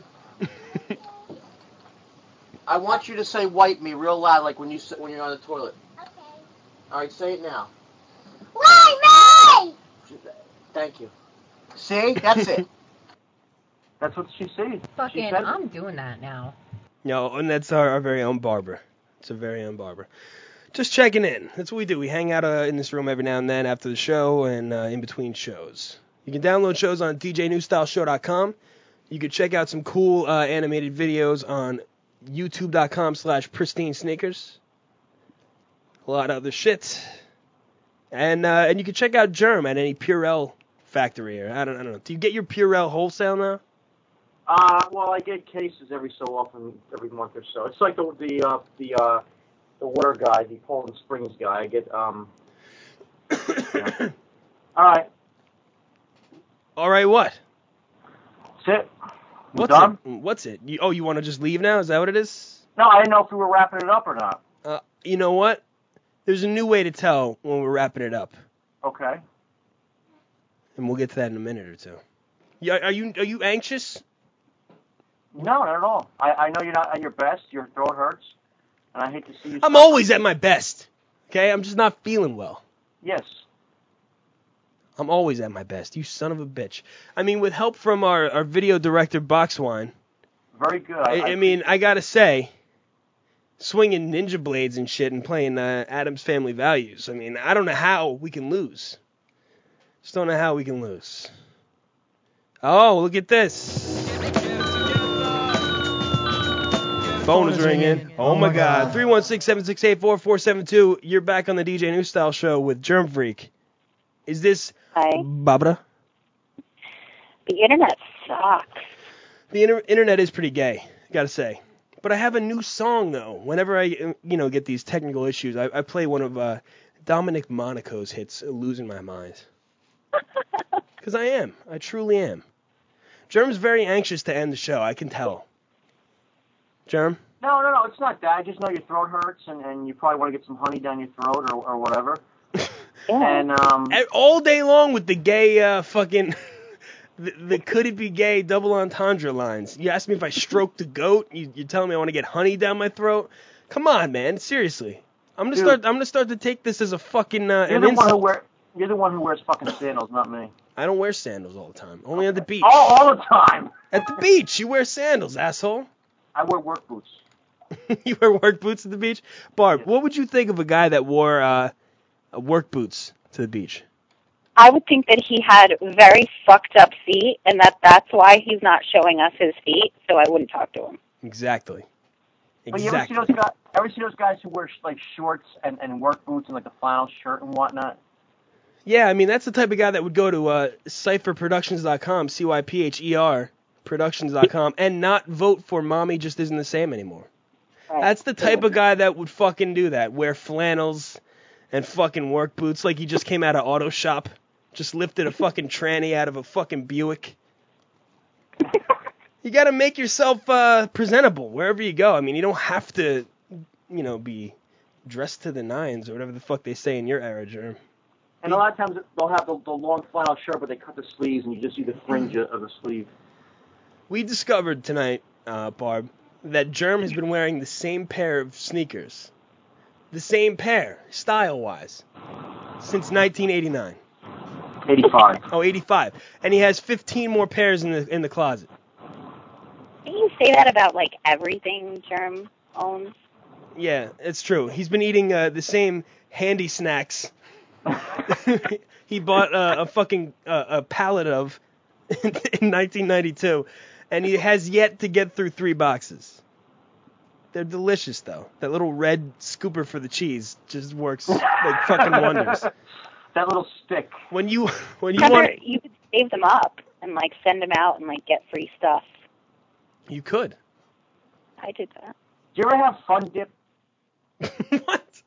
I want you to say wipe me real loud, like when you're on the toilet. Okay. All right, say it now. Wipe me! Thank you. See? That's it. That's what she said. Fucking, I'm doing that now. No, and that's our very own Barbara. It's our very own Barbara. Just checking in. That's what we do. We hang out in this room every now and then after the show and in between shows. You can download shows on djnewstyleshow.com. You can check out some cool animated videos on youtube.com/pristinesneakers. A lot of other shit. And you can check out Germ at any Purell factory. Or I don't know. Do you get your Purell wholesale now? Well, I get cases every so often, every month or so. It's like the water guy, the Poland Springs guy. I get yeah. All right. All right, what? That's it. What's done? it? What's it? You want to just leave now? Is that what it is? No, I didn't know if we were wrapping it up or not. You know what? There's a new way to tell when we're wrapping it up. Okay. And we'll get to that in a minute or two. Are you anxious? No, not at all. I know you're not at your best. Your throat hurts, and I hate to see you. I'm always at my best. Okay, I'm just not feeling well. Yes. I'm always at my best. You son of a bitch. I mean, with help from our video director, Boxwine. Very good. I mean, I gotta say, swinging ninja blades and shit and playing Addams Family Values. I mean, I don't know how we can lose. Just don't know how we can lose. Oh, look at this. Phone is ringing. Oh my God. 316-768-4472. You're back on the DJ New Style Show with Germ Freak. Is this Barbara? The internet sucks. The internet is pretty gay, gotta say. But I have a new song, though. Whenever I, get these technical issues, I play one of Dominic Monaco's hits, Losing My Mind. Because I am. I truly am. Germ's very anxious to end the show. I can tell. Germ? No, it's not that. I just know your throat hurts, and you probably want to get some honey down your throat or whatever. And all day long with the gay fucking... the could it be gay double entendre lines. You ask me if I stroked a goat. You telling me I want to get honey down my throat. Come on, man. Seriously. I'm gonna start to take this as a fucking You're the one who wears fucking sandals, not me. I don't wear sandals all the time. Only at the beach. All the time. At the beach, you wear sandals, asshole. I wear work boots. You wear work boots at the beach? Barb, what would you think of a guy that wore work boots to the beach? I would think that he had very fucked up feet, and that's why he's not showing us his feet, so I wouldn't talk to him. Exactly. But you ever see those guys who wear like shorts and work boots and like a flannel shirt and whatnot? Yeah, I mean, that's the type of guy that would go to cypherproductions.com, CYPHER productions.com, and not vote for Mommy Just Isn't the Same anymore. Right. That's the type of guy that would fucking do that. Wear flannels and fucking work boots like he just came out of auto shop. Just lifted a fucking tranny out of a fucking Buick. You gotta make yourself presentable wherever you go. I mean, you don't have to, be dressed to the nines or whatever the fuck they say in your era, Germ. And a lot of times they'll have the long flannel shirt, but they cut the sleeves and you just see the fringe of the sleeve. We discovered tonight, Barb, that Germ has been wearing the same pair of sneakers. The same pair, style-wise, since 1989. 85. Oh, 85. And he has 15 more pairs in the closet. Can you say that about, everything Germ owns? Yeah, it's true. He's been eating the same handy snacks he bought a fucking a pallet of in 1992, and he has yet to get through 3 boxes. They're delicious, though. That little red scooper for the cheese just works like fucking wonders. That little stick. When you you could save them up and send them out and get free stuff. You could. I did that. Do you ever have Fun Dip? What?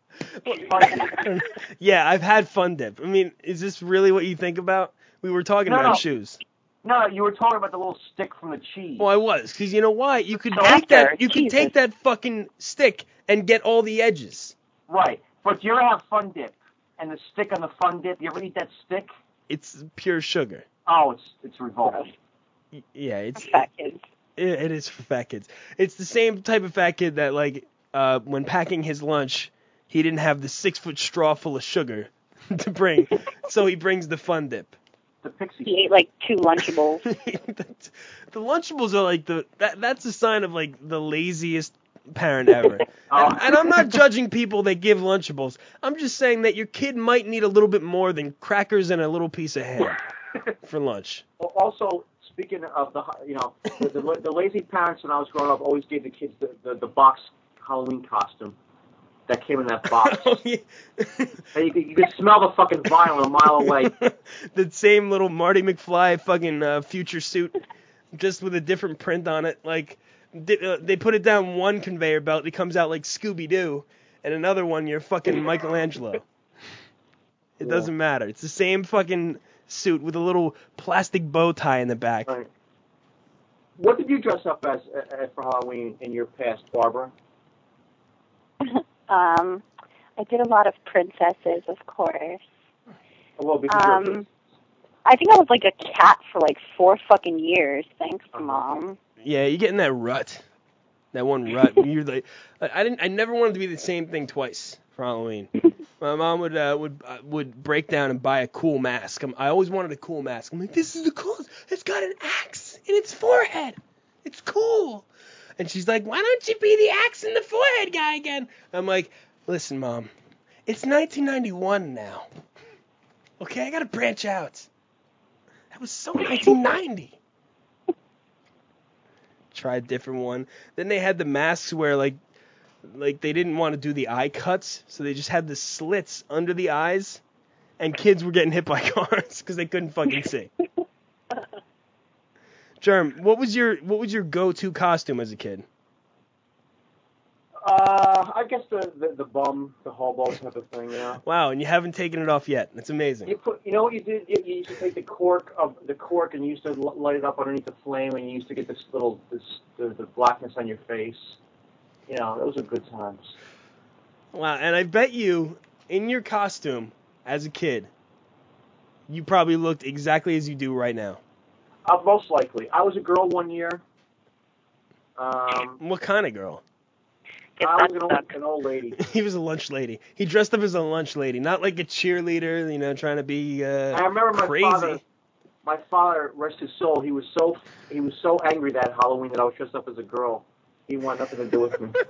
Yeah, I've had Fun Dip. I mean, is this really what you think about? We were talking about shoes. No, you were talking about the little stick from the cheese. Well, I was, because you know why? You could take that. You could take that fucking stick and get all the edges. Right, but do you ever have Fun Dip and the stick on the Fun Dip? You ever eat that stick? It's pure sugar. Oh, it's revolting. Yeah, it's fat kids. It is for fat kids. It's the same type of fat kid that when packing his lunch, he didn't have the 6-foot straw full of sugar to bring, so he brings the Fun Dip. The Pixie. He ate 2 Lunchables. The Lunchables are that's a sign of the laziest parent ever. And I'm not judging people that give Lunchables. I'm just saying that your kid might need a little bit more than crackers and a little piece of ham for lunch. Well, also, speaking of the lazy parents when I was growing up always gave the kids the box Halloween costume that came in that box. Oh, yeah. And you could smell the fucking vinyl a mile away. The same little Marty McFly fucking future suit, just with a different print on it. They put it down one conveyor belt, it comes out like Scooby-Doo, and another one you're fucking Michelangelo. It doesn't matter. It's the same fucking suit with a little plastic bow tie in the back. Right. What did you dress up as for Halloween in your past, Barbara? I did a lot of princesses, of course. Well, because I think I was a cat for 4 fucking years, thanks to Mom. Yeah, you get in that rut. That one rut. You're I never wanted to be the same thing twice for Halloween. My mom would break down and buy a cool mask. I always wanted a cool mask. I'm like, this is the coolest. It's got an axe in its forehead. It's cool. And she's like, why don't you be the axe in the forehead guy again? I'm like, listen, Mom, it's 1991 now. Okay, I gotta branch out. That was so 1990. Try a different one. Then they had the masks where they didn't want to do the eye cuts, so they just had the slits under the eyes, and kids were getting hit by cars because they couldn't fucking see. Germ, what was your go-to costume as a kid? I guess the bum, the hobo type of thing, Wow, and you haven't taken it off yet. That's amazing. You know what you did? You used to take the cork and you used to light it up underneath the flame, and you used to get the blackness on your face. You know, those are good times. Wow, and I bet you, in your costume as a kid, you probably looked exactly as you do right now. Most likely. I was a girl one year. What kind of girl? I was an old lady. He was a lunch lady. He dressed up as a lunch lady, not like a cheerleader, you know, trying to be I remember crazy. My father, rest his soul, he was so angry that Halloween that I was dressed up as a girl. He wanted nothing to do with me.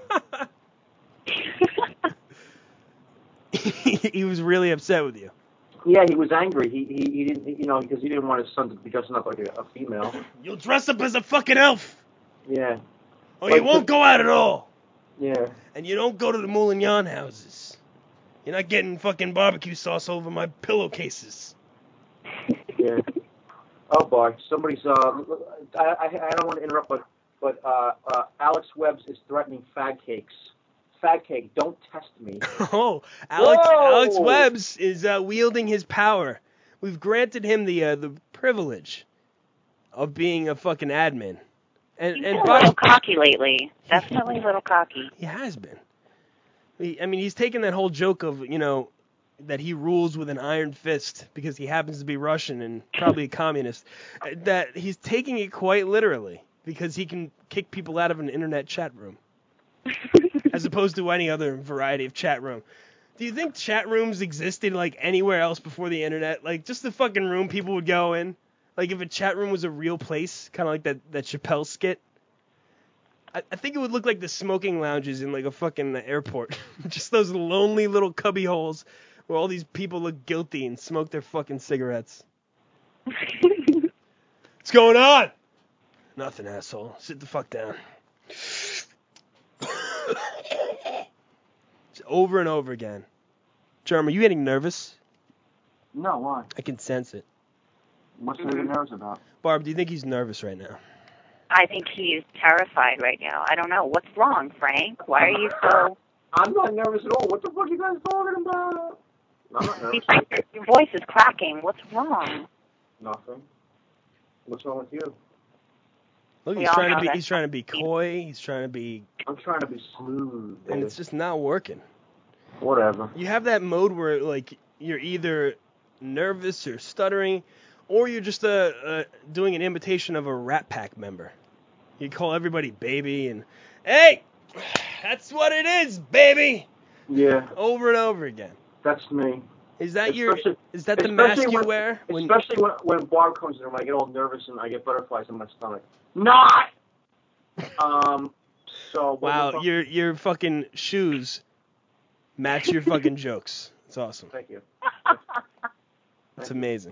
He was really upset with you. Yeah, he was angry. He didn't, you know, because he didn't want his son to be dressing up like a female. You'll dress up as a fucking elf. Yeah. Or you won't go out at all. Yeah. And you don't go to the Moulin houses. You're not getting fucking barbecue sauce over my pillowcases. Yeah. Oh boy, somebody's. I don't want to interrupt, but Alex Webbs is threatening fag cakes. Fag cake, don't test me. Oh, Alex Webbs is wielding his power. We've granted him the privilege of being a fucking admin. And He's been a little cocky lately. Definitely a little cocky. He has been. I mean, he's taken that whole joke of, you know, that he rules with an iron fist because he happens to be Russian and probably a communist. That he's taking it quite literally because he can kick people out of an internet chat room. As opposed to any other variety of chat room. Do you think chat rooms existed like anywhere else before the internet? Like just the fucking room people would go in? Like if a chat room was a real place, kind of like that Chappelle skit? I think it would look like the smoking lounges in like a fucking airport. Just those lonely little cubby holes where all these people look guilty and smoke their fucking cigarettes. What's going on? Nothing, asshole. Sit the fuck down. Over and over again. Jerm, are you getting nervous? No, why? I can sense it. What's he nervous about? Barb, do you think he's nervous right now? I think he's terrified right now. I don't know. What's wrong, Frank? Why are you so... I'm not nervous at all. What the fuck are you guys talking about? I'm not nervous. Your voice is cracking. What's wrong? Nothing. What's wrong with you? Look, he's trying to be coy. He's trying to be... I'm trying to be smooth, baby. And it's just not working. Whatever. You have that mode where, like, you're either nervous or stuttering, or you're just doing an imitation of a Rat Pack member. You call everybody baby and, hey, that's what it is, baby. Yeah. Over and over again. That's me. Is that the mask you wear? Especially when Barb comes in, when I get all nervous and I get butterflies in my stomach. Not. So. Wow, your fucking shoes match your fucking jokes. It's awesome. Thank you. It's amazing.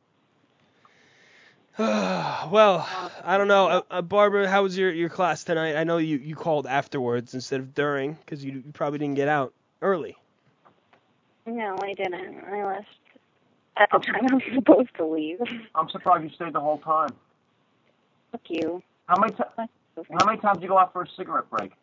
Well, I don't know. Barbara, how was your class tonight? I know you called afterwards instead of during because you probably didn't get out early. No, I didn't. I left at the time I was supposed to leave. I'm surprised you stayed the whole time. Fuck you. How many times did you go out for a cigarette break?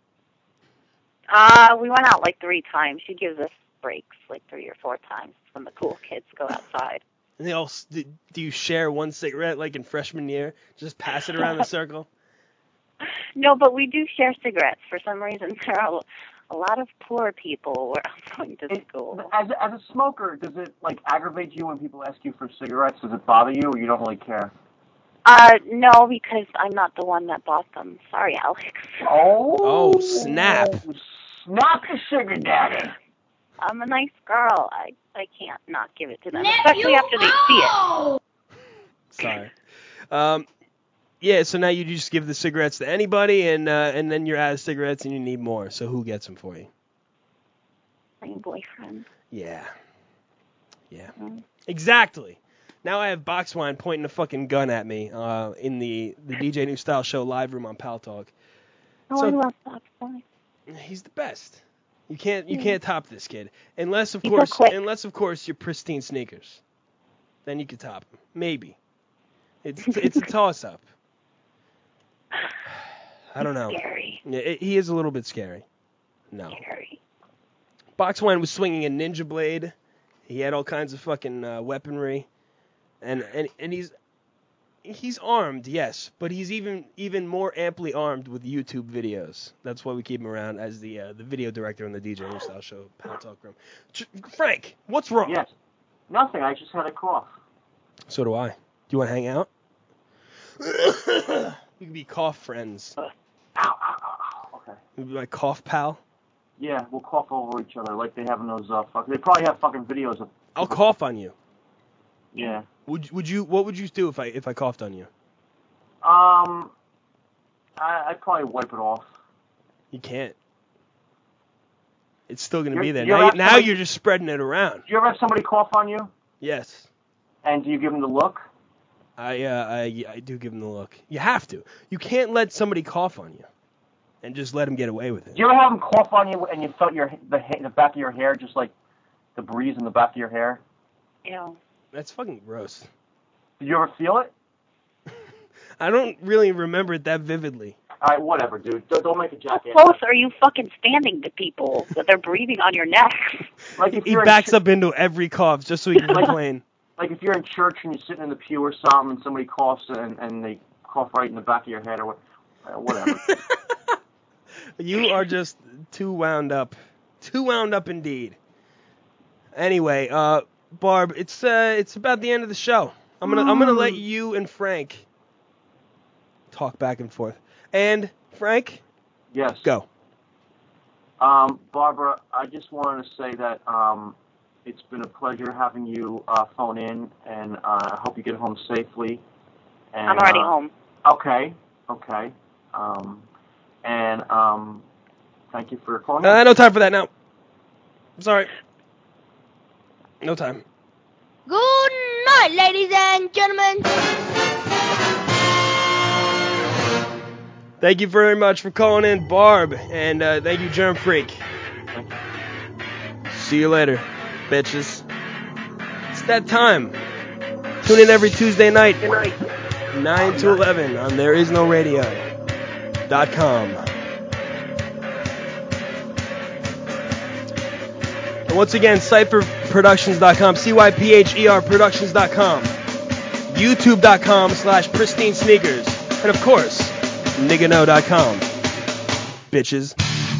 We went out like 3 times. She gives us breaks like 3 or 4 times when the cool kids go outside. And they all do you share one cigarette like in freshman year? Just pass it around the circle? No, but we do share cigarettes. For some reason, there are a lot of poor people where I'm going to school. As a smoker, does it like aggravate you when people ask you for cigarettes? Does it bother you, or you don't really care? No, because I'm not the one that bought them. Sorry, Alex. Oh, snap. Snap the sugar daddy. I'm a nice girl. I can't not give it to them, especially after they see it. Sorry. Yeah, so now you just give the cigarettes to anybody, and then you're out of cigarettes and you need more. So who gets them for you? My boyfriend. Yeah. Mm-hmm. Exactly. Now I have Boxwine pointing a fucking gun at me in the DJ New Style Show live room on Pal Talk. Oh, I love Boxwine. He's the best. You can't top this kid, unless of course you're pristine sneakers. Then you could top him, maybe. It's a toss up. I don't know. Scary. Yeah, he is a little bit scary. No. Scary. Boxwine was swinging a ninja blade. He had all kinds of fucking weaponry, and he's armed, yes, but he's even more amply armed with YouTube videos. That's why we keep him around as the video director on the DJ New Style Show, Pal Talk Room. Frank, what's wrong? Yes. Nothing. I just had a cough. So do I. Do you want to hang out? We can be cough friends. Ow, ow, ow. Okay. You can be my cough pal. Yeah, we'll cough over each other like they have in those They probably have fucking videos of. I'll cough on you. Yeah. What would you do if I coughed on you? I'd probably wipe it off. You can't. It's still gonna be there. Now you're just spreading it around. Do you ever have somebody cough on you? Yes. And do you give them the look? I do give them the look. You have to. You can't let somebody cough on you, and just let them get away with it. Do you ever have them cough on you and you felt the back of your hair, just like the breeze in the back of your hair? Ew. That's fucking gross. Did you ever feel it? I don't really remember it that vividly. All right, whatever, dude. Don't make a jackass. How close are you fucking standing to people that they're breathing on your neck? Like if he backs up into every cough just so he can complain. Like if you're in church and you're sitting in the pew or something and somebody coughs and they cough right in the back of your head or whatever. You are just too wound up. Too wound up indeed. Anyway, Barb, it's about the end of the show. I'm gonna let you and Frank talk back and forth. And Frank? Yes. Go. Barbara, I just wanted to say that it's been a pleasure having you phone in, and I hope you get home safely. And, I'm already home. Okay. Thank you for calling. No time for that now. I'm sorry. No time. Good night, ladies and gentlemen. Thank you very much for calling in, Barb, and thank you, Germ Freak. See you later, bitches. It's that time. Tune in every Tuesday night, 9 to 11 on ThereIsNoRadio.com. And once again, CypherProductions.com, CYPHER Productions.com, YouTube.com/Pristine Sneakers, and of course, NiggaKnow.com. Bitches.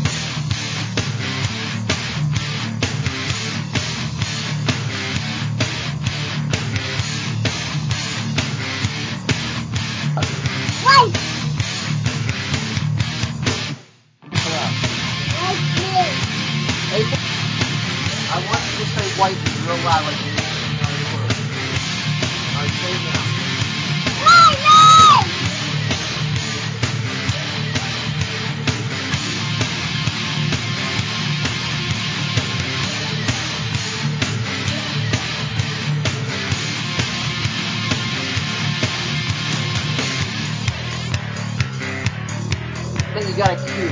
I want you to say white real loud like you. Alright, say it now. Then you got a cue.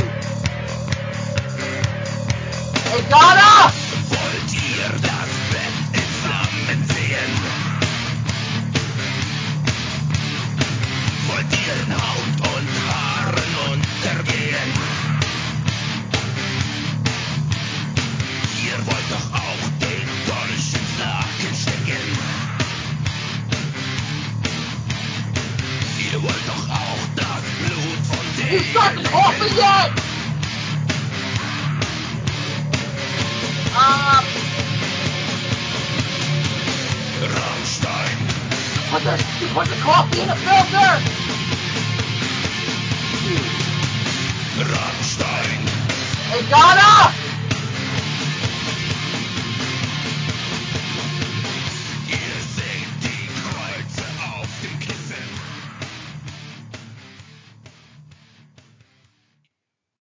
Hey, Donna! Wollt ihr das Bett in Flammen sehen? Wollt ihr in Haut und Haaren untergehen? Ihr wollt doch auch den Dolch ins Laken stecken. Ihr wollt doch auch das Blut von dem... You fucking off me yet! Rammstein. Put the coffee in the filter! Rammstein. Hey, Donna!